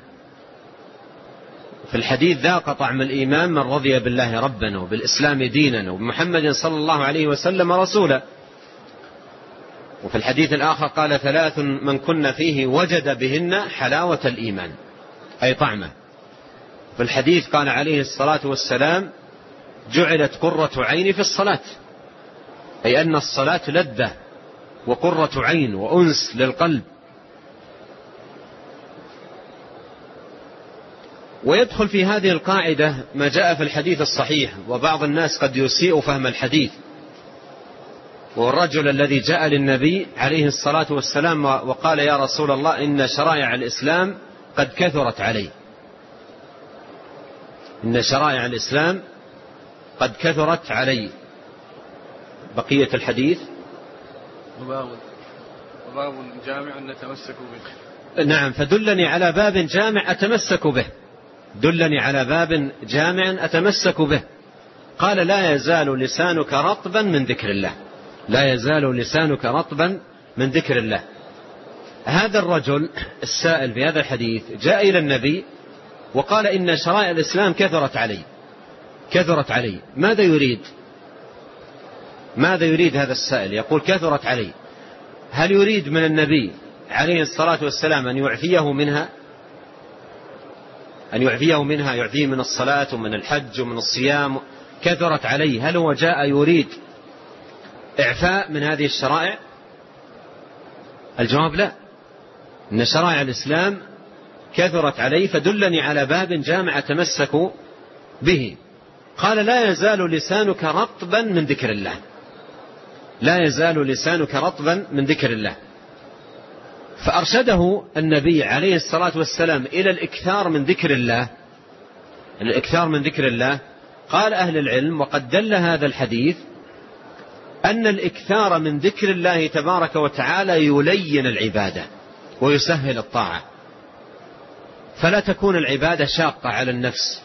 في الحديث: ذاق طعم الإيمان من رضي بالله ربا وبالإسلام دينا وبمحمد صلى الله عليه وسلم رسولا. وفي الحديث الآخر قال: ثلاث من كن فيه وجد بهن حلاوة الإيمان، أي طعمه. في الحديث قال عليه الصلاة والسلام: جعلت قرة عيني في الصلاة، أي أن الصلاة لذة وقرة عين وأنس للقلب. ويدخل في هذه القاعدة ما جاء في الحديث الصحيح، وبعض الناس قد يسيء فهم الحديث، والرجل الذي جاء للنبي عليه الصلاة والسلام وقال: يا رسول الله، إن شرائع الإسلام قد كثرت علي، إن شرائع الإسلام قد كثرت علي. بقية الحديث: وباب جامع نتمسك به. نعم، فدلني على باب جامع أتمسك به، دلني على باب جامع أتمسك به. قال: لا يزال لسانك رطبا من ذكر الله، لا يزال لسانك رطبا من ذكر الله. هذا الرجل السائل في هذا الحديث جاء إلى النبي وقال إن شرائع الإسلام كثرت علي كثرت علي ماذا يريد ماذا يريد هذا السائل؟ يقول كثرت علي. هل يريد من النبي عليه الصلاة والسلام أن يعفيه منها أن يعفيه منها يعفيه من الصلاة ومن الحج ومن الصيام؟ كثرت علي. هل هو جاء يريد إعفاء من هذه الشرائع؟ الجواب لا، إن شرائع الإسلام كثرت علي فدلني على باب جامع أتمسك به. قال لا يزال لسانك رطبا من ذكر الله لا يزال لسانك رطبا من ذكر الله. فأرشده النبي عليه الصلاة والسلام إلى الإكثار من ذكر الله الإكثار من ذكر الله. قال أهل العلم وقد دل هذا الحديث أن الإكثار من ذكر الله تبارك وتعالى يلين العبادة ويسهل الطاعة، فلا تكون العبادة شاقة على النفس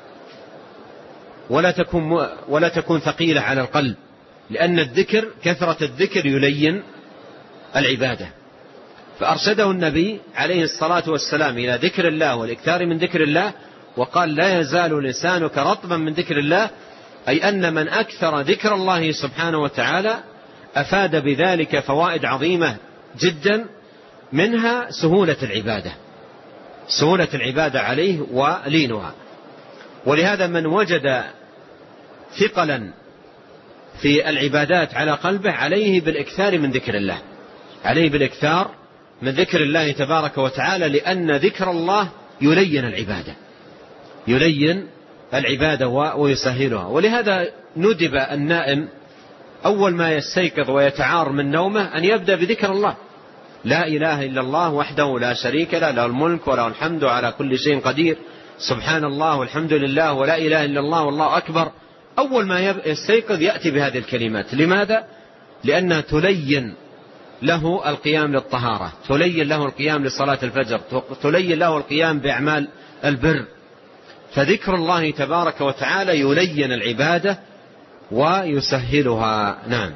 ولا تكون ولا تكون ثقيلة على القلب، لأن الذكر كثرة الذكر يلين العبادة. فأرشده النبي عليه الصلاة والسلام إلى ذكر الله والإكثار من ذكر الله، وقال لا يزال لسانك رطبا من ذكر الله، أي أن من أكثر ذكر الله سبحانه وتعالى أفاد بذلك فوائد عظيمة جدا، منها سهولة العبادة سهولة العبادة عليه ولينها. ولهذا من وجد ثقلا في العبادات على قلبه عليه بالإكثار من ذكر الله عليه بالإكثار من ذكر الله تبارك وتعالى، لأن ذكر الله يلين العبادة يلين العبادة ويسهلها. ولهذا ندب النائم أول ما يستيقظ ويتعار من نومه أن يبدأ بذكر الله، لا إله إلا الله وحده لا شريك له، له الملك وله الحمد على كل شيء قدير، سبحان الله والحمد لله ولا إله إلا الله والله أكبر. أول ما يستيقظ يأتي بهذه الكلمات. لماذا؟ لأنها تلين له القيام للطهارة، تلين له القيام لصلاة الفجر، تلين له القيام بأعمال البر. فذكر الله تبارك وتعالى يلين العبادة ويسهلها. نعم.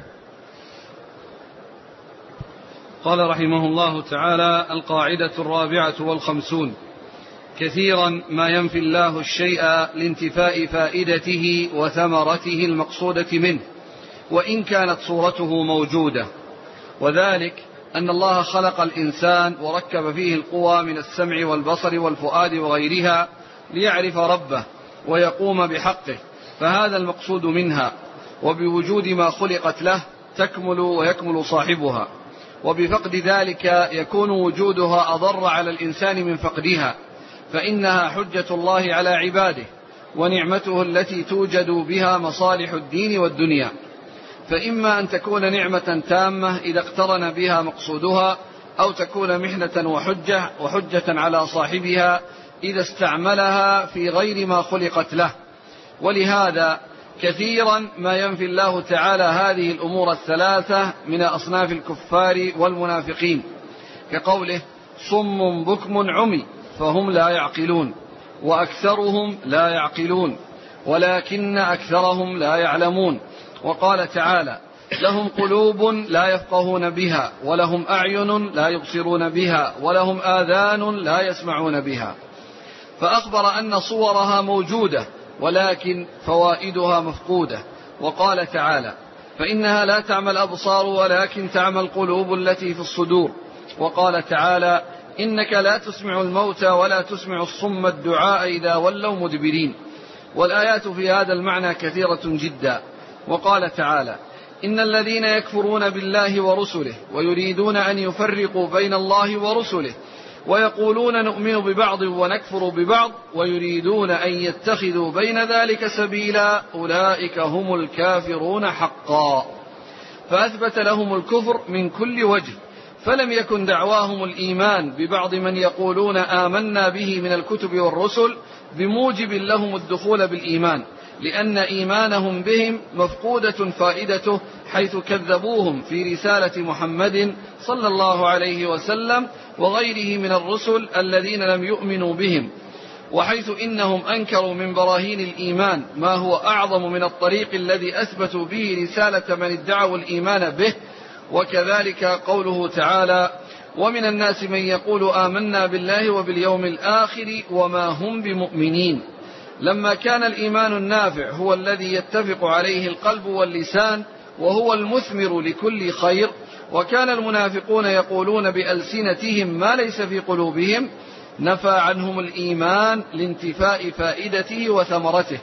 قال رحمه الله تعالى: القاعدة الرابعة والخمسون: كثيرا ما ينفي الله الشيء لانتفاء فائدته وثمرته المقصودة منه وإن كانت صورته موجودة، وذلك أن الله خلق الإنسان وركب فيه القوى من السمع والبصر والفؤاد وغيرها ليعرف ربه ويقوم بحقه، فهذا المقصود منها، وبوجود ما خلقت له تكمل ويكمل صاحبها، وبفقد ذلك يكون وجودها أضر على الإنسان من فقدها، فإنها حجة الله على عباده ونعمته التي توجد بها مصالح الدين والدنيا. فإما أن تكون نعمة تامة إذا اقترن بها مقصودها، أو تكون محنة وحجة وحجة على صاحبها إذا استعملها في غير ما خلقت له. ولهذا كثيرا ما ينفي الله تعالى هذه الأمور الثلاثة من أصناف الكفار والمنافقين، كقوله: صم بكم عمي فهم لا يعقلون وأكثرهم لا يعقلون ولكن أكثرهم لا يعلمون. وقال تعالى: لهم قلوب لا يفقهون بها ولهم أعين لا يبصرون بها ولهم آذان لا يسمعون بها. فأخبر أن صورها موجودة ولكن فوائدها مفقودة. وقال تعالى: فإنها لا تعمى الأبصار ولكن تعمى القلوب التي في الصدور. وقال تعالى: إنك لا تسمع الموتى ولا تسمع الصم الدعاء إذا ولوا مدبرين. والآيات في هذا المعنى كثيرة جدا. وقال تعالى: إن الذين يكفرون بالله ورسله ويريدون أن يفرقوا بين الله ورسله ويقولون نؤمن ببعض ونكفر ببعض ويريدون أن يتخذوا بين ذلك سبيلا أولئك هم الكافرون حقا. فأثبت لهم الكفر من كل وجه، فلم يكن دعواهم الإيمان ببعض من يقولون آمنا به من الكتب والرسل بموجب لهم الدخول بالإيمان، لأن إيمانهم بهم مفقودة فائدته، حيث كذبوهم في رسالة محمد صلى الله عليه وسلم وغيره من الرسل الذين لم يؤمنوا بهم، وحيث إنهم أنكروا من براهين الإيمان ما هو أعظم من الطريق الذي أثبتوا به رسالة من ادعوا الإيمان به. وكذلك قوله تعالى: ومن الناس من يقول آمنا بالله وباليوم الآخر وما هم بمؤمنين. لما كان الإيمان النافع هو الذي يتفق عليه القلب واللسان وهو المثمر لكل خير، وكان المنافقون يقولون بألسنتهم ما ليس في قلوبهم، نفى عنهم الإيمان لانتفاء فائدته وثمرته.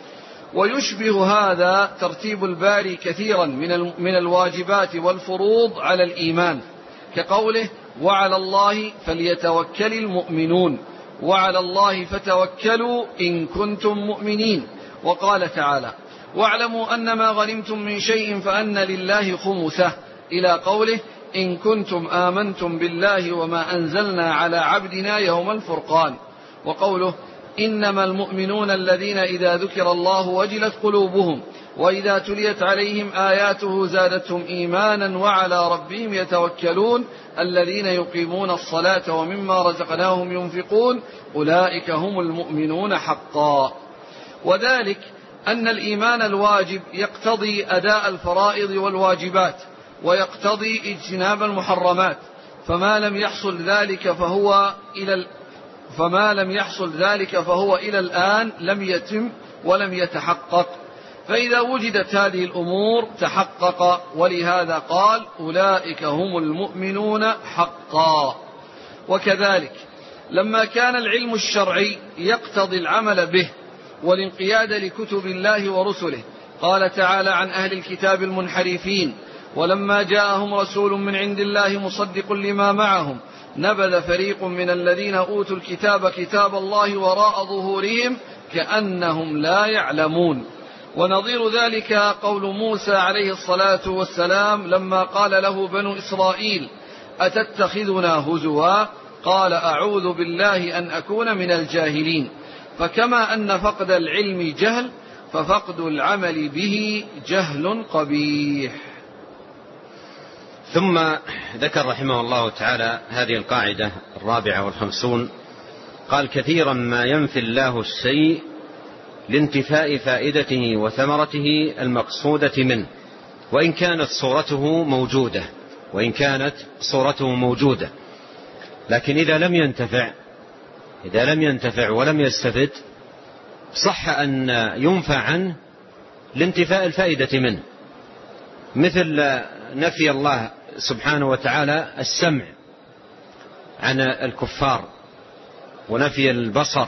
ويشبه هذا ترتيب الباري كثيرا من الواجبات والفروض على الإيمان، كقوله وعلى الله فليتوكل المؤمنون، وعلى الله فتوكلوا إن كنتم مؤمنين. وقال تعالى واعلموا أن ما غنمتم من شيء فأن لله خمسه، إلى قوله إن كنتم آمنتم بالله وما أنزلنا على عبدنا يوم الفرقان. وقوله إنما المؤمنون الذين إذا ذكر الله وجلت قلوبهم وإذا تليت عليهم آياته زادتهم إيمانا وعلى ربهم يتوكلون الذين يقيمون الصلاة ومما رزقناهم ينفقون أولئك هم المؤمنون حقا. وذلك أن الإيمان الواجب يقتضي أداء الفرائض والواجبات ويقتضي اجتناب المحرمات، فما لم يحصل ذلك فهو إلى فما لم يحصل ذلك فهو إلى الآن لم يتم ولم يتحقق، فإذا وجدت هذه الأمور تحقق. ولهذا قال أولئك هم المؤمنون حقا. وكذلك لما كان العلم الشرعي يقتضي العمل به والانقياد لكتب الله ورسله، قال تعالى عن أهل الكتاب المنحرفين ولما جاءهم رسول من عند الله مصدق لما معهم نبذ فريق من الذين أوتوا الكتاب كتاب الله وراء ظهورهم كأنهم لا يعلمون. ونظير ذلك قول موسى عليه الصلاة والسلام لما قال له بنو إسرائيل أتتخذنا هزوا قال أعوذ بالله أن أكون من الجاهلين. فكما أن فقد العلم جهل ففقد العمل به جهل قبيح. ثم ذكر رحمه الله تعالى هذه القاعدة الرابعة والخمسون، قال كثيرا ما ينفي الله الشيء لانتفاء فائدته وثمرته المقصودة منه وإن كانت صورته موجودة وإن كانت صورته موجودة لكن إذا لم ينتفع إذا لم ينتفع ولم يستفد صح أن ينفع عنه لانتفاء الفائدة منه، مثل نفي الله سبحانه وتعالى السمع عن الكفار ونفي البصر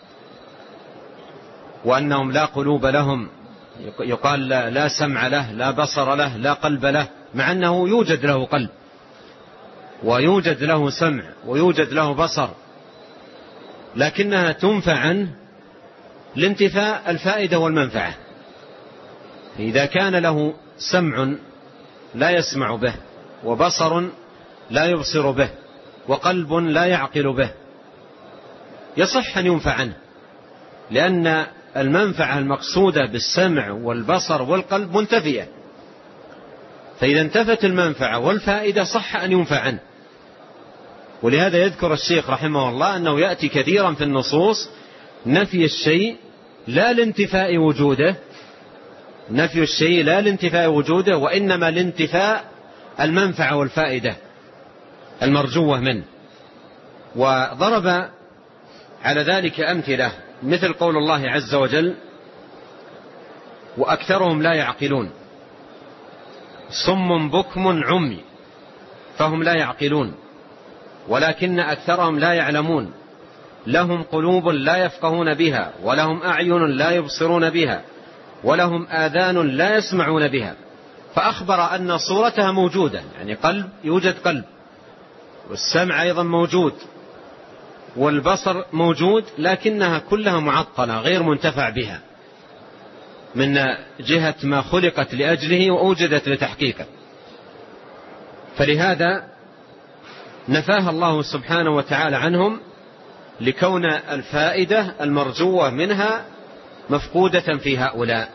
وأنهم لا قلوب لهم، يقال لا, لا سمع له لا بصر له لا قلب له، مع أنه يوجد له قلب ويوجد له سمع ويوجد له بصر، لكنها تنفع عنه لانتفاء الفائدة والمنفعة. إذا كان له سمع لا يسمع به وبصر لا يبصر به وقلب لا يعقل به يصح أن ينفع عنه، لأن المنفعة المقصودة بالسمع والبصر والقلب منتفية، فإذا انتفت المنفعة والفائدة صح أن ينفع عنه. ولهذا يذكر الشيخ رحمه الله أنه يأتي كثيرا في النصوص نفي الشيء لا لانتفاء وجوده نفي الشيء لا لانتفاء وجوده وإنما لانتفاء المنفعة والفائدة المرجوة منه. وضرب على ذلك أمثلة مثل قول الله عز وجل وأكثرهم لا يعقلون صم بكم عمي فهم لا يعقلون ولكن أكثرهم لا يعلمون لهم قلوب لا يفقهون بها ولهم أعين لا يبصرون بها ولهم آذان لا يسمعون بها. فأخبر أن صورتها موجودة، يعني قلب يوجد قلب، والسمع أيضا موجود والبصر موجود، لكنها كلها معطلة غير منتفع بها من جهة ما خلقت لأجله وأوجدت لتحقيقه. فلهذا نفاها الله سبحانه وتعالى عنهم لكون الفائدة المرجوة منها مفقودة في هؤلاء.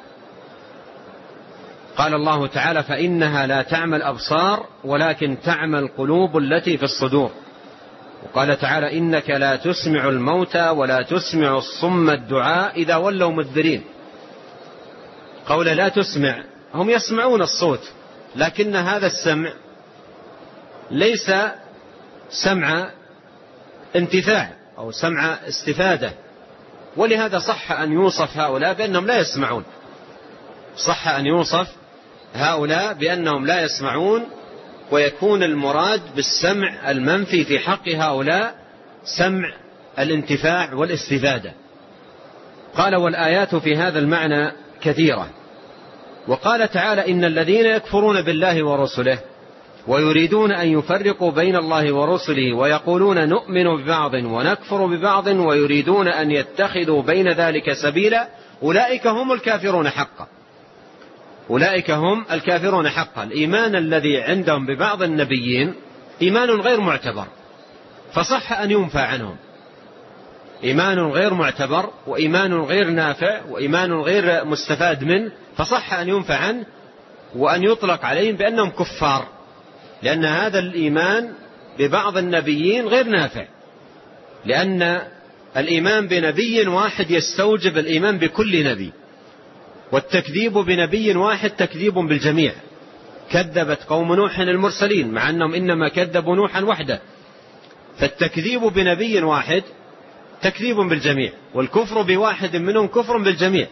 قال الله تعالى فإنها لا تعمى الأبصار ولكن تعمى القلوب التي في الصدور. وقال تعالى إنك لا تسمع الموتى ولا تسمع الصم الدعاء إذا ولوا مدبرين. قول لا تسمع، هم يسمعون الصوت لكن هذا السمع ليس سمع انتفاع أو سمع استفادة. ولهذا صح أن يوصف هؤلاء بأنهم لا يسمعون، صح أن يوصف هؤلاء بأنهم لا يسمعون، ويكون المراد بالسمع المنفي في حق هؤلاء سمع الانتفاع والاستفادة. قال والآيات في هذا المعنى كثيرة. وقال تعالى إن الذين يكفرون بالله ورسله ويريدون أن يفرقوا بين الله ورسله ويقولون نؤمن ببعض ونكفر ببعض ويريدون أن يتخذوا بين ذلك سبيلا أولئك هم الكافرون حقا. أولئك هم الكافرون حقا. الإيمان الذي عندهم ببعض النبيين إيمان غير معتبر، فصح أن ينفى عنهم. إيمان غير معتبر وإيمان غير نافع وإيمان غير مستفاد منه، فصح أن ينفى عنه وأن يطلق عليهم بأنهم كفار، لأن هذا الإيمان ببعض النبيين غير نافع، لأن الإيمان بنبي واحد يستوجب الإيمان بكل نبي، والتكذيب بنبي واحد تكذيب بالجميع. كذبت قوم نوح المرسلين مع أنهم إنما كذبوا نوحا وحده، فالتكذيب بنبي واحد تكذيب بالجميع، والكفر بواحد منهم كفر بالجميع.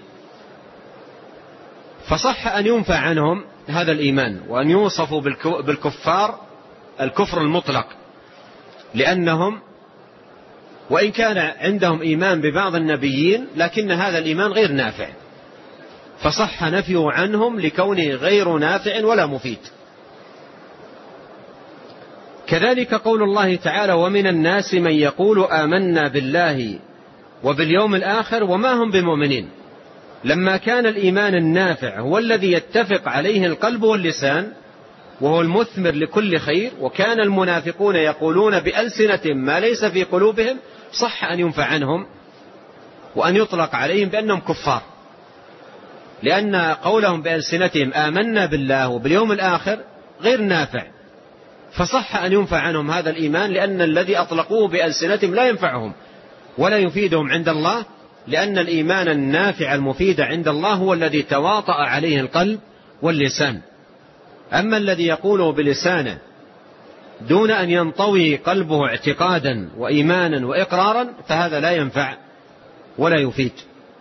فصح أن ينفى عنهم هذا الإيمان وأن يوصفوا بالكفار الكفر المطلق، لأنهم وإن كان عندهم إيمان ببعض النبيين لكن هذا الإيمان غير نافع، فصح نفيه عنهم لكونه غير نافع ولا مفيد. كذلك قول الله تعالى ومن الناس من يقول آمنا بالله وباليوم الآخر وما هم بمؤمنين. لما كان الإيمان النافع هو الذي يتفق عليه القلب واللسان وهو المثمر لكل خير، وكان المنافقون يقولون بألسنة ما ليس في قلوبهم، صح أن ينفع عنهم وأن يطلق عليهم بأنهم كفار، لأن قولهم بألسنتهم آمنا بالله وباليوم الآخر غير نافع، فصح أن ينفع عنهم هذا الإيمان، لأن الذي أطلقوه بألسنتهم لا ينفعهم ولا يفيدهم عند الله، لأن الإيمان النافع المفيد عند الله هو الذي تواطأ عليه القلب واللسان. أما الذي يقوله بلسانه دون أن ينطوي قلبه اعتقادا وإيمانا وإقرارا فهذا لا ينفع ولا يفيد.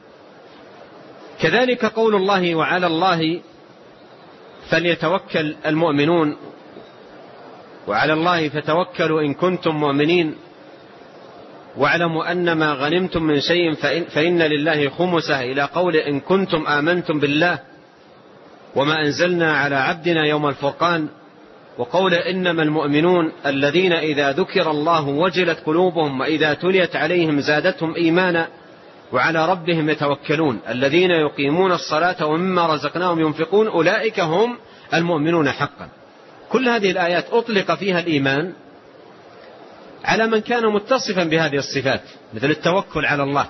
كذلك قول الله وعلى الله فليتوكل المؤمنون، وعلى الله فتوكلوا إن كنتم مؤمنين، واعلموا أن ما غنمتم من شيء فإن, فإن لله خمسه، إلى قول إن كنتم آمنتم بالله وما أنزلنا على عبدنا يوم الفرقان، وقول إنما المؤمنون الذين إذا ذكر الله وجلت قلوبهم وإذا تليت عليهم زادتهم إيمانا وعلى ربهم يتوكلون الذين يقيمون الصلاة ومما رزقناهم ينفقون أولئك هم المؤمنون حقا. كل هذه الآيات أطلق فيها الإيمان على من كان متصفا بهذه الصفات، مثل التوكل على الله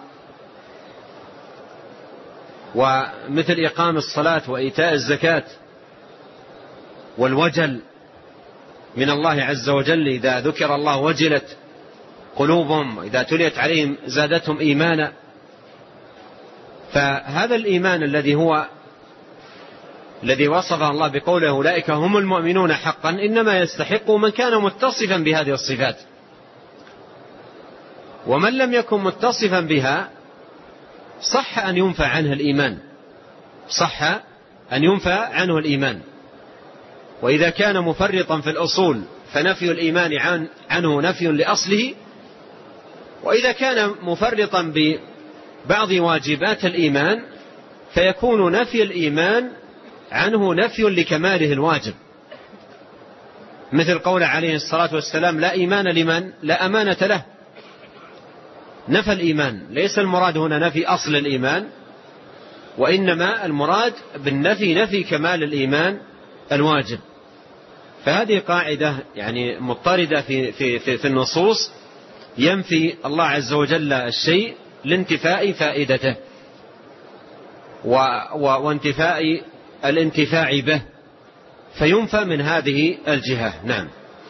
ومثل إقام الصلاة وإيتاء الزكاة والوجل من الله عز وجل، إذا ذكر الله وجلت قلوبهم وإذا تليت عليهم زادتهم إيمانا. فهذا الإيمان الذي هو الذي وصفه الله بقوله أولئك هم المؤمنون حقا إنما يستحق من كان متصفا بهذه الصفات، ومن لم يكن متصفا بها صح أن ينفى عنه الإيمان، صح أن ينفى عنه الإيمان. وإذا كان مفرطا في الأصول فنفي الإيمان عن عنه نفي لأصله، وإذا كان مفرطا ببعض واجبات الإيمان فيكون نفي الإيمان عنه نفي لكماله الواجب، مثل قول عليه الصلاة والسلام لا إيمان لمن لا أمانة له. نفى الإيمان، ليس المراد هنا نفي أصل الإيمان، وإنما المراد بالنفي نفي كمال الإيمان الواجب. فهذه قاعدة يعني مضطردة في, في, في, في النصوص، ينفي الله عز وجل الشيء لانتفاء فائدته وانتفاء الانتفاع به، فينفى من هذه الجهة. نعم.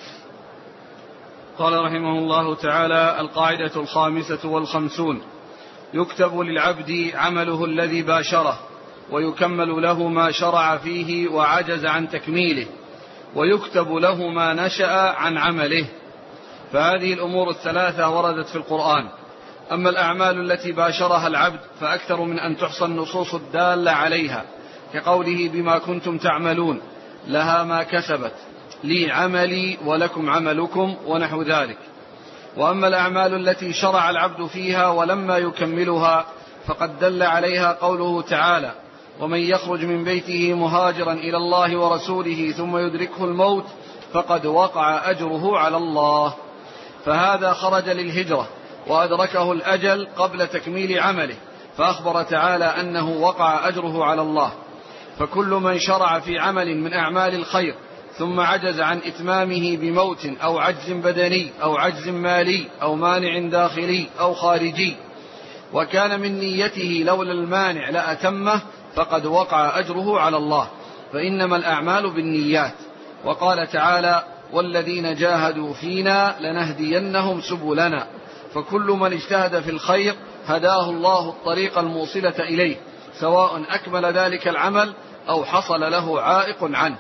قال رحمه الله تعالى: القاعدة الخامسة والخمسون: يكتب للعبد عمله الذي باشره، ويكمل له ما شرع فيه وعجز عن تكميله، ويكتب له ما نشأ عن عمله. فهذه الأمور الثلاثة وردت في القرآن. أما الأعمال التي باشرها العبد فأكثر من أن تحصى النصوص الدالة عليها، كقوله بما كنتم تعملون لها ما كسبت لي عملي ولكم عملكم ونحو ذلك. وأما الأعمال التي شرع العبد فيها ولما يكملها فقد دل عليها قوله تعالى ومن يخرج من بيته مهاجرا إلى الله ورسوله ثم يدركه الموت فقد وقع أجره على الله، فهذا خرج للهجرة وأدركه الأجل قبل تكميل عمله، فأخبر تعالى أنه وقع أجره على الله. فكل من شرع في عمل من أعمال الخير ثم عجز عن إتمامه بموت أو عجز بدني أو عجز مالي أو مانع داخلي أو خارجي وكان من نيته لولا المانع لأتمه فقد وقع أجره على الله، فإنما الأعمال بالنيات. وقال تعالى والذين جاهدوا فينا لنهدينهم سبلنا، فكل من اجتهد في الخير هداه الله الطريق الموصلة إليه، سواء أكمل ذلك العمل أو حصل له عائق عنه.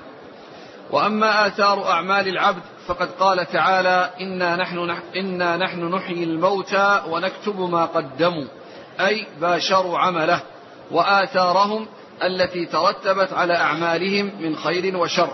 وأما آثار أعمال العبد فقد قال تعالى إنا نحن, إنا نحن نحيي الموتى ونكتب ما قدموا، أي باشروا عمله وآثارهم التي ترتبت على أعمالهم من خير وشر.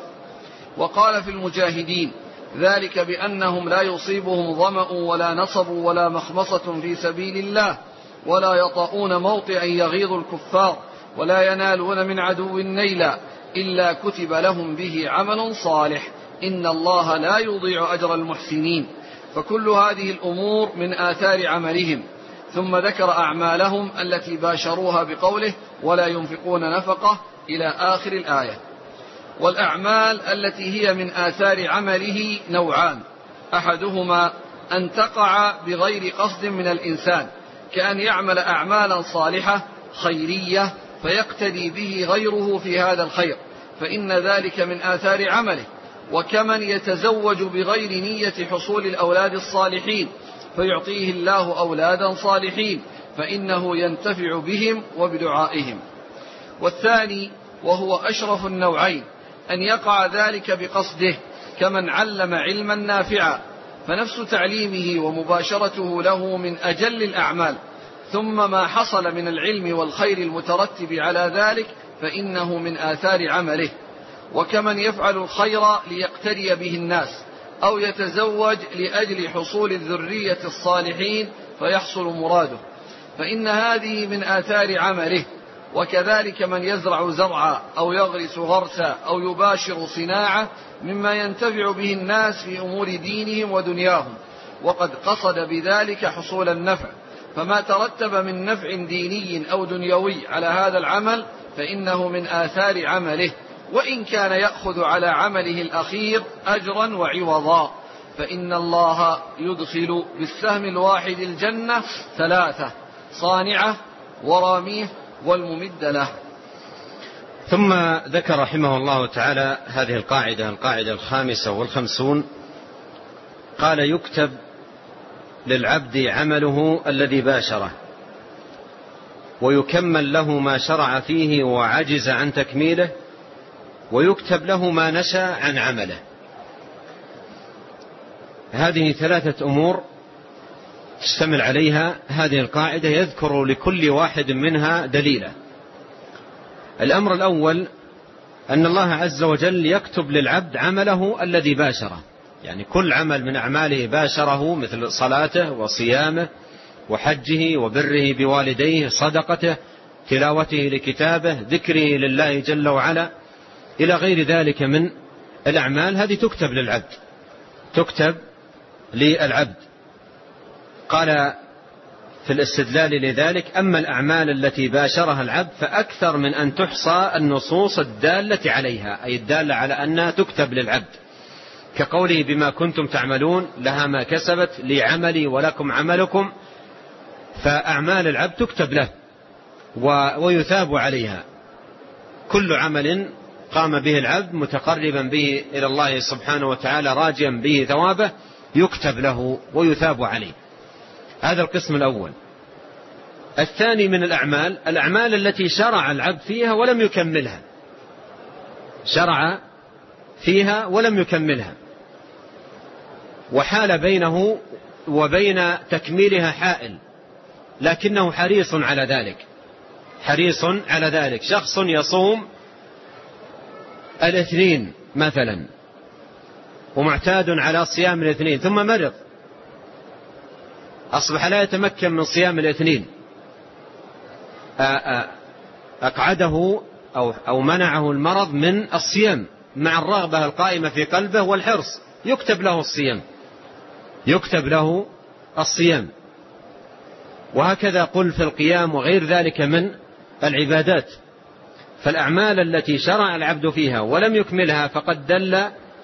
وقال في المجاهدين ذلك بأنهم لا يصيبهم ظمأ ولا نصب ولا مخمصة في سبيل الله ولا يطؤون موطئا يغيظ الكفار ولا ينالون من عدو نيلا إلا كتب لهم به عمل صالح إن الله لا يضيع أجر المحسنين. فكل هذه الأمور من آثار عملهم، ثم ذكر أعمالهم التي باشروها بقوله ولا ينفقون نفقة إلى آخر الآية. والأعمال التي هي من آثار عمله نوعان، أحدهما أن تقع بغير قصد من الإنسان، كأن يعمل أعمالا صالحة خيرية فيقتدي به غيره في هذا الخير، فإن ذلك من آثار عمله. وكمن يتزوج بغير نية حصول الأولاد الصالحين فيعطيه الله أولادا صالحين فإنه ينتفع بهم وبدعائهم. والثاني وهو أشرف النوعين أن يقع ذلك بقصده، كمن علم علما نافعا فنفس تعليمه ومباشرته له من أجل الأعمال، ثم ما حصل من العلم والخير المترتب على ذلك فإنه من آثار عمله. وكمن يفعل الخير ليقتدي به الناس أو يتزوج لأجل حصول الذرية الصالحين فيحصل مراده، فإن هذه من آثار عمله. وكذلك من يزرع زرعا أو يغرس غرسا أو يباشر صناعة مما ينتفع به الناس في أمور دينهم ودنياهم وقد قصد بذلك حصول النفع، فما ترتب من نفع ديني أو دنيوي على هذا العمل فإنه من آثار عمله، وإن كان يأخذ على عمله الأخير أجرا وعوضا، فإن الله يدخل بالسهم الواحد الجنة ثلاثة: صانعة وراميه والممد له. ثم ذكر رحمه الله تعالى هذه القاعدة القاعدة الخامسة والخمسون، قال يكتب للعبد عمله الذي باشره ويكمل له ما شرع فيه وعجز عن تكميله ويكتب له ما نشى عن عمله. هذه ثلاثة أمور تشتمل عليها هذه القاعدة، يذكر لكل واحد منها دليلا. الأمر الأول أن الله عز وجل يكتب للعبد عمله الذي باشره، يعني كل عمل من أعماله باشره مثل صلاته وصيامه وحجه وبره بوالديه، صدقته، تلاوته لكتابه، ذكره لله جل وعلا، إلى غير ذلك من الأعمال، هذه تكتب للعبد تكتب للعبد. قال في الاستدلال لذلك: أما الأعمال التي باشرها العبد فأكثر من أن تحصى النصوص الدالة عليها، أي الدالة على أنها تكتب للعبد، كقوله بما كنتم تعملون لها ما كسبت لي عملي ولكم عملكم. فأعمال العبد تكتب له ويثاب عليها، كل عمل قام به العبد متقربا به إلى الله سبحانه وتعالى راجيا به ثوابه يكتب له ويثاب عليه. هذا القسم الأول. الثاني من الأعمال الأعمال التي شرع العبد فيها ولم يكملها، شرع فيها ولم يكملها، وحال بينه وبين تكميلها حائل، لكنه حريص على ذلك، حريص على ذلك. شخص يصوم الاثنين مثلا ومعتاد على صيام الاثنين، ثم مرض أصبح لا يتمكن من صيام الاثنين، أقعده أو, أو منعه المرض من الصيام مع الرغبة القائمة في قلبه والحرص، يكتب له الصيام، يكتب له الصيام. وهكذا قل في القيام وغير ذلك من العبادات. فالأعمال التي شرع العبد فيها ولم يكملها فقد دل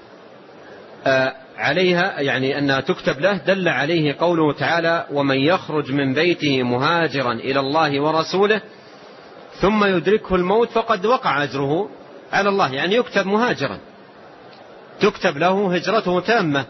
عليها، يعني أنها تكتب له، دل عليه قوله تعالى: ومن يخرج من بيته مهاجرا إلى الله ورسوله ثم يدركه الموت فقد وقع أجره على الله، يعني يكتب مهاجرا، تكتب له هجرته تامة.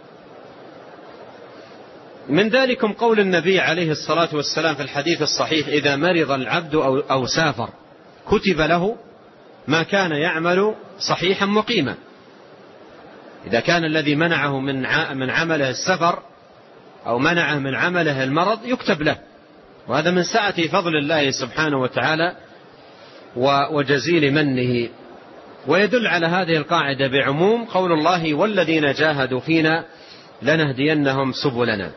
من ذلكم قول النبي عليه الصلاة والسلام في الحديث الصحيح: إذا مرض العبد أو, أو سافر كتب له ما كان يعمل صحيحا مقيما. إذا كان الذي منعه من من عمله السفر أو منعه من عمله المرض يكتب له، وهذا من سعة فضل الله سبحانه وتعالى وجزيل منه. ويدل على هذه القاعدة بعموم قول الله: والذين جاهدوا فينا لنهدينهم سبلنا.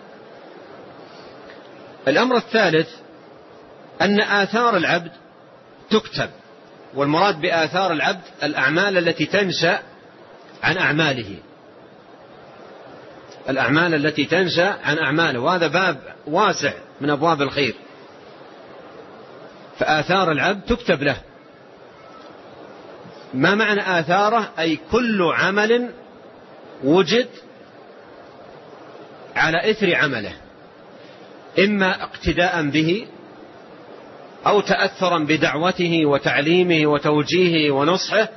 الأمر الثالث أن آثار العبد تكتب، والمراد بآثار العبد الأعمال التي تنشأ عن أعماله، الأعمال التي تنشأ عن أعماله، وهذا باب واسع من أبواب الخير. فآثار العبد تكتب له. ما معنى آثاره؟ أي كل عمل وجد على إثر عمله، إما اقتداء به أو تأثرا بدعوته وتعليمه وتوجيهه ونصحه،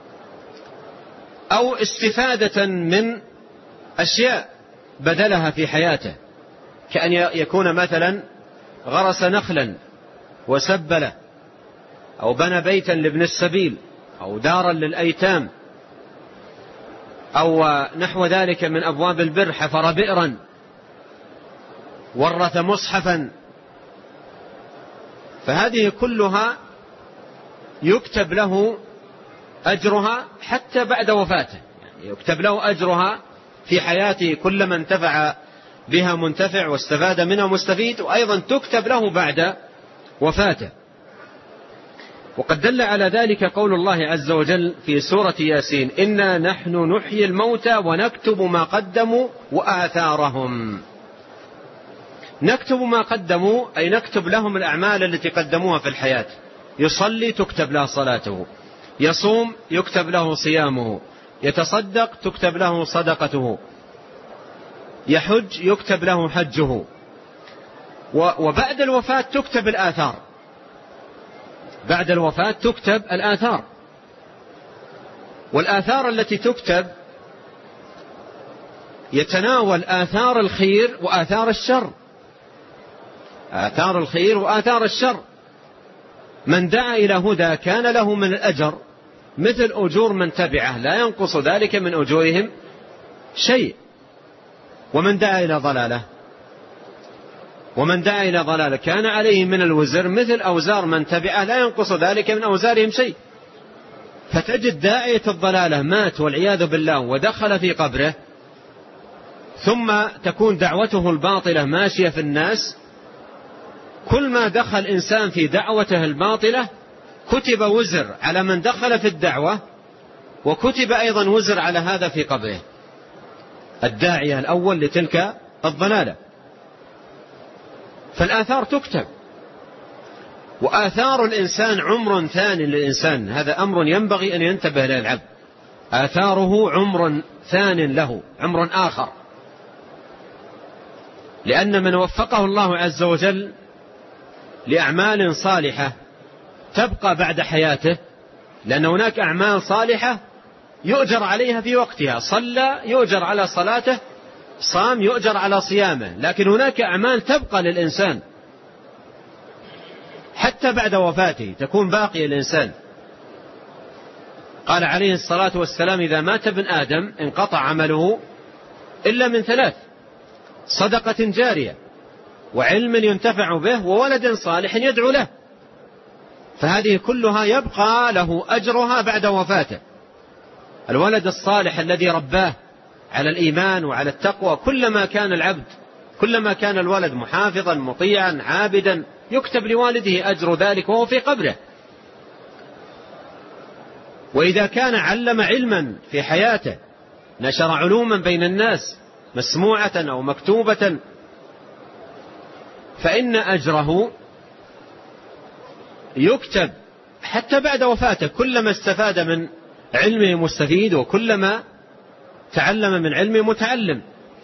أو استفادة من أشياء بدلها في حياته، كأن يكون مثلا غرس نخلا وسبله، أو بنى بيتا لابن السبيل، أو دارا للأيتام، أو نحو ذلك من أبواب البر، حفر بئرا، ورث مصحفا. فهذه كلها يكتب له أجرها حتى بعد وفاته، يعني يكتب له أجرها في حياته، كلما انتفع بها منتفع واستفاد منها مستفيد، وأيضا تكتب له بعد وفاته. وقد دل على ذلك قول الله عز وجل في سورة ياسين: إنا نحن نحيي الموتى ونكتب ما قدموا وآثارهم. نكتب ما قدموا أي نكتب لهم الأعمال التي قدموها في الحياة. يصلي تكتب له صلاته، يصوم يكتب له صيامه، يتصدق تكتب له صدقته، يحج يكتب له حجه. وبعد الوفاة تكتب الآثار، بعد الوفاة تكتب الآثار. والآثار التي تكتب يتناول آثار الخير وآثار الشر، آثار الخير وآثار الشر. من دعا إلى هدى كان له من الأجر مثل أجور من تبعه، لا ينقص ذلك من أجورهم شيء. ومن دعا إلى ضلالة ومن دعا إلى ضلالة كان عليه من الوزر مثل أوزار من تبعه، لا ينقص ذلك من أوزارهم شيء. فتجد داعية الضلالة مات والعياذ بالله ودخل في قبره، ثم تكون دعوته الباطلة ماشية في الناس. كل ما دخل إنسان في دعوته الباطلة كتب وزر على من دخل في الدعوة، وكتب أيضا وزر على هذا في قبره، الداعية الأول لتلك الضلالة. فالآثار تكتب. وآثار الإنسان عمر ثاني للإنسان، هذا أمر ينبغي أن ينتبه له العبد. آثاره عمر ثان له، عمر آخر. لأن من وفقه الله عز وجل لأعمال صالحة تبقى بعد حياته، لأن هناك أعمال صالحة يؤجر عليها في وقتها، صلى يؤجر على صلاته، صام يؤجر على صيامه. لكن هناك أعمال تبقى للإنسان حتى بعد وفاته، تكون باقية للإنسان. قال عليه الصلاة والسلام: إذا مات ابن آدم انقطع عمله إلا من ثلاث: صدقة جارية، وعلم ينتفع به، وولد صالح يدعو له. فهذه كلها يبقى له أجرها بعد وفاته. الولد الصالح الذي رباه على الإيمان وعلى التقوى، كلما كان العبد كلما كان الولد محافظا مطيعا عابدا يكتب لوالده أجر ذلك وهو في قبره. وإذا كان علم علما في حياته، نشر علوما بين الناس مسموعة أو مكتوبة، فإن أجره يكتب حتى بعد وفاته، كلما استفاد من علمه مستفيد، وكلما تعلم من علمه متعلم.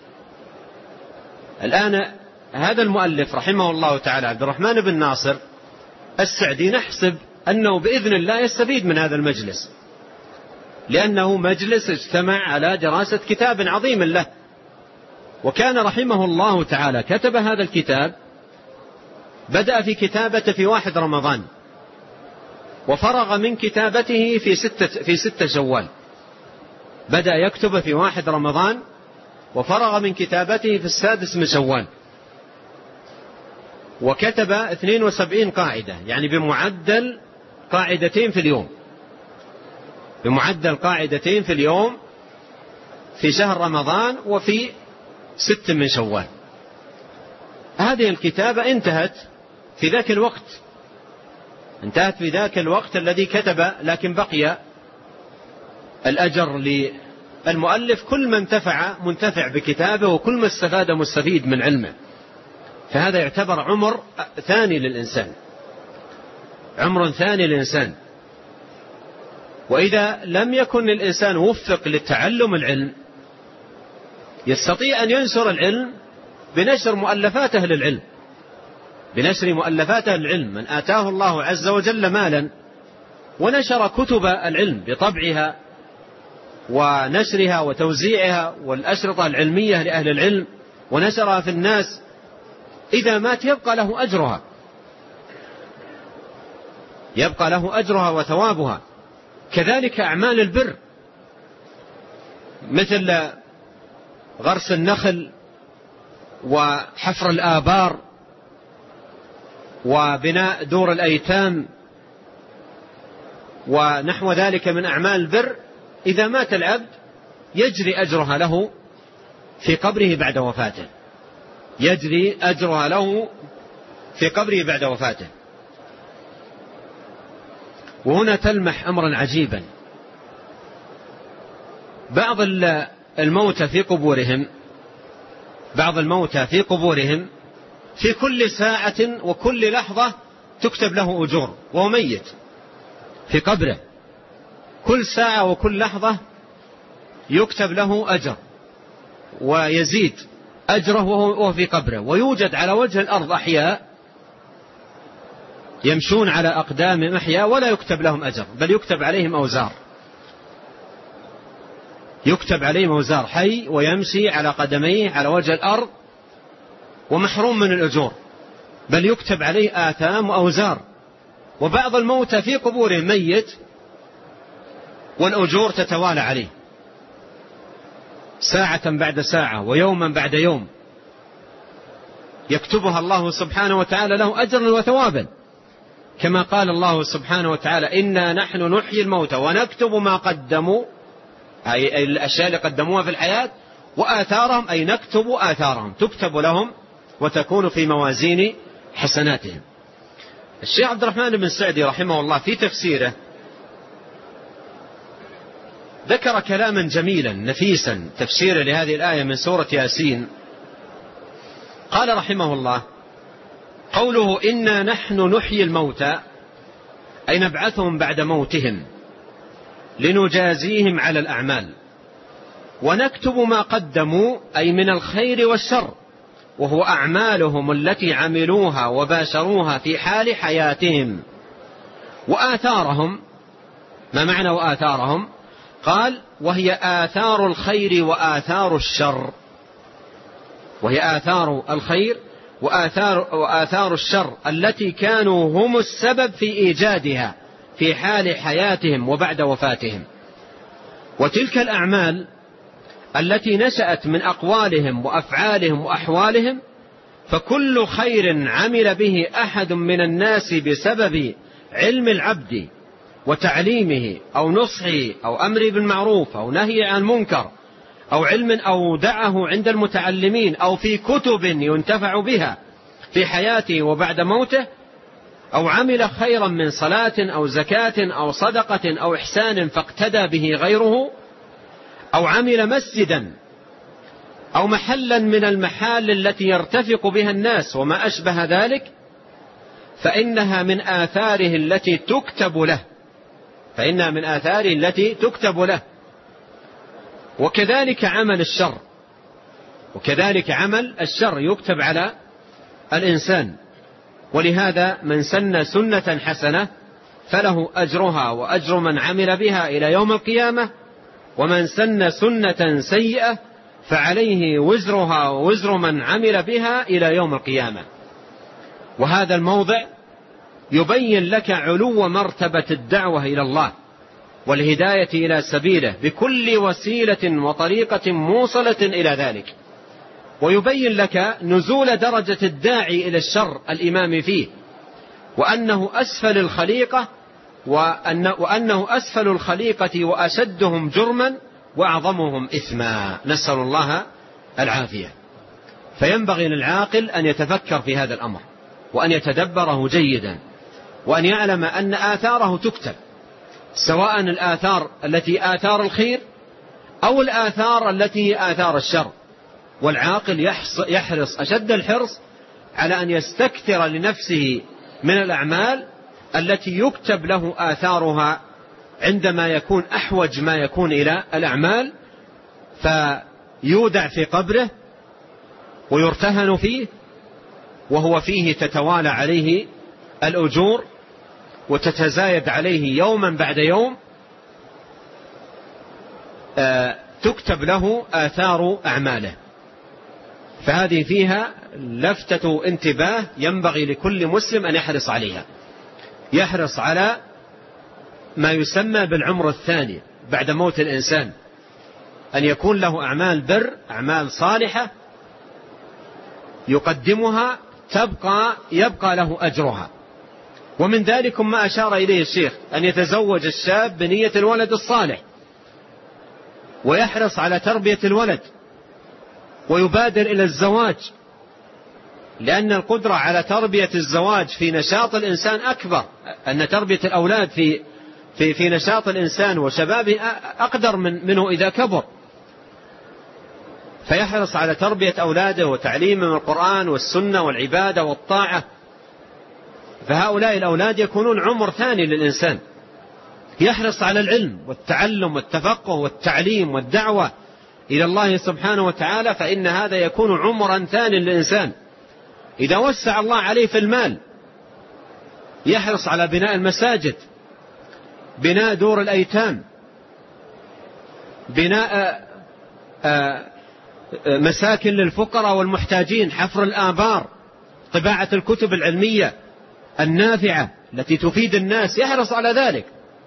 الآن هذا المؤلف رحمه الله تعالى عبد الرحمن بن ناصر السعدي نحسب أنه بإذن الله يستفيد من هذا المجلس، لأنه مجلس اجتمع على دراسة كتاب عظيم له. وكان رحمه الله تعالى كتب هذا الكتاب، بدأ في كتابته في واحد رمضان، وفرغ من كتابته في ستة, في ستة شوال. بدأ يكتب في واحد رمضان، وفرغ من كتابته في السادس من شوال، وكتب اثنين وسبعين قاعدة، يعني بمعدل قاعدتين في اليوم، بمعدل قاعدتين في اليوم في شهر رمضان وفي ست من شوال. هذه الكتابة انتهت في ذاك الوقت، انتهت في ذاك الوقت الذي كتب، لكن بقي الأجر للمؤلف، كل من انتفع منتفع بكتابه، وكل ما استفاد مستفيد من علمه. فهذا يعتبر عمر ثاني للإنسان، عمر ثاني للإنسان. وإذا لم يكن الإنسان وفق للتعلم العلم، يستطيع أن ينشر العلم بنشر مؤلفات أهل العلم، بنشر مؤلفات أهل العلم. من آتاه الله عز وجل مالا ونشر كتب العلم بطبعها ونشرها وتوزيعها والأشرطة العلمية لأهل العلم ونشرها في الناس، إذا مات يبقى له أجرها، يبقى له أجرها وثوابها. كذلك أعمال البر، مثل غرس النخل وحفر الآبار وبناء دور الأيتام ونحو ذلك من أعمال البر، إذا مات العبد يجري أجرها له في قبره بعد وفاته، يجري أجرها له في قبره بعد وفاته. وهنا تلمح أمرا عجيبا: بعض الموتى في قبورهم بعض الموتى في قبورهم في كل ساعة وكل لحظة تكتب له أجور، وهو ميت في قبره، كل ساعة وكل لحظة يكتب له أجر ويزيد أجره وهو في قبره. ويوجد على وجه الأرض أحياء يمشون على أقدام أحياء ولا يكتب لهم أجر، بل يكتب عليهم أوزار، يكتب عليهم أوزار، حي ويمشي على قدميه على وجه الأرض ومحروم من الأجور، بل يكتب عليه آثام وأوزار. وبعض الموتى في قبورهم ميت والأجور تتوالى عليه ساعة بعد ساعة ويوما بعد يوم، يكتبها الله سبحانه وتعالى له أجرا وثوابا، كما قال الله سبحانه وتعالى: إنا نحن نحيي الموتى ونكتب ما قدموا، أي الأشياء اللي قدموها في الحياة، وآثارهم، أي نكتب آثارهم، تكتب لهم وتكون في موازين حسناتهم. الشيخ عبد الرحمن بن سعدي رحمه الله في تفسيره ذكر كلاما جميلا نفيسا، تفسيرا لهذه الآية من سورة ياسين. قال رحمه الله: قوله إنا نحن نحيي الموتى، أي نبعثهم بعد موتهم لنجازيهم على الأعمال، ونكتب ما قدموا، أي من الخير والشر، وهو أعمالهم التي عملوها وباشروها في حال حياتهم، وآثارهم. ما معنى وآثارهم؟ قال: وهي آثار الخير وآثار الشر، وهي آثار الخير وآثار, وآثار الشر التي كانوا هم السبب في إيجادها في حال حياتهم وبعد وفاتهم. وتلك الأعمال التي نشأت من أقوالهم وأفعالهم وأحوالهم، فكل خير عمل به أحد من الناس بسبب علم العبد وتعليمه أو نصحه أو أمره بالمعروف أو نهي عن المنكر أو علم أودعه عند المتعلمين أو في كتب ينتفع بها في حياته وبعد موته، أو عمل خيرا من صلاة أو زكاة أو صدقة أو إحسان فاقتدى به غيره، أو عمل مسجدا أو محلا من المحال التي يرتفق بها الناس وما أشبه ذلك، فإنها من آثاره التي تكتب له فإنها من آثاره التي تكتب له. وكذلك عمل الشر وكذلك عمل الشر يكتب على الإنسان. ولهذا من سن سنة حسنة فله أجرها وأجر من عمل بها إلى يوم القيامة، ومن سن سنة سيئة فعليه وزرها ووزر من عمل بها إلى يوم القيامة. وهذا الموضع يبين لك علو مرتبة الدعوة إلى الله والهداية إلى سبيله بكل وسيلة وطريقة موصلة إلى ذلك، ويبين لك نزول درجة الداعي إلى الشر الإمام فيه، وأنه أسفل الخليقة وأن وأنه أسفل الخليقة وأشدهم جرما وأعظمهم إثما، نسأل الله العافية. فينبغي للعاقل أن يتفكر في هذا الأمر وأن يتدبره جيدا، وأن يعلم أن آثاره تكتب، سواء الآثار التي آثار الخير أو الآثار التي آثار الشر. والعاقل يحرص أشد الحرص على أن يستكثر لنفسه من الأعمال التي يكتب له آثارها عندما يكون أحوج ما يكون إلى الأعمال، فيودع في قبره ويرتهن فيه، وهو فيه تتوالى عليه الأجور وتتزايد عليه يوما بعد يوم، تكتب له آثار أعماله. فهذه فيها لفتة انتباه ينبغي لكل مسلم أن يحرص عليها، يحرص على ما يسمى بالعمر الثاني بعد موت الإنسان، أن يكون له أعمال بر، أعمال صالحة يقدمها تبقى يبقى له أجرها. ومن ذلك ما أشار إليه الشيخ أن يتزوج الشاب بنية الولد الصالح، ويحرص على تربية الولد ويبادر إلى الزواج، لأن القدرة على تربية الزواج في نشاط الإنسان أكبر، أن تربية الأولاد في في في نشاط الإنسان وشبابه أقدر من منه إذا كبر. فيحرص على تربية أولاده وتعليمهم القرآن والسنة والعبادة والطاعة. فهؤلاء الأولاد يكونون عمر ثاني للإنسان، يحرص على العلم والتعلم والتفقه والتعليم والدعوة إلى الله سبحانه وتعالى، فإن هذا يكون عمرا ثاني للإنسان. إذا وسع الله عليه في المال يحرص على بناء المساجد، بناء دور الأيتام، بناء مساكن للفقراء والمحتاجين، حفر الآبار، طباعة الكتب العلمية النافعة التي تفيد الناس، يحرص على ذلك.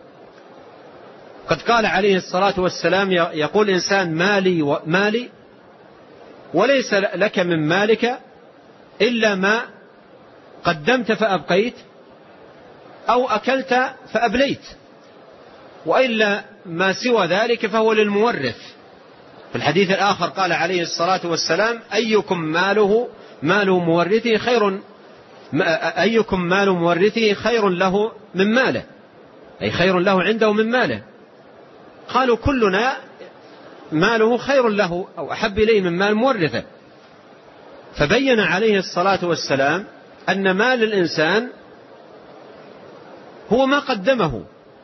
قد قال عليه الصلاة والسلام: يقول إنسان مالي ومالي، وليس لك من مالك إلا ما قدمت فأبقيت أو أكلت فأبليت، وإلا ما سوى ذلك فهو للمورث. في الحديث الآخر قال عليه الصلاة والسلام: أيكم ماله مال مورثه خير أيكم مال مورثه خير له من ماله، أي خير له عنده من ماله. قالوا: كلنا ماله خير له أو أحب إليه من مال مورثه. فبين عليه الصلاة والسلام أن مال الإنسان هو ما قدمه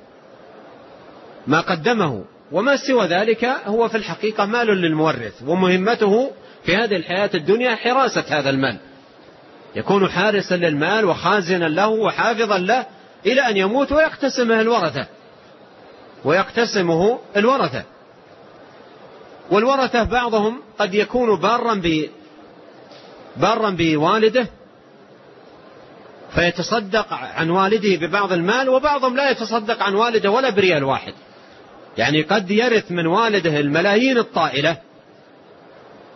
ما قدمه وما سوى ذلك هو في الحقيقة مال للمورث، ومهمته في هذه الحياة الدنيا حراسة هذا المال، يكون حارسا للمال وخازنا له وحافظا له إلى أن يموت ويقتسمه الورثة ويقتسمه الورثة والورثة بعضهم قد يكون بارا ب بارا بوالده فيتصدق عن والده ببعض المال، وبعضهم لا يتصدق عن والده ولا بريال واحد، يعني قد يرث من والده الملايين الطائلة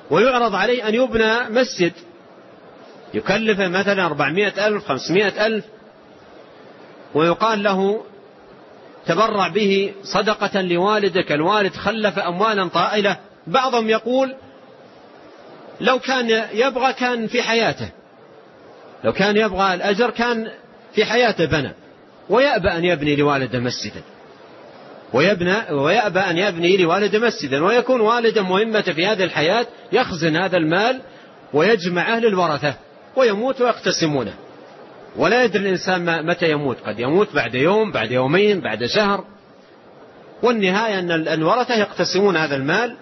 ويعرض عليه أن يبنى مسجد يكلف مثلا أربعمائة ألف خمسمائة ألف، ويقال له تبرع به صدقة لوالدك، الوالد خلف أموالا طائلة. بعضهم يقول لو كان يبغى كان في حياته، لو كان يبغى الأجر كان في حياته بنى، ويأبى أن يبني لوالده مسجدا، ويبنى ويأبى أن يبني لوالده مسجدا، ويكون والده مهمة في هذه الحياة يخزن هذا المال ويجمعه للورثة ويموت ويقتسمونه، ولا يدري الإنسان متى يموت، قد يموت بعد يوم، بعد يومين، بعد شهر، والنهاية أن الورثة يقتسمون هذا المال.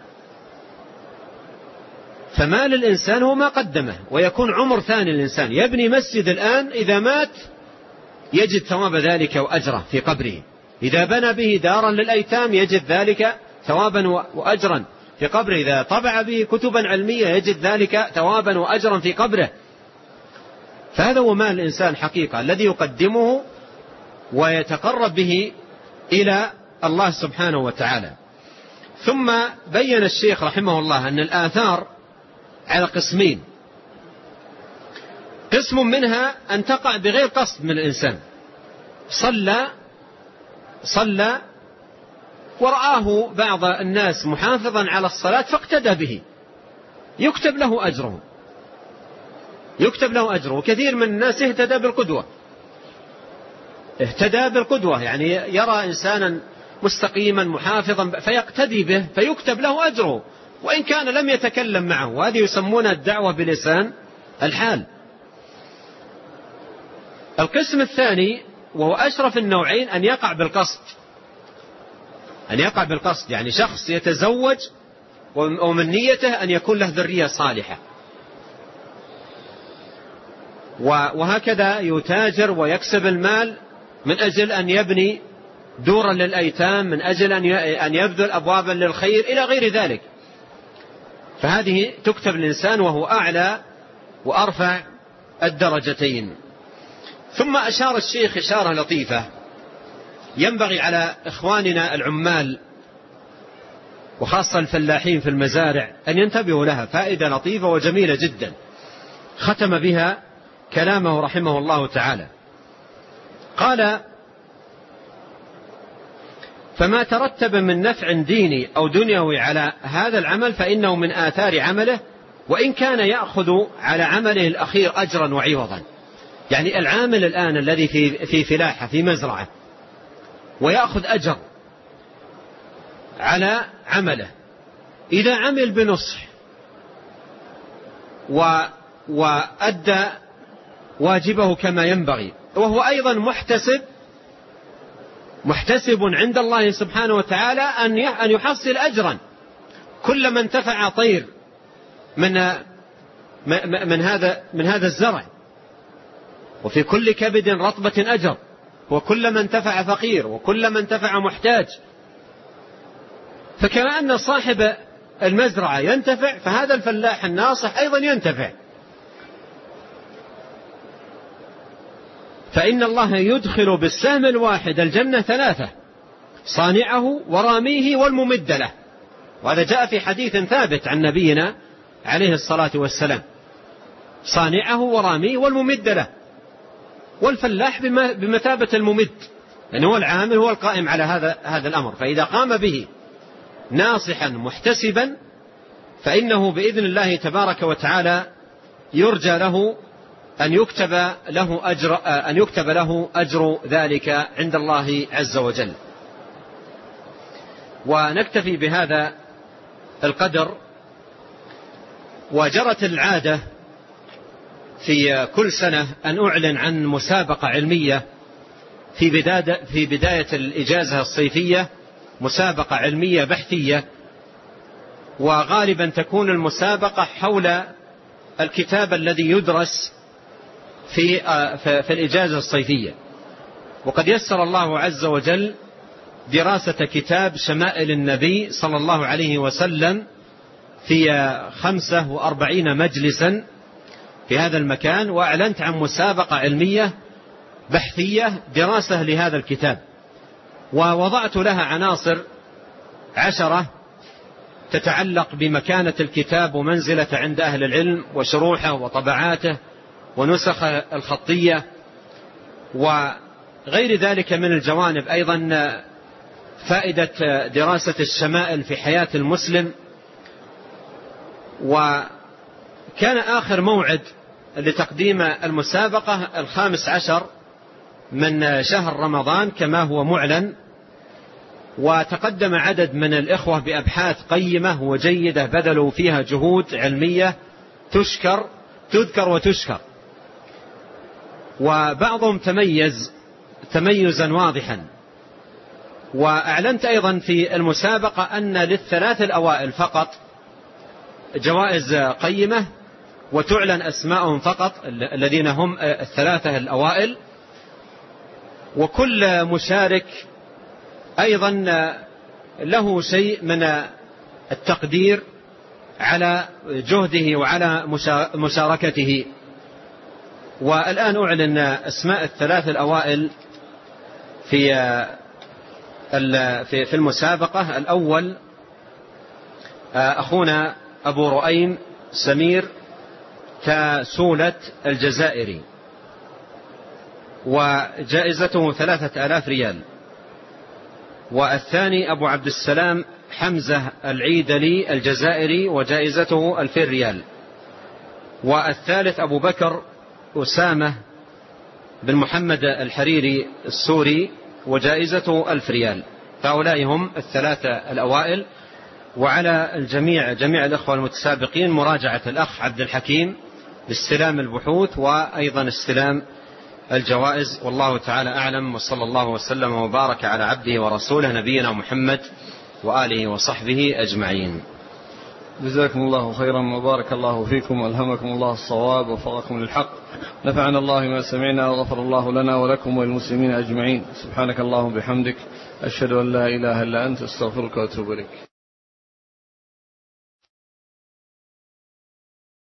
فمال الإنسان هو ما قدمه، ويكون عمر ثاني الإنسان. يبني مسجد الآن إذا مات يجد ثواب ذلك وأجره في قبره، إذا بنى به دارا للأيتام يجد ذلك ثوابا وأجرا في قبره، إذا طبع به كتبا علمية يجد ذلك ثوابا وأجرا في قبره. فهذا هو مال الإنسان حقيقة الذي يقدمه ويتقرب به إلى الله سبحانه وتعالى. ثم بين الشيخ رحمه الله أن الآثار على قسمين: قسم منها أن تقع بغير قصد من الإنسان، صلى صلى ورآه بعض الناس محافظا على الصلاة فاقتدى به، يكتب له أجره، يكتب له أجره. وكثير من الناس اهتدى بالقدوة، اهتدى بالقدوة يعني يرى إنسانا مستقيما محافظا فيقتدي به فيكتب له أجره وإن كان لم يتكلم معه، وهذه يسمونها الدعوة بلسان الحال. القسم الثاني وهو أشرف النوعين أن يقع بالقصد، أن يقع بالقصد يعني شخص يتزوج ومن نيته أن يكون له ذرية صالحة، وهكذا يتاجر ويكسب المال من أجل أن يبني دورا للأيتام، من أجل أن يبذل أبوابا للخير إلى غير ذلك. فهذه تكتب الإنسان وهو أعلى وأرفع الدرجتين. ثم أشار الشيخ إشارة لطيفة ينبغي على إخواننا العمال وخاصة الفلاحين في المزارع أن ينتبهوا لها، فائدة لطيفة وجميلة جدا ختم بها كلامه رحمه الله تعالى. قال: فما ترتب من نفع ديني أو دنيوي على هذا العمل فإنه من آثار عمله، وإن كان يأخذ على عمله الأخير أجرا وعوضا. يعني العامل الآن الذي في في فلاحة في مزرعة ويأخذ أجر على عمله، إذا عمل بنصح وأدى واجبه كما ينبغي، وهو أيضا محتسب محتسب عند الله سبحانه وتعالى أن يحصل أجرا. كلما انتفع طير من من هذا من هذا الزرع، وفي كل كبد رطبة أجر، وكلما انتفع فقير وكلما انتفع محتاج. فكما أن صاحب المزرعة ينتفع، فهذا الفلاح الناصح أيضا ينتفع. فإن الله يدخل بالسهم الواحد الجنة ثلاثة: صانعه وراميه والممد له. وهذا جاء في حديث ثابت عن نبينا عليه الصلاة والسلام: صانعه وراميه والممد له. والفلاح بمثابة الممد، يعني هو العامل، هو القائم على هذا هذا الأمر. فإذا قام به ناصحا محتسبا فإنه بإذن الله تبارك وتعالى يرجى له أن يكتب له أجر أن يكتب له أجر ذلك عند الله عز وجل. ونكتفي بهذا القدر. وجرت العادة في كل سنة أن أعلن عن مسابقة علمية في بداية في بداية الإجازة الصيفية، مسابقة علمية بحثية، وغالبا تكون المسابقة حول الكتاب الذي يدرس في في الإجازة الصيفية. وقد يسر الله عز وجل دراسة كتاب شمائل النبي صلى الله عليه وسلم في خمسة وأربعين مجلسا في هذا المكان، وأعلنت عن مسابقة علمية بحثية دراسة لهذا الكتاب، ووضعت لها عناصر عشرة تتعلق بمكانة الكتاب ومنزلته عند أهل العلم وشروحه وطبعاته ونسخ الخطية وغير ذلك من الجوانب. أيضا فائدة دراسة الشمائل في حياة المسلم. وكان آخر موعد لتقديم المسابقة الخامس عشر من شهر رمضان كما هو معلن، وتقدم عدد من الإخوة بأبحاث قيمة وجيدة بذلوا فيها جهود علمية تشكر تذكر وتشكر، وبعضهم تميز تميزا واضحا. وأعلنت أيضا في المسابقة أن للثلاث الأوائل فقط جوائز قيمة، وتعلن أسماءهم فقط الذين هم الثلاثة الأوائل، وكل مشارك أيضا له شيء من التقدير على جهده وعلى مشاركته. والآن أعلن أسماء الثلاث الأوائل في في المسابقة. الأول أخونا أبو رؤيم سمير كسولة الجزائري، وجائزته ثلاثة آلاف ريال. والثاني أبو عبد السلام حمزة العيدلي الجزائري وجائزته ألفين ريال. والثالث أبو بكر أسامة بن محمد الحريري السوري وجائزته ألف ريال. فهؤلاء هم الثلاثة الأوائل. وعلى الجميع جميع الأخوة المتسابقين مراجعة الأخ عبد الحكيم لاستلام البحوث وأيضا استلام الجوائز. والله تعالى أعلم، وصلى الله وسلم وبارك على عبده ورسوله نبينا محمد وآله وصحبه أجمعين. جزاكم الله خيرا وبارك الله فيكم وألهمكم الله الصواب ووفقكم للحق. نفعنا الله ما سمعنا وغفر الله لنا ولكم وللمسلمين أجمعين. سبحانك اللهم وبحمدك أشهد أن لا إله إلا أنت أستغفرك وأتوب إليك.